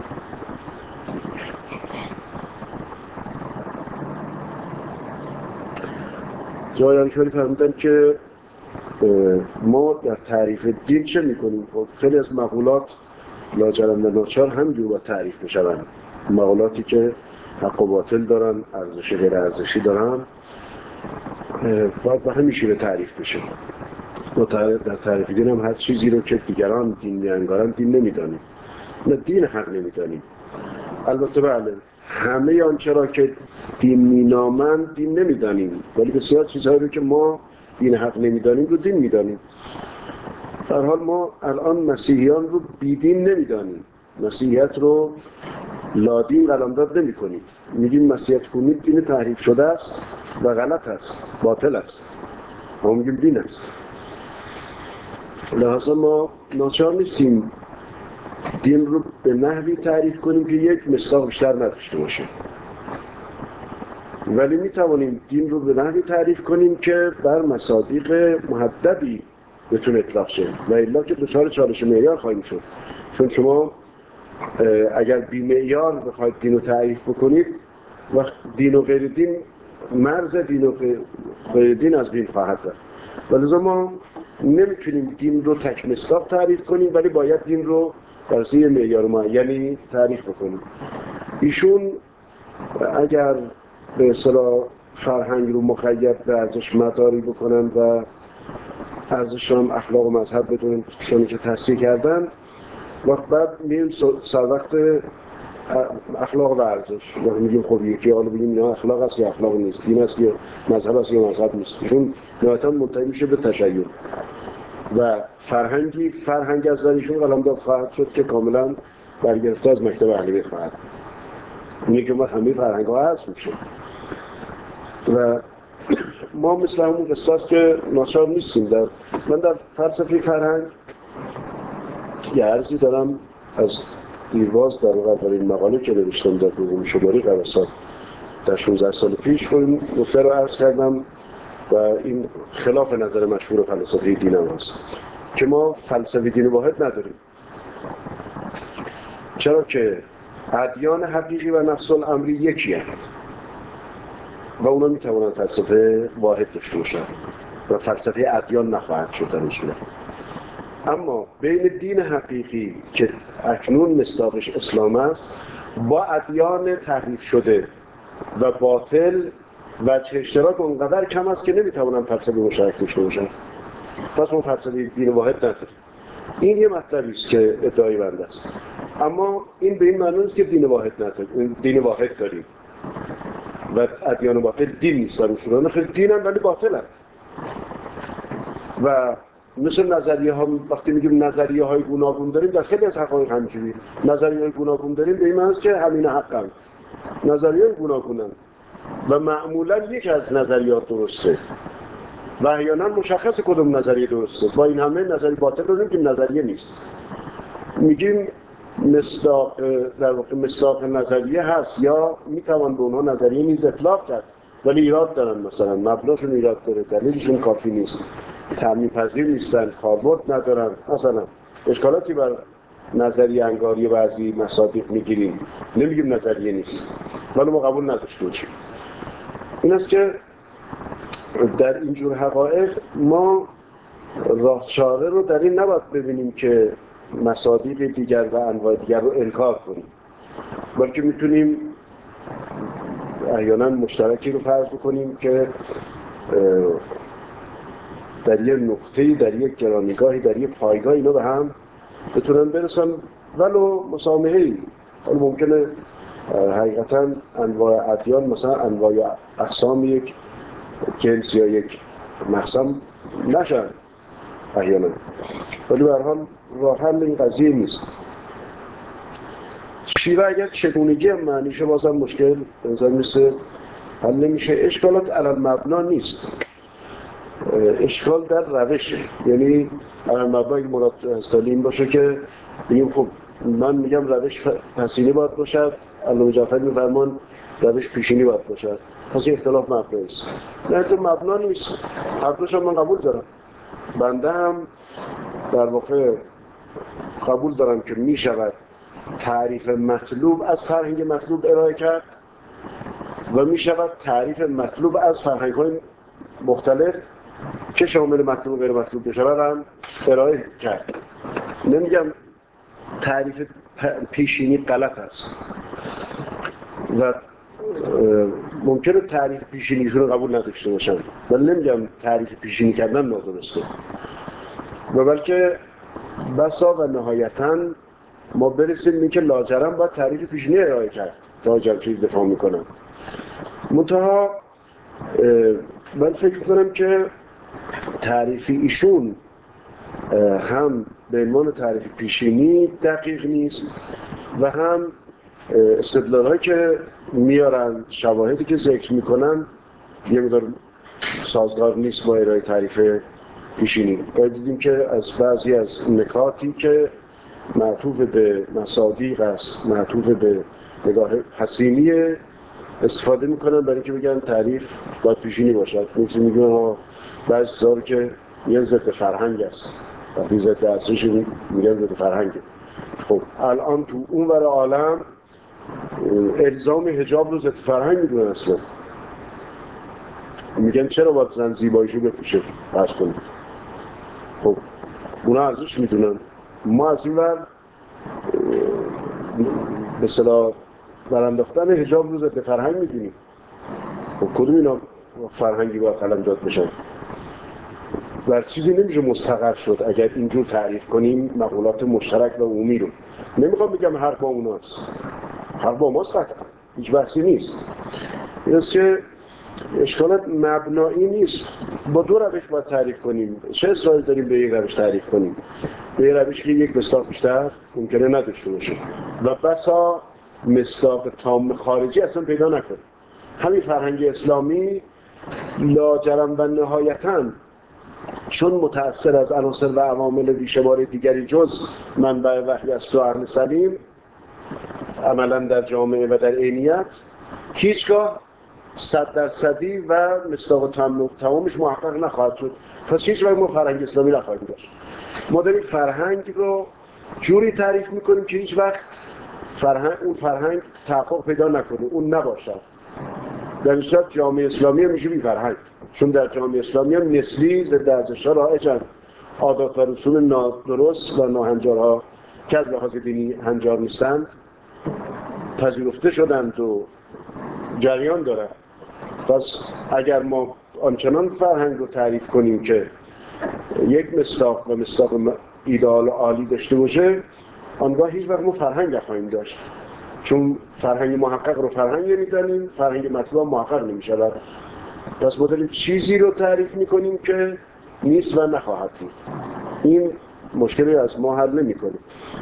جای خیلی فرمودن که ما در تعریف دین چه میکنیم؟ خیلی از مقولات لاجرم و ناچار همینجور با تعریف بشوند. مقولاتی که حق و باطل دارن، ارزش غیر ارزشی دارن، باید به همین شیوه تعریف بشه. ما در تعریف دین هم هر چیزی رو که دیگران دین میانگارن دین نمیدانیم، نه دین حق نمیدانیم. البته بله همه آنچه را که دین مینامند دین نمیدانیم، ولی بسیار چیزهایی رو که ما دین حق نمیدانیم رو دین میدانیم. در حال ما الان مسیحیان رو بیدین نمیدانیم، مسیحیت رو لادین قلمداد نمی کنیم، میگیم مسیحیت کنید دین تحریف شده است و غلط است، باطل است، ما میگیم دین است. لحاظا ما ناچار نیستیم دین رو به نحوی تعریف کنیم که یک مصداق بیشتر نداشته باشه، ولی میتوانیم دین رو به نحوی تعریف کنیم که بر مصادیق محددی بتونه اطلاق شه و الا که دچار چالش معیار خواهیم شد. چون شما اگر بی معیار بخواید دین رو تعریف بکنید و دین و غیر دین، مرز دین و غیر دین از بین خواهد رفت. ولذا ما نمیتونیم دین رو تک مصداق تعریف کنیم، ولی باید دین رو بر اساس معیار معینی تعریف بکنیم. ایشون اگر به اصطلاح فرهنگ رو مقید به ارزش مداری بکنن و ارزش هم اخلاق و مذهب بدونن چون که تصحیح کردن، وقت بعد میریم سر وقت اخلاق و ارزش و میگیم خب یکی حالا بگیم نه اخلاق است یا اخلاق نیست، دین است یا مذهب است یا مذهب نیست، چون نهایتا منتهی میشه به تشیع و فرهنگی فرهنگ از نظرشون قلمداد خواهد شد که کاملا برگرفته از مکتب اهل بیت خواهد. اینه که ما همه فرهنگ ها هست میشه و ما مثل همون قصه است که ناچار نیستیم. در من در فلسفه فرهنگ یه عرضی دارم از دیرباز در واقع در این مقاله که نوشتم در دوم شماره قبل از در شانزده سال پیش این نکته رو عرض کردم و این خلاف نظر مشهور فلسفه دین هم هست که ما فلسفه دین واحد نداریم. چرا که ادیان حقیقی و نفس الامری یکی هست و اونا میتوانند فلسفه واحد داشته باشن و فلسفه ادیان نخواهد شد در این صورت. اما بین دین حقیقی که اکنون مصداقش اسلام است با ادیان تحریف شده و باطل وجه اشتراک اونقدر کم است که نمیتوانند فلسفه مشترک داشته باشن. پس ما فلسفه دین واحد نداریم. این یه مطلبی است که ادعای بنده است. اما این به این معنی نیست که دین واحد نداریم، دین واحد داریم و ادیان باطل دین نیستن، اصولا خیلی دینن ولی باطلن. و مثل نظریه ها، وقتی میگیم نظریه های گوناگون داریم در خیلی از حقایق همینجوری نظریه های گوناگون داریم به این معنی است که همین حقن، نظریه های گوناگونن و معمولا یک از نظریات درسته و احیانا مشخص کدوم نظریه درسته. با این همه نظریه باطل رو نمیگیم نظریه نیست، میگیم مصداق، در واقع مصداق نظریه هست یا میتوان به اونها نظریه نیز اطلاق کرد ولی ایراد دارن، مثلا مبناشون ایراد داره، دلیلشون کافی نیست، تعمیم پذیر نیستن، کاربرد ندارن، مثلا اشکالاتی بر نظریه انگاری بعضی مصادیق میگیریم، نمیگیم نظریه نیست ولی ما قبول نداشته باشیم. این است که در اینجور حقایق ما راه چاره رو در این نباید ببینیم که مصادیق دیگر و انواع دیگر رو انکار کنیم، بلکه میتونیم احیانا مشترکی رو فرض بکنیم که در یک نقطه‌ای، در یک گرانیگاهی، در یک پایگاه اینا به هم بتونن برسن ولو مسامحه‌ای. حالا ممکنه حقیقتا انواع ادیان مثلا انواع اقسام یک جنس یا یک مقسم نشن احیانا، ولی به هر حال راه حل این قضیه نیست. شیوه اگر چگونگی هم معنیشه بازم مشکل بنظر مثل حل نمیشه. اشکالات علل مبنا نیست، اشکال در روشه. یعنی علل مبنا اگه مراد استالی این باشه که بگیم خب من میگم روش پسینی باید باشد، علامه جعفری میفرمان روش پیشینی باید باشد، پس این اختلاف مبنایی است. نه تو مبنا نیست، هر دوش هم من قبول دارم. بنده هم در واقع قبول دارم که می شود تعریف مطلوب از فرهنگ مطلوب ارائه کرد و می شود تعریف مطلوب از فرهنگ های مختلف که شامل مطلوب و غیر مطلوب بشود هم ارائه کرد. نمیگم تعریف پیشینی غلط است و ممکنه تعریف پیشینیشون رو قبول نداشته باشن، ولی نمیگم تعریف پیشینی کردن نادرسته و بلکه بسا و نهایتاً ما برسیم این که لاجرم باید تعریف پیشینی ارائه کرد تا آجم چیز دفاع میکنم. منتها من فکر کنم که تعریف ایشون هم به عنوان تعریف پیشینی دقیق نیست و هم استدلال‌هایی که میارن، شواهدی که ذکر میکنن یه مقدار سازگار نیست با ارائه تعریف پیشینی. باید دیدیم که از بعضی از نکاتی که معطوف به مصادیق است، معطوف به نگاه حسینی استفاده میکنن برای اینکه بگن تعریف باید پیشینی باشد. مثل میگن ها بعضی چیزا که یه ضد فرهنگ است، وقتی ضد ارزش میگن ضد فرهنگه. خب الان تو اون ور عالم الزام حجاب رو ضد فرهنگ میدونن اصلا. میگن چرا باید زن زیباییشو بپوشه فرض کنید. خب اونا ارزش میدونن. ما از این ور به اصطلاح برانداختن حجاب رو ضد فرهنگ میدونیم. خب کدوم اینا فرهنگی باید قلم داد بشن؟ بر چیزی نمیشه مستقر شد اگر اینجور تعریف کنیم مقولات مشترک و عمومی رو. نمیخوام بگم حق با اوناست، حق با ماست، قطعا هیچ بحثی نیست. این است که اشکالات مبنایی نیست. با دو روش باید تعریف کنیم. چه اصراری داریم به یک روش تعریف کنیم؟ به یک روش که یک مصداق بیشتر ممکنه نداشته باشه و بسا مصداق تام خارجی اصلا پیدا نکنه. همین فرهنگ اسلامی لاجرم و نهایتاً چون متأثر از عناصر و عوامل بیشمار دیگری جز منبع وحی است و عقل سلیم عملاً در جامعه و در عینیت هیچگاه صد درصدی و مصداق تمامش محقق نخواهد شد. پس هیچ وقت ما فرهنگ اسلامی نخواهیم داشت. ما داریم فرهنگ رو جوری تعریف میکنیم که هیچ وقت فرهنگ اون فرهنگ تحقق پیدا نکنه، اون نباشد. در این صورت جامعه اسلامی هم میشه بی فرهنگ، چون در جامعه اسلامی هم نسلی ضد ارزش‌ها رایج‌اند. عادات و رسوم نادرست و ناهنجارها که از لحاظ دینی هنجار نیستند پذیرفته شدند و جریان دارند. پس اگر ما آنچنان فرهنگ رو تعریف کنیم که یک مصداق و مصداق ایدئال عالی داشته باشه، آنگاه هیچ وقت ما فرهنگ نخواهیم داشت، چون فرهنگ محقق رو فرهنگ نمی‌دانیم، فرهنگ مطلوب محقق نمی‌شود. پس ما داریم چیزی رو تعریف می‌کنیم که نیست و نخواهد بود. این مشکلی از ما حل نمی‌کنه.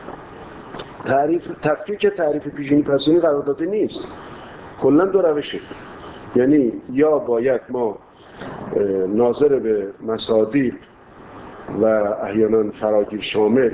تعریف تفکیک تعریف پیشینی پسینی قرار داده نیست. کلاً دو روشه. یعنی یا باید ما ناظر به مصادیق و احیانا فراگیر شامل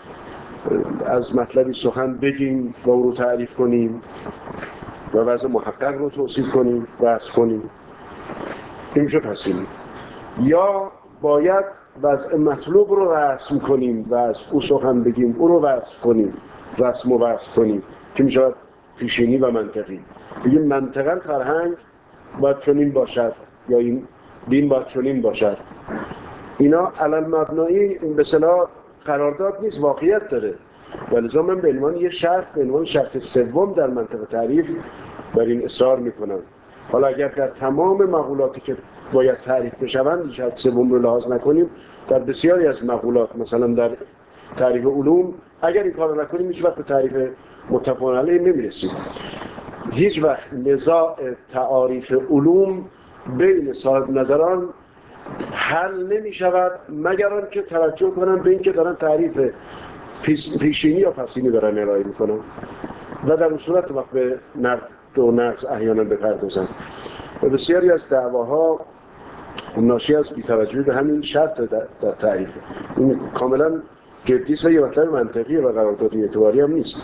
از مطلبی سخن بگیم و او رو تعریف کنیم و وضع محقق رو توصیف کنیم، وصف کنیم، این میشه پسینی. یا باید وضع مطلوب رو رسم کنیم و از او سخن بگیم، او رو وصف کنیم، رسم و وصف کنیم، که میشه پیشینی و منطقی. بگیم منطقاً فرهنگ باید چنین باشد یا این دین باید چنین باشد. اینا علل مبنایی به اصطلاح قرارداد نیست، واقعیت داره. ولذا من به عنوان یک شرط، به عنوان شرط سوم در منطق تعریف بر این اصرار میکنم. حالا اگر در تمام مقولاتی که باید تعریف بشوند شرط سوم رو لحاظ نکنیم، در بسیاری از مقولات مثلا در تعریف علوم اگر این کار رو نکنیم هیچ وقت به تعریف متفق علیه نمیرسیم. هیچ وقت نزاع تعاریف علوم بین صاحب نظران حل نمی شود مگر آن که توجه کنن به این که دارن تعریف پیشینی یا پسینی دارن ارائه می کنن و در اون صورت وقت به نقد و نقض احیانا بپردازن. و بسیاری از دعواها ناشی از بی‌توجهی به همین شرط در, در تعریف. این کاملا جدی است و یه مطلب منطقیه و قراردادی اعتباری هم نیست.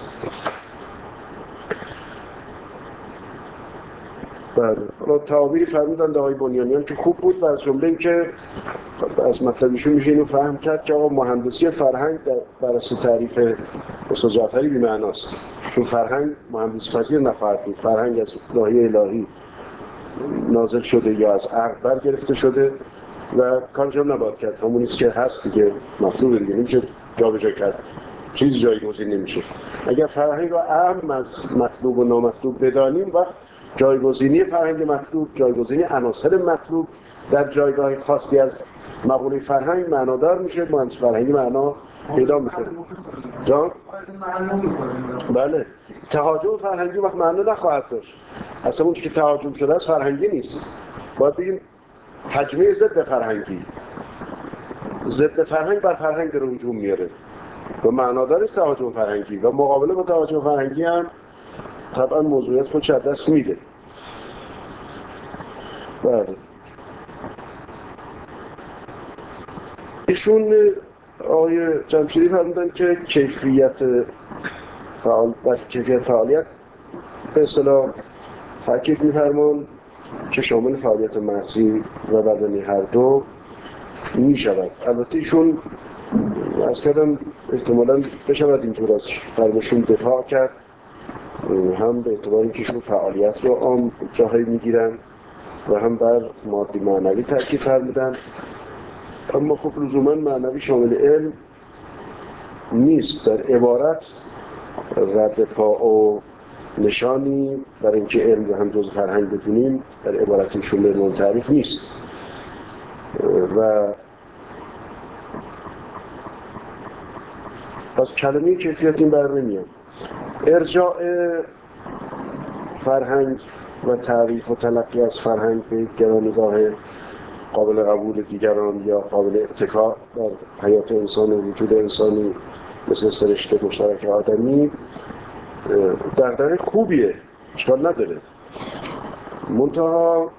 بله، حالا تعابیری فرمودند آقای بنیانیان که خوب بود و از جمله این که از مطلبیشون میشه اینو فهم کرد که آقا مهندسی فرهنگ در بر اساس تعریف استاد جعفری بی‌معناست، چون فرهنگ مهندسی پذیر نخواهد بود. فرهنگ از لایه الهی نازل شده یا از عقل برگرفته شده و کارش هم نباید کرد، همون نیست که هست دیگه، مطلوبه دیگه، نمیشه جا به جا کرد، چیزی جایگزین نمیشه. اگر فرهنگ رو اهم از مطلوب و نامطلوب بدانیم، وقت جایگزینی فرهنگ مطلوب، جایگزینی عناصر مطلوب در جایگاه خاصی از مقوله فرهنگ معنادار میشه، مهندس فرهنگی معنا پیدا میکنه. جان؟ بله، تهاجم فرهنگی وقت معنا نخواهد داشت. اصلا اون که تهاجم شده است فرهنگی نیست. باید بگیم حجمه ضد فرهنگی. ضد فرهنگ بر فرهنگ داره هجوم میاره و معنادار است تهاجم فرهنگی و مقابله با تهاجم فرهنگی هم طبعا موضوعیت خودش از دست میده. بله ایشون آقای جمشیدی فرمودن که کیفیت فعال و کیفیت فعالیت به اصطلاح تاکید می‌فرمان که شامل فعالیت مغزی و بدنی هر دو می شود. البته ایشون از کردم احتمالاً بشود اینجور از فرمشون دفاع کرد، هم به اعتبار اینکه ایشون فعالیت رو عام جاهایی میگیرن و هم بر مادی معنوی تاکید فرمودن. اما خب لزوما معنوی شامل علم نیست، در عبارت رد پا و نشانی برای اینکه علم رو هم جز فرهنگ بدونیم در عبارت ایشون به تعریف نیست و از کلمه کیفیت این بر نمیاد. ارجاع فرهنگ و تعریف و تلقی از فرهنگ به گرانگاه قابل قبول دیگران یا قابل اتکا در حیات انسان و وجود انسانی مثل سرشته مشترک آدمی دغدغه خوبیه، اشکال نداره. منتها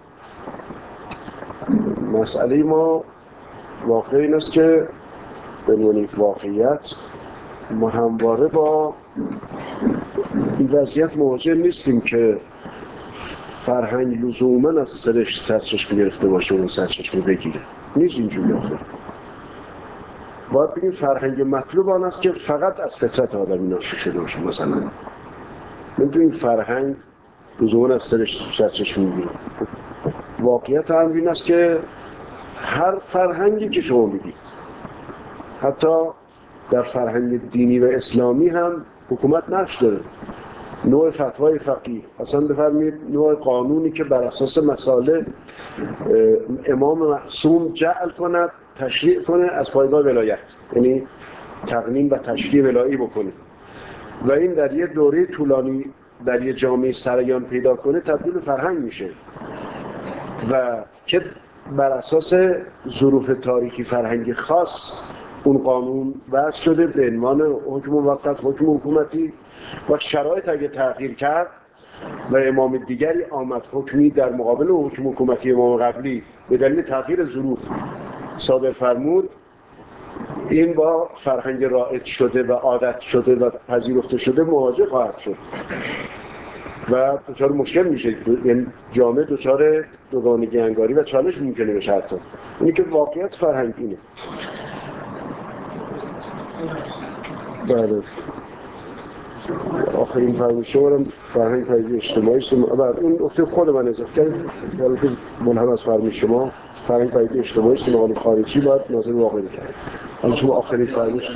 مسئله ما واقع این است که به عنوان یک واقعیت ما همواره با این وضعیت مواجه نیستیم که فرهنگ لزوماً از سرش سرچشمه گرفته باشه و اون سرچشمه بگیره. نیست اینجوری آخه. باید بگیم فرهنگ مطلوب آن است که فقط از فطرت آدمی ناشی شده باشه. مثلا من این فرهنگ لزوماً از سرش سرچشمه میگیره. واقعیت هم این است که هر فرهنگی که شما بگید، حتی در فرهنگ دینی و اسلامی هم حکومت نقش داره. نوع فتوای فقیه، اصلا بفرمایید نوع قانونی که بر اساس مسائل امام معصوم جعل کند، تشریع کنه از پایگاه ولایت، یعنی تقنین و تشریع ولایی بکنه و این در یه دوره طولانی در یه جامعه سریان پیدا کنه تبدیل به فرهنگ میشه و که بر اساس ظروف تاریخی فرهنگی خاص اون قانون وضع شده به عنوان حکم موقت، حکم حکومتی و شرایط اگه تغییر کرد و امام دیگری آمد حکمی در مقابل حکم حکومتی امام قبلی به دلیل تغییر ظروف صادر فرمود، این با فرهنگ رایج شده و عادت شده و پذیرفته شده مواجه خواهد شد و دچار مشکل میشه. یعنی جامعه دچار دوگانگی انگاری و چالش ممکنه بشه. حتی اینی که واقعیت فرهنگ اینه. بله آخرین فرمایش شما هم فرهنگ پدیده اجتماعی است. بعد اون نکته خود من اضافه کردم که ملهم از فرمایش شما فرهنگ پدیده اجتماعی است، مقام خارجی باید ناظر واقعی کرد. حالا شما آخرین فرمایش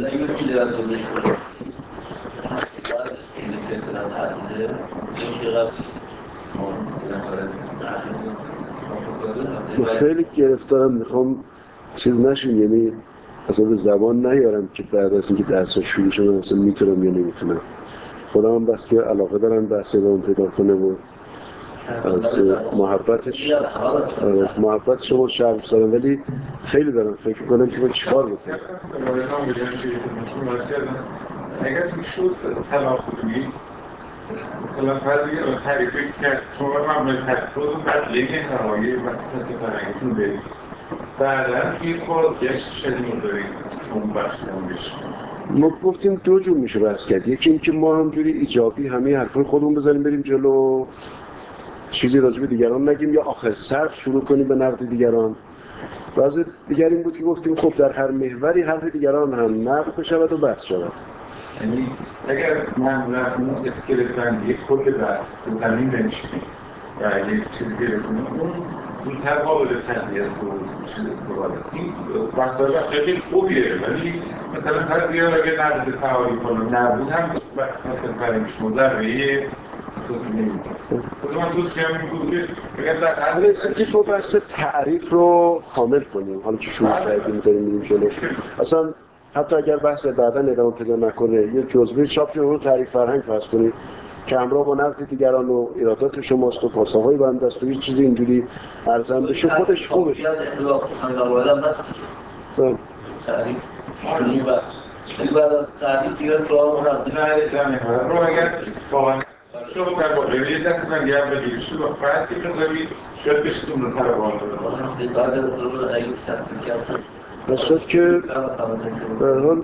خیلی گرفتارم، میخوام چیز نشیم، یعنی اصلا به زبان نیارم که بعد از اینکه درس شروع شد من اصلا میتونم یا نمیتونم. خودم هم بس که علاقه دارم بحث ادامه پیدا کنه و از محبتش از محبت شما شرف دارم، ولی خیلی دارم فکر کنم که من چیکار بکنم. اگر تو شد سلام خودمی مثلا فرضی رو تعریفی کرد شما مبنای تعریف رو بدله نهایی مسئله فرهنگیتون برید بعدا یک بازگشت شدید دارید اون بخش کن بشه. ما گفتیم دو جور میشه بحث کرد. یکی این که ما همجوری ایجابی همه حرفای خودمون بزنیم بریم جلو، چیزی راجع به دیگران نگیم، یا آخر سر شروع کنیم به نقد دیگران. بعضی دیگر این بود که گفتیم خب در هر محوری حرف دیگران هم نقد بشود و بحث شود. یعنی اگر معمولا اون اسکلت بندی کل بحث تو زمین بنشینیم و یک چیزی پیدا کنیم اون زودتر قابل تقویت و چیز استفاده است. این بحث‌های بحث‌های خیلی خوبیه، ولی مثلا فرضیه اگر نقد فعالی کنم نبود هم بحث مثلا فرهنگش مضربه اساسی نیست. خود من دوست می‌کنم میگم که اگر در حالا اینکه تو بحث تعریف رو کامل کنیم، حالا که شروع کردیم داریم می‌ریم جلو. اصلا حتی اگر بحث بعداً ادامه پیدا نکنه یه جزوه چاپ شده رو تعریف فرهنگ فرض کنید که همراه با نقد دیگران و ایرادات شماست و پاسخ‌های بنده است و یه چیزی اینجوری ارزان بشه خودش خوبه. تعریف شدیم و بعد از تعریف دیگه سوال مرد نه جمعه رو اگر واقعا شما در واقع یه دست من گرم بگیرید شد و فرد که بگیرید شاید بشتون رو پروان داره بعد از رو اگه تصمیم کرد بسید که برحال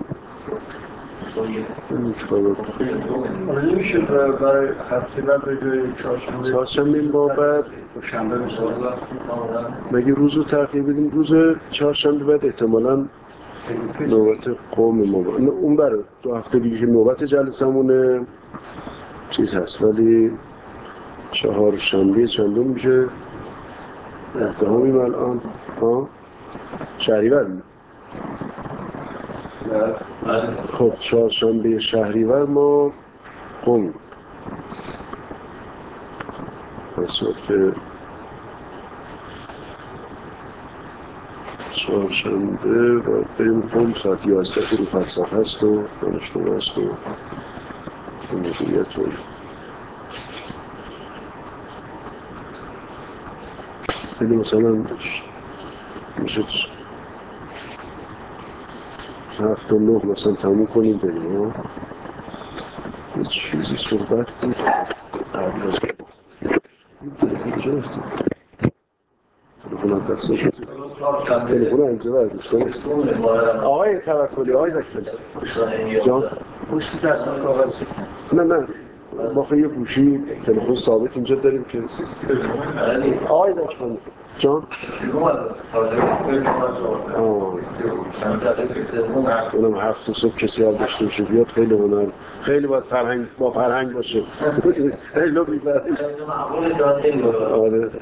آره نمیشه برای هفته بعد به جای چهارشنبه چهارشنبه این بابت شنبه بشه مگه روز رو تغییر بدیم روز چهارشنبه بعد احتمالاً نوبت قوم ما با. اون بر دو هفته دیگه که نوبت جلسمونه چیز هست ولی چهارشنبه چندم میشه افتهامیم الان ها شهریور می خب چهارشنبه شهریور ما قوم حسود که چهارشنبه باید بریم قوم ساعت یازده که رو فلسفه هست و دانشگاه هست و مدیریت و یعنی مثلا میشه هفت و نه مثلا تموم کنیم بریم یه چیزی صحبت بود قبل از کجا رفتیم تلفن دست تلفن اینجا برداشتم آقای توکلی آقای زکفلی جان پشتی تصمیم کاغذ نه نه ما خیلی یه گوشی تلفن ثابت اینجا داریم که آقای زکفلی جان اونم هفت صبح کسی ها داشته باشه بیاد خیلی هنر خیلی باید فرهنگ با فرهنگ باشه خیلی بی فرهنگ آره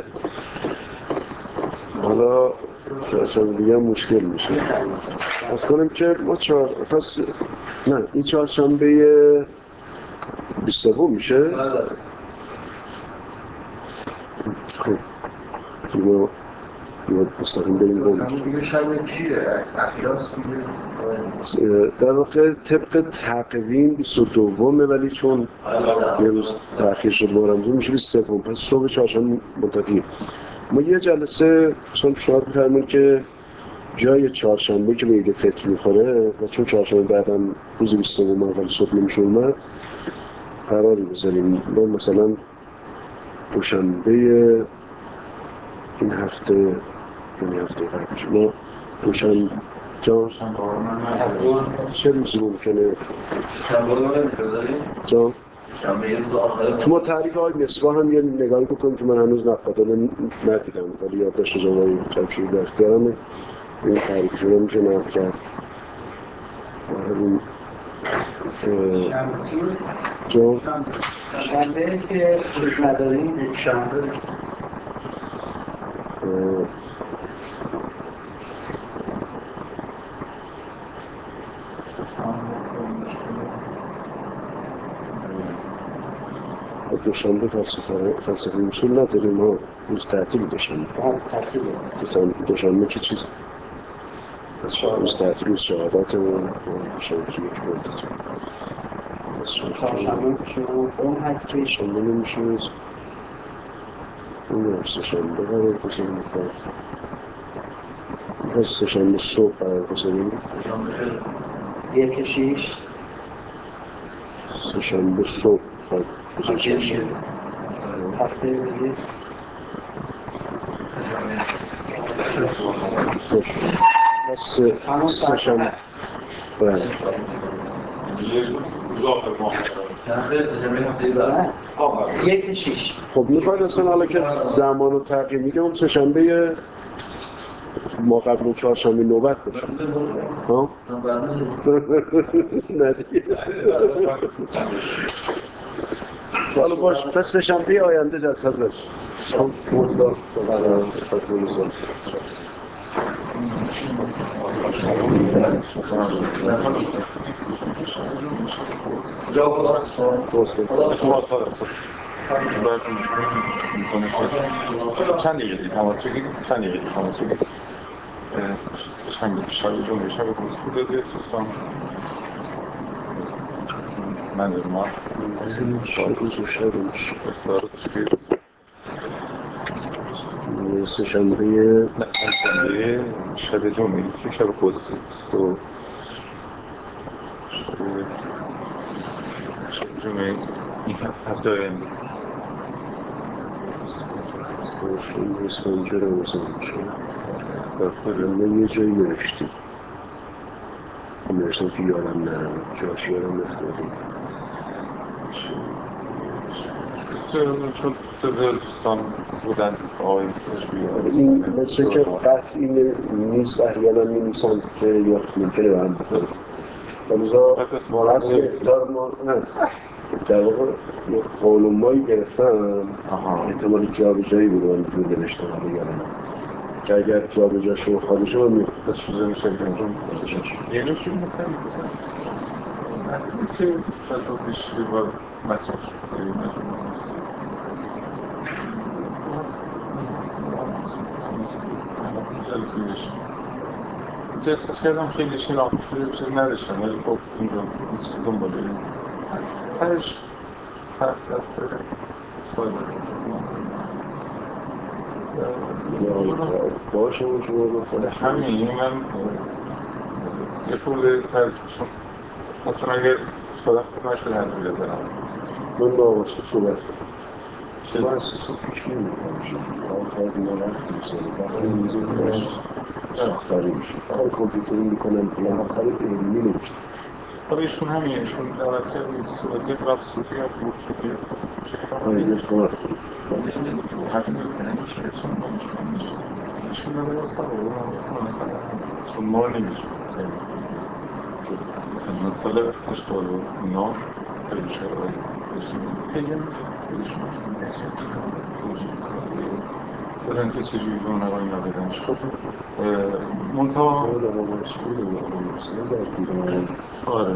حالا چهارشنبه دیگه هم مشکل میشه از کنم که ما چهار پس نه این چهارشنبه بیست سوم میشه خب ما باید مستقیم بریم قوم دیگه شب چیه؟ اخیاس دیگه در واقع طبق تقویم بیست و دومه ولی چون یه روز تأخیر شد ما رمزون میشه بیست و سوم پس صبح چهارشنبه منتفی ما یه جلسه مثلا پیشنهاد می‌فرماییم که جای چهارشنبه که به عید فطر میخوره و چون چهارشنبه بعدم روز بیست و سوم اول صبح نمیشه اومد قراری بذاریم ما مثلا دوشنبه این هفته یعنی هفته قبلش ما دوشنبه جان چه روزی ممکنه شنبه رو نمی‌ذاریم جان شنبه یه روز آخر ما تعریف های مصباح هم یه نگاهی بکنیم که من هنوز نقاطه ندیدم ولی یادداشت جمعی جمشید در اختیارمه این تعریفشون هم میشه نقل کرد این جان شنبه که روش نداریم یک شنبه دوشنبه فلسفه فلسفه اصول نداریم ما روز تعطیل دوشنبه دوشنبه که چیز روز تعطیل روز شهادت و دوشنبه که یک مدت چهارشنبه شما قوم هست که شنبه نمیشه نمیدونم سه شنبه قرار بزنیم میخواد میخواد سه شنبه صبح قرار بزنیم یک شیش سه شنبه صبح میخواد بزنیم هفته دیگه خوش سه سه شنبه بله یک شیش خب میخواید اصلا حالا که زمان رو تغییر میگه اون سه شنبه ما قبل اون چهارشنبه نوبت باشه ها؟ نه دیگه حالا باش پس سه شنبه آینده جلسه باشه خب مصداق چند دقیقه دیگه تماس بگیرید چند دقیقه دیگه تماس بگیرید شنبه شب جمعه شب روز خود داده دوستان منظور ما روز و شب میشه افتار سه شنبه نه پنجشنبه شب جمعه که شب قدسی و شب جمعه این هفته آینده شنبه اسفنجه رمضان میشه من یه جایی نوشتیم نوشتم که یادم نرم جاش یادم نفتادیم چون دوستان بودن آقای این مثل که قطعی نیست احیانا می نیستن که یا ممکنه برم بکنم فلوزا هست که اختار ما نه در واقع یه قانونمایی گرفتم احتمالی جا به جایی بود من جور نوشتم حالا یادم که اگر جا به جا شما خالی شما میخواد بس شده میشه انجام یعنی چی میکنم اصلا که فتا پیش با مطرح شده مجموعه نیست جلسه بشیم اینجا احساس کردم خیلی شناخته شده چیز نداشتم ولی خب این رو دنبال بریم هرش طرف دست ساده باشه اون شما گفتم همین من یه خورده ترکشم اصلا اگر صدق خود نشده هر رو بزنم من با واسه صحبت شما اساسا فکر نمی کنم شما تا دیگه وقت میسازه وقتی میزه کارش ساختاری میشه کار کامپیوتری میکنن پلان کار علمی نمیشه آره ایشون همین ایشون دعوت کردیم صورتی قبل صوفی یا فروت صوفی آره یه کار حرفی میکنه میشه ایشون نمیشه ایشون رو بسته رو چون ما نمیشه مثلا سال هشتاد و نه خیلی شده خیلی ایشون مثلا اینکه چجوری به اون نگاه اینا بدنش خب منطقه آره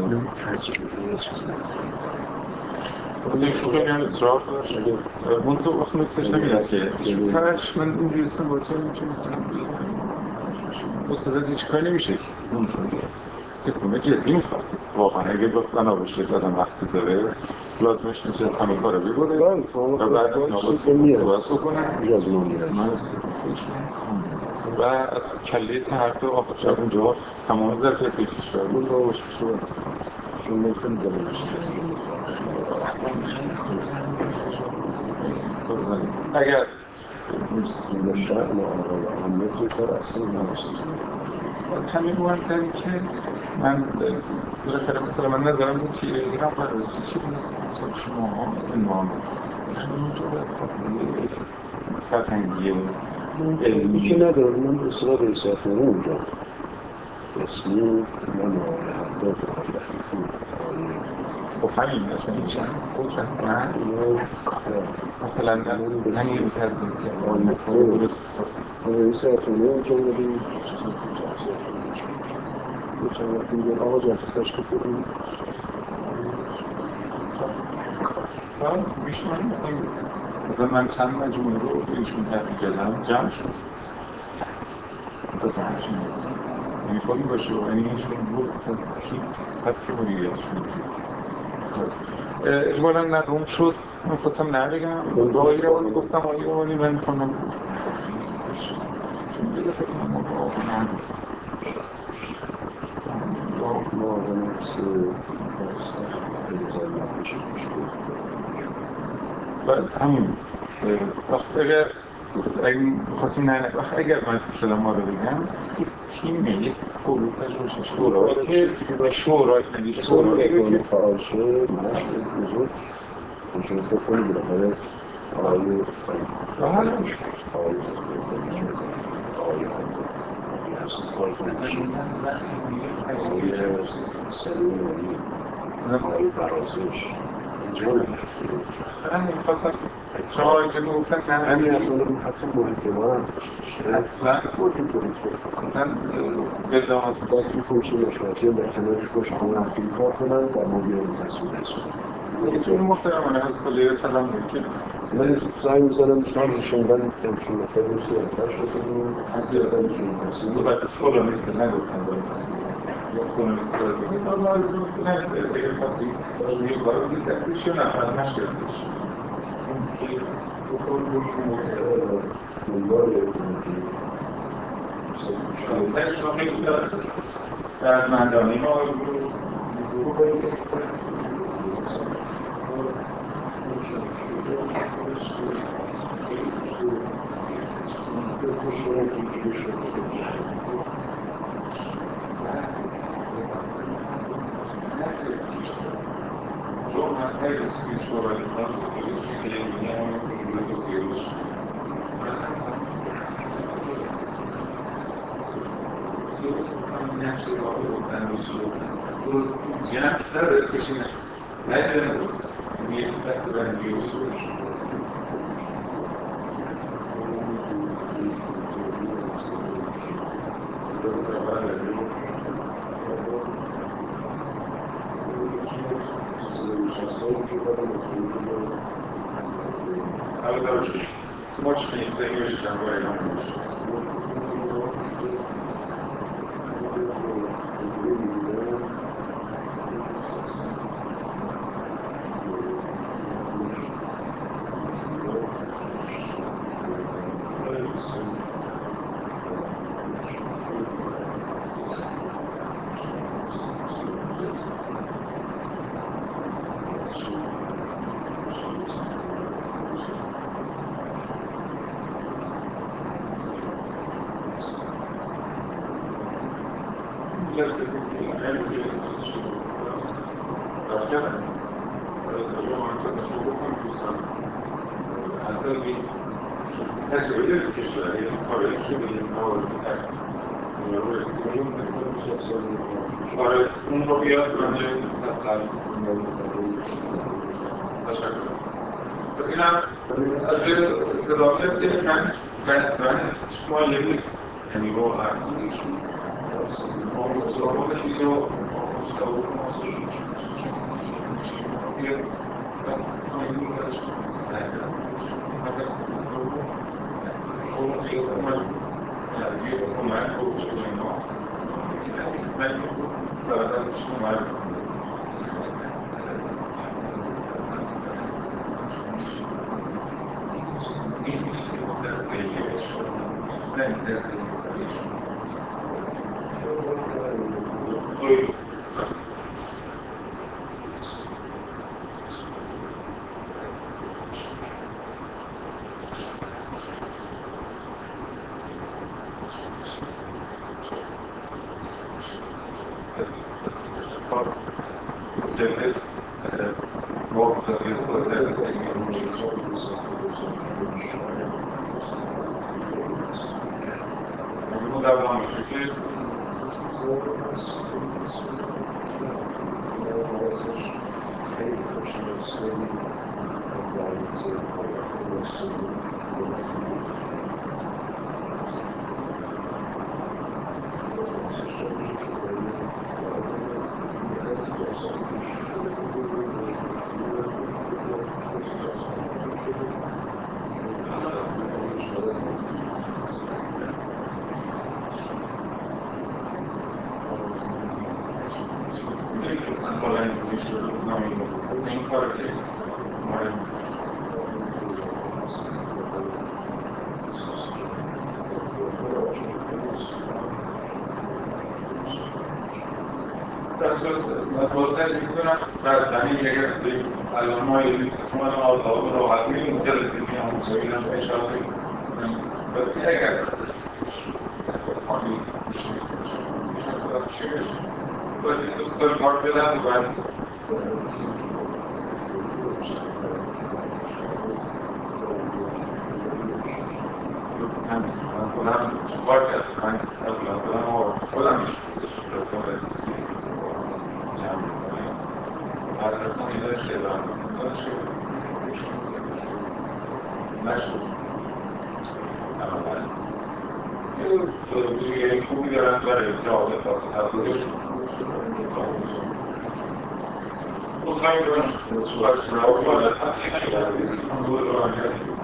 ایشون خیلی هم اصرار داشت منطقه اخ نکتش نمیده که ایشون ترش من اونجوری هستم با چه میشه مثلا مستدد هیچ کاری نمیشه که تکونه جدی میخواد واقعا اگه بنا باشه که آدم وقت بذاره لازمش نیست از همه کار رو بگره و بعد نوازه بکنه و از کله سه هفته آخر شب اونجا تمام ظرفیت پیشش داره من باشه شد چون من خیلی دارم اگر به شأن و اهمیت کار اصلا نمی‌رسید از همین مهمتری که من بالاخره مثلا من نظرم بود که ایران بررسی که مثلا شما ها ایمان همینجا باید فرهنگی علمی که ندارم من به اصلا رئیسیت کنم اونجا اسمی من آقای حداد آقای رفیقی خب همین مثلا این چند قدرت نه مثلا همین رو کردیم که آن مطمئن درست رئیسیت کنم اونجا بودیم چند وقتی میگن آقا جلسه تشکیل کنیم میشه من مثلا من چند مجموعه رو به ایشون تحقیق کردم جمع شد مثلا همچه نیست یعنی خواهی باشه و یعنی ایشون بود مثلا چیز حتی مدیریتشون اجمالا ندوم شد من خواستم نبگم با آقای روانی گفتم آقای روانی من میتونم چون دیگه فکر کنم با آقای و همین وقت اگر اگر خواستیم نه وقت اگر من شدم ما رو بگم یک تیمه یک گروه پژوهش شورایی که به شورای نگی شورایی که فعال شد مشت بزرگ میشه فکر کنی بالاخره آقای آقای آقای آقای هست آقای فروشی آقای سلیمانی آقای برازش اینجا همین خواستم شما اینجا گفتن نه همین اکنون حتی محکمه هم اصلا اصلا به لحاظ باید این کمیسیون مشورتی هم در کنارش باشه همون هفتگی کار کنن در مورد این تصمیم رسونن یه جوری محترمانه از سالیه سلام که من زنگ میزنم شما شنیدن همچون نفر نیست که نفر شده و حتی یادم شما هستیم دو بعد فلا نیست نگفتن دارم یا خونه نیست دارم این دارم رو نگه اگر کسی روی کار رو دید دستش یا نفر نشدش ولی شما خیلی دردمندانه ما شما خیلی سویش رو باید خیلی میگم رو سیروش نقشه راه بودن باشی درست جمع تر باید بشینه ندیدن درست یک دست بندی باشی حالا داشت ما چه نیستایی بشتن باید هم باشی آره اون رو بیاد من تسلیم تشکر پس این هم از استدامی هست که من من شمالی نیست یعنی واقعا ایشون ما مصابات ایشو مصابات بازدهی میکنم در زمین اگر الان ما یه لیست چون الان آزاد راحت میریم اینجا رسیدیم همون بگیرم اشاره بکنم اگر خانی شکرش باید دوستان کار بدن و باید من خودم کار کردم من خودم و خودم بعد رفتم اینا شدم نشد یه خوبی دارن برای جواب تاسه تبدیلش بسخواهی دارم بس رو باید تحقیقی کردیم هم بود رو هم کردیم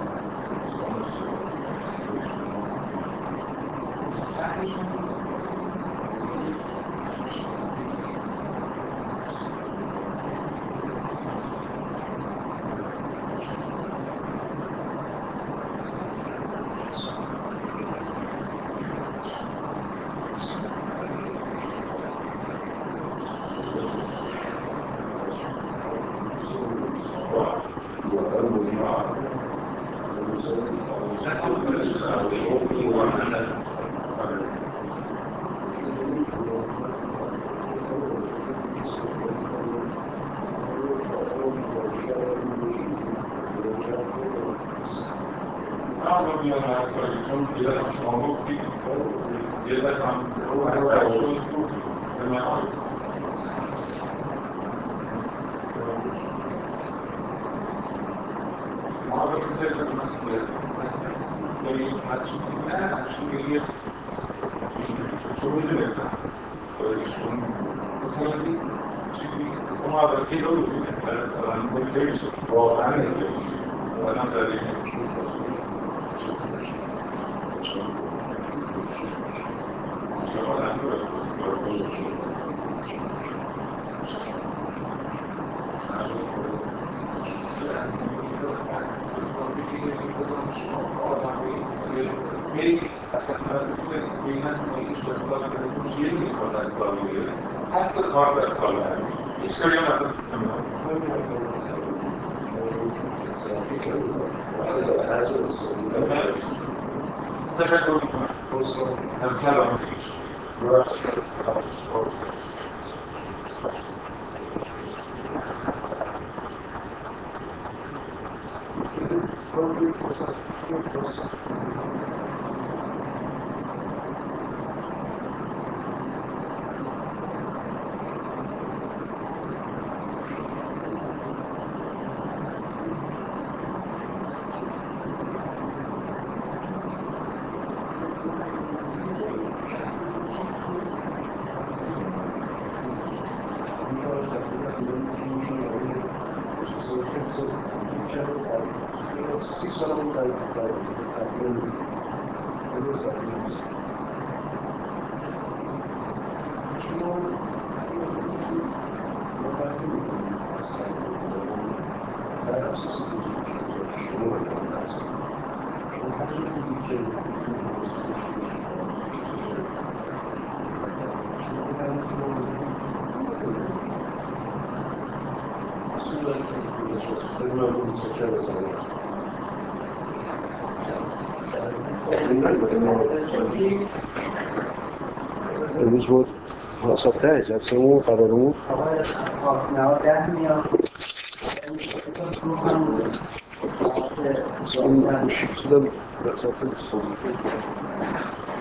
آقا بیان از کاری چون بیاد شما گفتید یه در هم از شد گفت زمان ما رو که در مسئله یعنی حدشون نه حدشون یه چون میدونستم بایشون مثلا چیزی شما اول که رو بودید الان خیلی واقعا خیلی الان در این میری اصلا بین از مایش در سال کنید یه نمی کار در سال میره صد تا کار در سال هر هیچ کاری هم ندارم تشکر میکنم در سلامتیش سی سال اون تاریخ تقریبا امروز امروز شما متوجه میکنید اصلا در اساس شما رو هست چون هر جایی دیدید که این موضوع شما امروز بود حساب ده جلسه‌مون خبرمون نوده میاد این گوشی بسیدم در ساعت